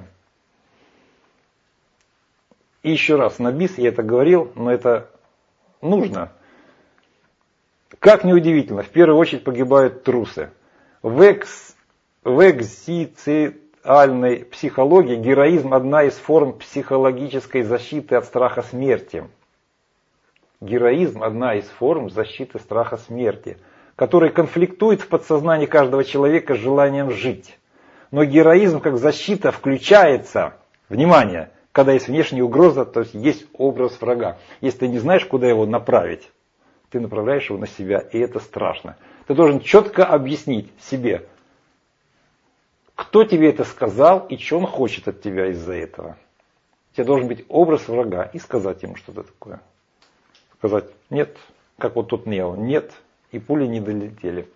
И еще раз, на бис я это говорил, но это нужно. Как неудивительно, в первую очередь погибают трусы. В, экс, в экзистенциальной психологии героизм – одна из форм психологической защиты от страха смерти. Героизм – одна из форм защиты страха смерти, который конфликтует в подсознании каждого человека с желанием жить. Но героизм как защита включается, внимание, когда есть внешняя угроза, то есть есть образ врага. Если ты не знаешь, куда его направить, ты направляешь его на себя, и это страшно. Ты должен четко объяснить себе, кто тебе это сказал и что он хочет от тебя из-за этого. У тебя должен быть образ врага и сказать ему что-то такое. Сказать нет, как вот тут Нео, нет, и пули не долетели.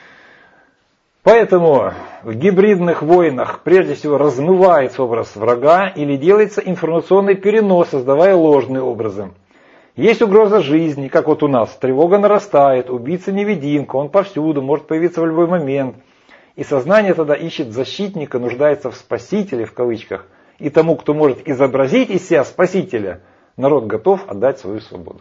Поэтому в гибридных войнах прежде всего размывается образ врага или делается информационный перенос, создавая ложные образы. Есть угроза жизни, как вот у нас, тревога нарастает, убийца-невидимка, он повсюду, может появиться в любой момент. И сознание тогда ищет защитника, нуждается в спасителе, в кавычках, и тому, кто может изобразить из себя спасителя, народ готов отдать свою свободу.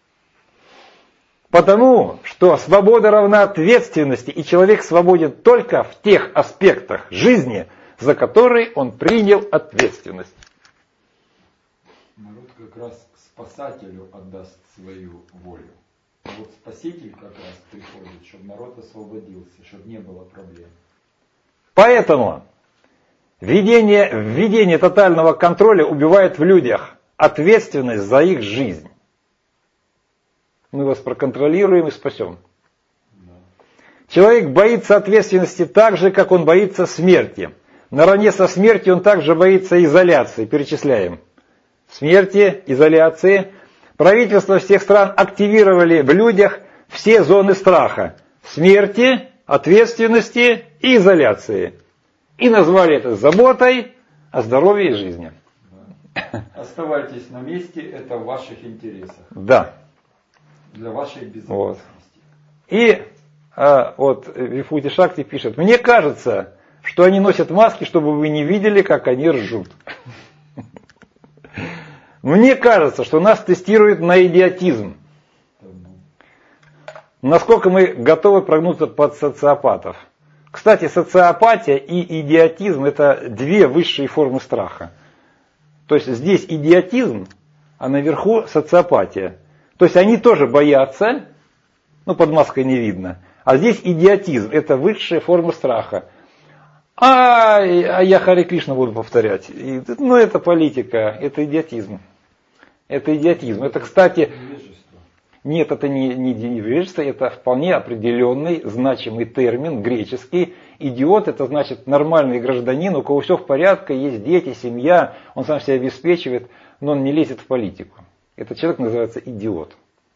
Потому что свобода равна ответственности, и человек свободен только в тех аспектах жизни, за которые он принял ответственность. Народ как раз спасателю отдаст свою волю. А вот спаситель как раз приходит, чтобы народ освободился, чтобы не было проблем. Поэтому введение, введение тотального контроля убивает в людях ответственность за их жизнь. Мы вас проконтролируем и спасем. Да. Человек боится ответственности так же, как он боится смерти. Наравне со смертью он также боится изоляции. Перечисляем. Смерти, изоляции. Правительства всех стран активировали в людях все зоны страха. Смерти, ответственности и изоляции. И назвали это заботой о здоровье и жизни. Да. Оставайтесь на месте, это в ваших интересах. Да. Для вашей безопасности. Вот. И а, вот Вифути Шакти пишет: мне кажется, что они носят маски, чтобы вы не видели, как они ржут. Мне кажется, что нас тестируют на идиотизм. Насколько мы готовы прогнуться под социопатов. Кстати, социопатия и идиотизм – это две высшие формы страха. То есть здесь идиотизм, а наверху социопатия. То есть они тоже боятся, ну под маской не видно. А здесь идиотизм – это высшая форма страха. А, а я Харе Кришна буду повторять. И, ну это политика, это идиотизм. Это идиотизм. Это, кстати, нет, это не, не невежество, это вполне определенный, значимый термин, греческий. Идиот – это значит нормальный гражданин, у кого все в порядке, есть дети, семья, он сам себя обеспечивает, но он не лезет в политику. Этот человек называется идиот.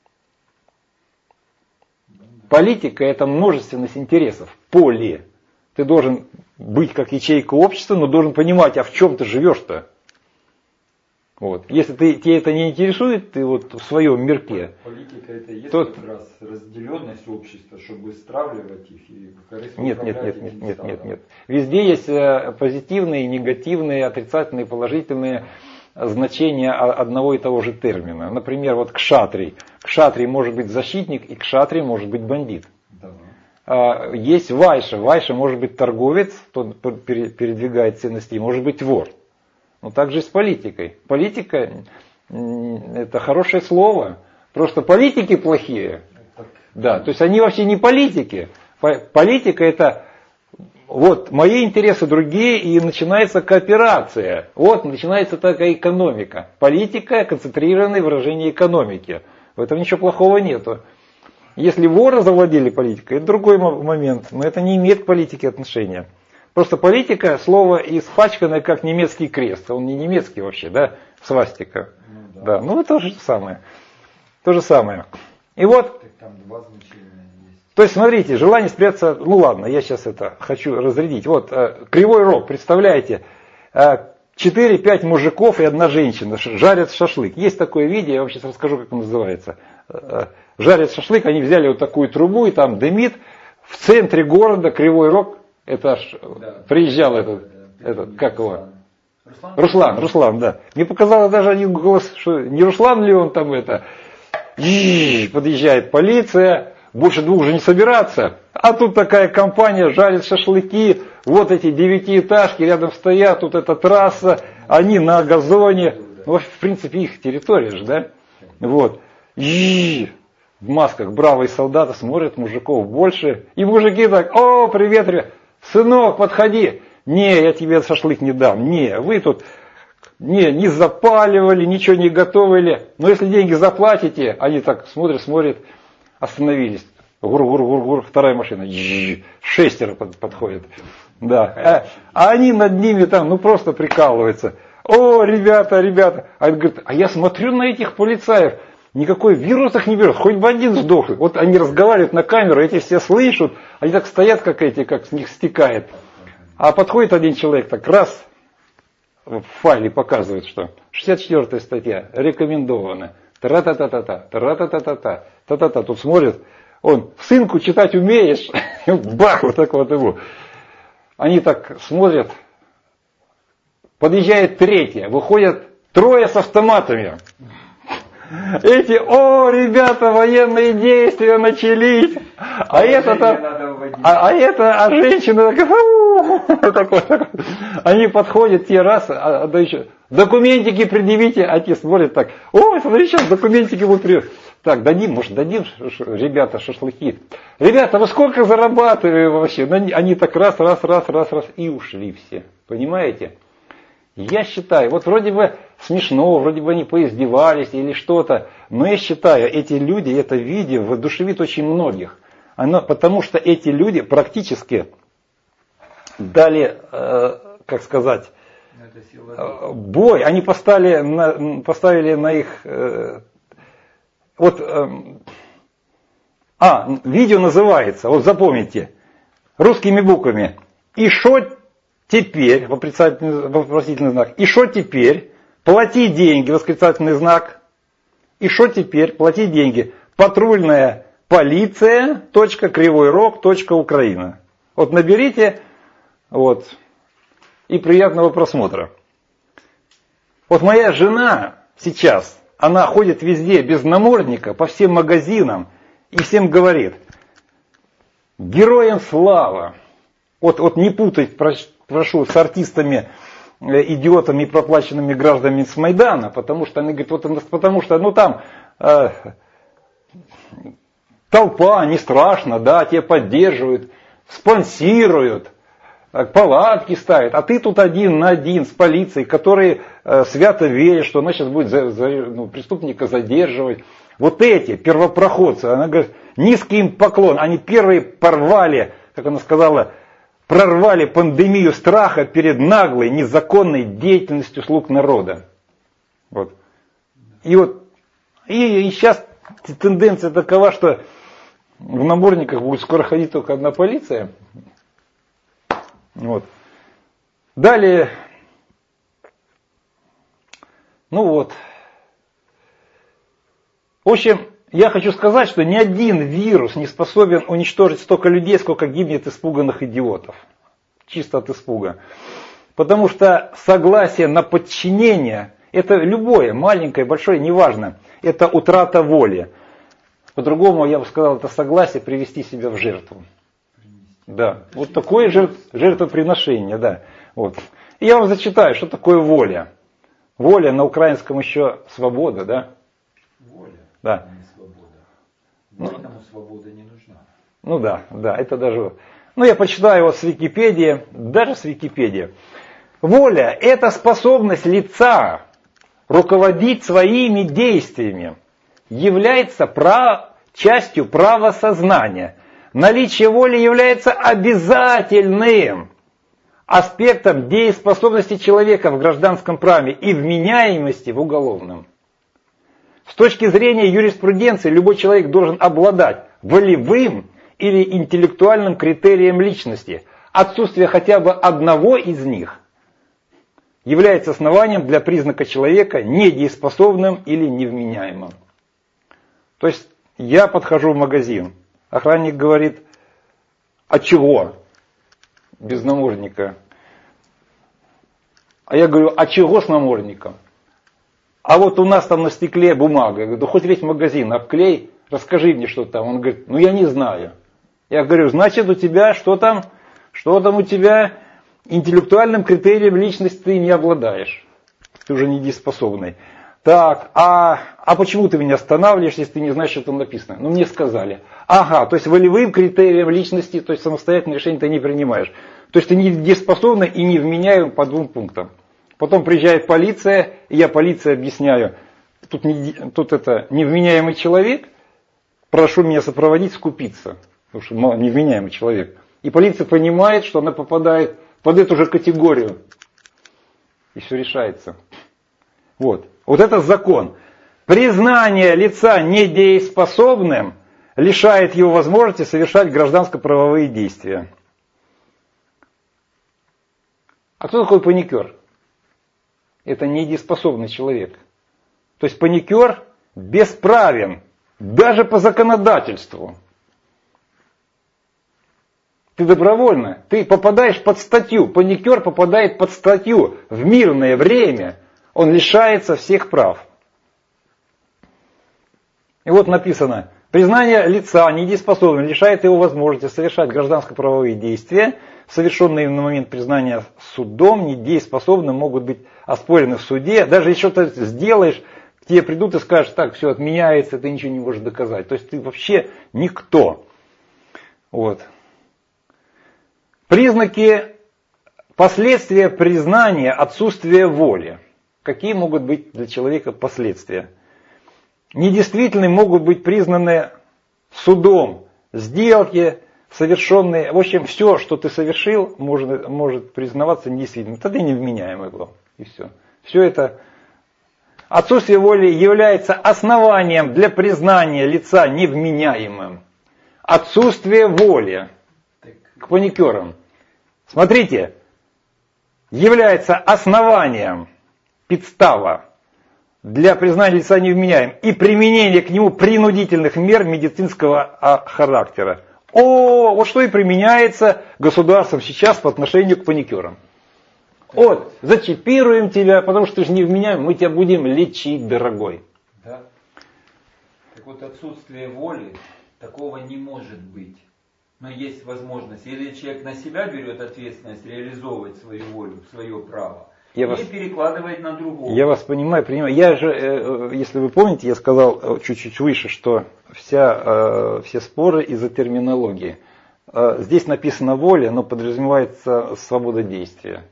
Политика – это множественность интересов, поле. Ты должен быть как ячейка общества, но должен понимать, а в чем ты живешь-то. Вот. Если ты, тебе это не интересует, ты вот в своем мирке. Политика это и есть то... как раз разделенность общества, чтобы стравливать их и корыстно нет, нет, нет, нет, нет, стадом. нет, нет. Везде есть позитивные, негативные, отрицательные, положительные значения одного и того же термина. Например, вот кшатрий. Кшатрий может быть защитник, и кшатрий может быть бандит. Да. Есть вайша. Вайша может быть торговец, тот передвигает ценности, может быть вор. Но также и с политикой. Политика – это хорошее слово. Просто политики плохие. Да, то есть они вообще не политики. Политика – это вот мои интересы другие, и начинается кооперация. Вот начинается такая экономика. Политика – концентрированное выражение экономики. В этом ничего плохого нету. Если воры завладели политикой, это другой момент. Но это не имеет к политике отношения. Просто политика, слово испачканное как немецкий крест. Он не немецкий вообще, да, свастика. Ну, да. Да. Ну, то же самое. То же самое. И вот, там два значения есть. То есть, смотрите, желание спрятаться, ну ладно, я сейчас это хочу разрядить. Вот, кривой рог, представляете, четыре-пять мужиков и одна женщина жарят шашлык. Есть такое видео, я вам сейчас расскажу, как оно называется. Жарят шашлык, они взяли вот такую трубу и там дымит. В центре города, Кривой Рог, это аж да. приезжал этот, да, этот как его? Руслан? Руслан, Руслан, да. Мне показалось даже один голос, что не Руслан ли он там это. Подъезжает полиция, больше двух же не собираться. А тут такая компания жарит шашлыки, вот эти девятиэтажки рядом стоят, тут эта трасса, они на газоне. Ну, в принципе, их территория же, да? Вот. В масках бравые солдаты смотрят, мужиков больше. И мужики так, о, привет, привет, сынок, подходи. Не, я тебе шашлык не дам. Не, вы тут не, не запаливали, ничего не готовили. Но если деньги заплатите, они так смотрят, смотрят, остановились. Гур-гур-гур-гур, вторая машина. Шестеро подходит. Да. А, а они над ними там, ну просто прикалываются. О, ребята, ребята. А они говорят, а я смотрю на этих полицаев. Никакой вирус их не берет, хоть бы один сдох. Вот они разговаривают на камеру, эти все слышат, они так стоят, как эти, как с них стекает. А подходит один человек, так раз, в файле показывает, что шестьдесят четвёртая статья, рекомендована. Тра-та-та-та-та, тра-та-та-та-та, та-та-та. Тут смотрит, он, сынку читать умеешь? Бах, вот так вот его. Они так смотрят, подъезжает третья, выходят трое с автоматами. Эти, о, ребята, военные действия начались. А, а это там, а, а это, а женщина такая, такой, такой. Они подходят, те раз, а, да еще, документики предъявите, а те смотрят так, ой, смотри, сейчас документики будут предъявить. Так, дадим, может, дадим, ребята, шашлыки. Ребята, вы сколько зарабатываете вообще? Они так раз, раз, раз, раз, раз, и ушли все. Понимаете? Я считаю, вот вроде бы смешно, вроде бы они поиздевались или что-то, но я считаю, эти люди, это видео воодушевит очень многих. Оно, потому что эти люди практически дали, э, как сказать, э, бой. Они поставили на, поставили на их... Э, вот, э, а, видео называется, вот запомните, русскими буквами. И шо теперь, вопросительный знак, и шо теперь, плати деньги, восклицательный знак, и шо теперь, плати деньги, патрульная полиция, точка, кривой рог, точка, Украина. Вот наберите, вот, и приятного просмотра. Вот моя жена сейчас, она ходит везде без намордника, по всем магазинам, и всем говорит, героям слава. Вот, вот не путать, прошу, с артистами, идиотами и проплаченными гражданами с Майдана, потому что они говорят, вот, потому что, ну там, э, толпа, не страшно, да, тебя поддерживают, спонсируют, палатки ставят, а ты тут один на один с полицией, которые э, свято верят, что она сейчас будет за, за, ну, преступника задерживать. Вот эти первопроходцы, она говорит, низкий им поклон, они первые порвали, как она сказала, прорвали пандемию страха перед наглой, незаконной деятельностью слуг народа. Вот. И вот, и, и сейчас тенденция такова, что в намордниках будет скоро ходить только одна полиция. Вот. Далее, ну вот. В общем, я хочу сказать, что ни один вирус не способен уничтожить столько людей, сколько гибнет испуганных идиотов. Чисто от испуга. Потому что согласие на подчинение, это любое, маленькое, большое, неважно, это утрата воли. По-другому, я бы сказал, это согласие привести себя в жертву. Да, вот такое жертв, жертвоприношение, да. Вот. И я вам зачитаю, что такое воля. Воля на украинском еще свобода, да? Воля, да. а не свобода. Воинам ну, свобода не нужна. Ну да, да, это даже... Ну я почитаю его с Википедии, даже с Википедии. Воля – это способность лица руководить своими действиями, является прав... частью правосознания. Наличие воли является обязательным аспектом дееспособности человека в гражданском праве и вменяемости в уголовном. С точки зрения юриспруденции любой человек должен обладать волевым или интеллектуальным критерием личности. Отсутствие хотя бы одного из них является основанием для признака человека недееспособным или невменяемым. То есть я подхожу в магазин, охранник говорит, а чего? Без намордника. А я говорю, а чего с намордником? А вот у нас там на стекле бумага. Я говорю, да хоть весь магазин обклей, расскажи мне, что там. Он говорит, ну я не знаю. Я говорю, значит у тебя, что там, что там у тебя, интеллектуальным критерием личности ты не обладаешь. Ты уже недееспособный. Так, а, а почему ты меня останавливаешь, если ты не знаешь, что там написано? Ну мне сказали. Ага, то есть волевым критерием личности, то есть самостоятельное решение ты не принимаешь. То есть ты недееспособный и невменяем по двум пунктам. Потом приезжает полиция, и я полиции объясняю, тут, не, тут это невменяемый человек, прошу меня сопроводить, скупиться, потому что невменяемый человек. И полиция понимает, что она попадает под эту же категорию. И все решается. Вот. Вот это закон. Признание лица недееспособным лишает его возможности совершать гражданско-правовые действия. А кто такой паникер? Это недееспособный человек. То есть паникер бесправен, даже по законодательству. Ты добровольно, ты попадаешь под статью, паникер попадает под статью в мирное время, он лишается всех прав. И вот написано, признание лица недееспособным лишает его возможности совершать гражданско-правовые действия, совершенные на момент признания судом, недееспособным могут быть оспорены в суде. Даже если что-то сделаешь, к тебе придут и скажут, так, все отменяется, ты ничего не можешь доказать. То есть ты вообще никто. Вот. Признаки последствия признания отсутствия воли. Какие могут быть для человека последствия? Недействительными могут быть признаны судом сделки, совершенные, в общем, все, что ты совершил, может, может признаваться недействительным. Тогда невменяемый был. И все. Все это. Отсутствие воли является основанием для признания лица невменяемым. Отсутствие воли к паникерам. Смотрите, является основанием подстава для признания лица невменяемым и применения к нему принудительных мер медицинского характера. О, вот что и применяется государством сейчас по отношению к паникерам. Вот, зачипируем тебя, потому что ты же невменяем, мы тебя будем лечить, дорогой. Да. Так вот, отсутствие воли, такого не может быть. Но есть возможность, или человек на себя берет ответственность реализовывать свою волю, свое право, я и вас, перекладывает на другого. Я вас понимаю, понимаю. Я же, если вы помните, я сказал чуть-чуть выше, что вся, все споры из-за терминологии. Здесь написано воля, но подразумевается свобода действия.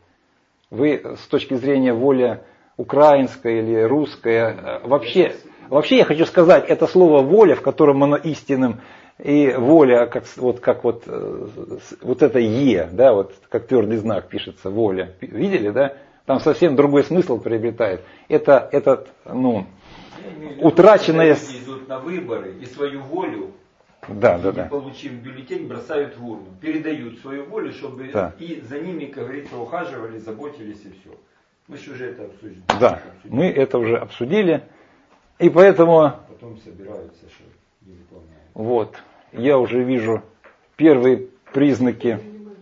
Вы с точки зрения воли украинская или русская, вообще, вообще я хочу сказать, это слово воля, в котором оно истинным, и воля, как вот, как вот, вот это Е, да, вот как твердый знак пишется, воля. Видели, да? Там совсем другой смысл приобретает. Это, этот, ну, утраченное... Люди идут на выборы и свою волю, да, да, не да. получив бюллетень, бросают в урну. Передают свою волю, чтобы да. и за ними, как говорится, ухаживали, заботились и все. Мы же уже это обсудили. Да, обсудили. Мы это уже обсудили. И поэтому... Потом собираются, что не выполняют. Вот, я уже вижу первые признаки.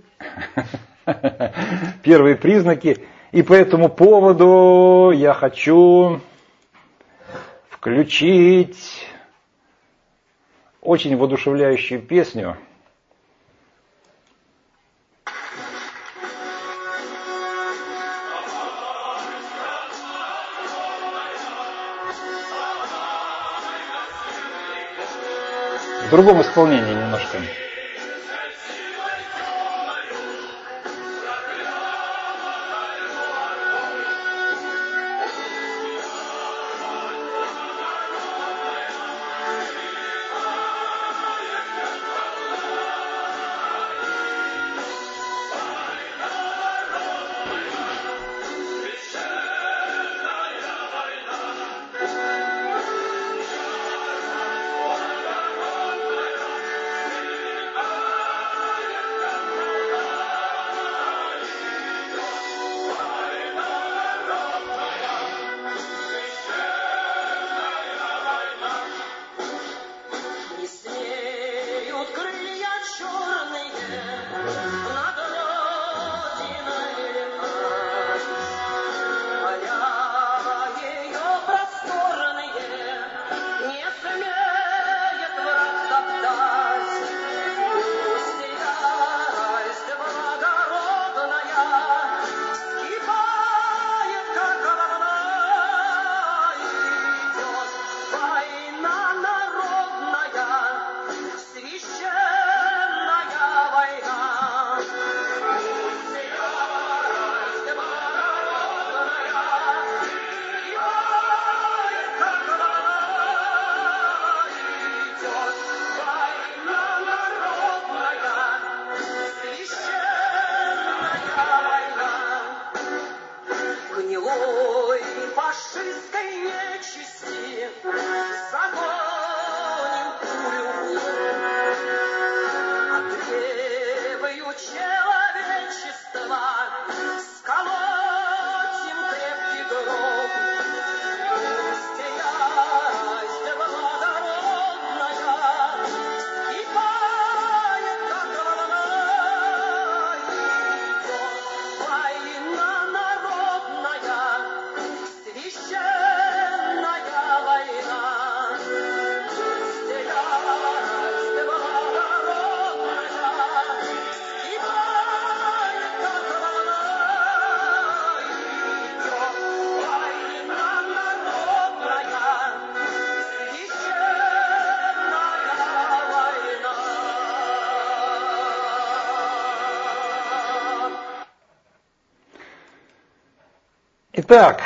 Первые признаки. И по этому поводу я хочу включить очень воодушевляющую песню. В другом исполнении немножко. Итак,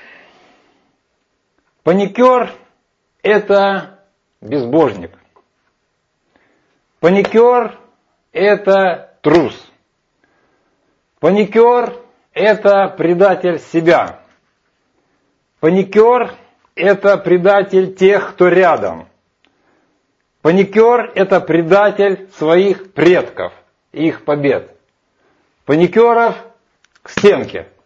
паникер – это безбожник. Паникер – это трус. Паникер – это предатель себя. Паникер – это предатель тех, кто рядом. Паникер – это предатель своих предков и их побед. Паникеров к стенке.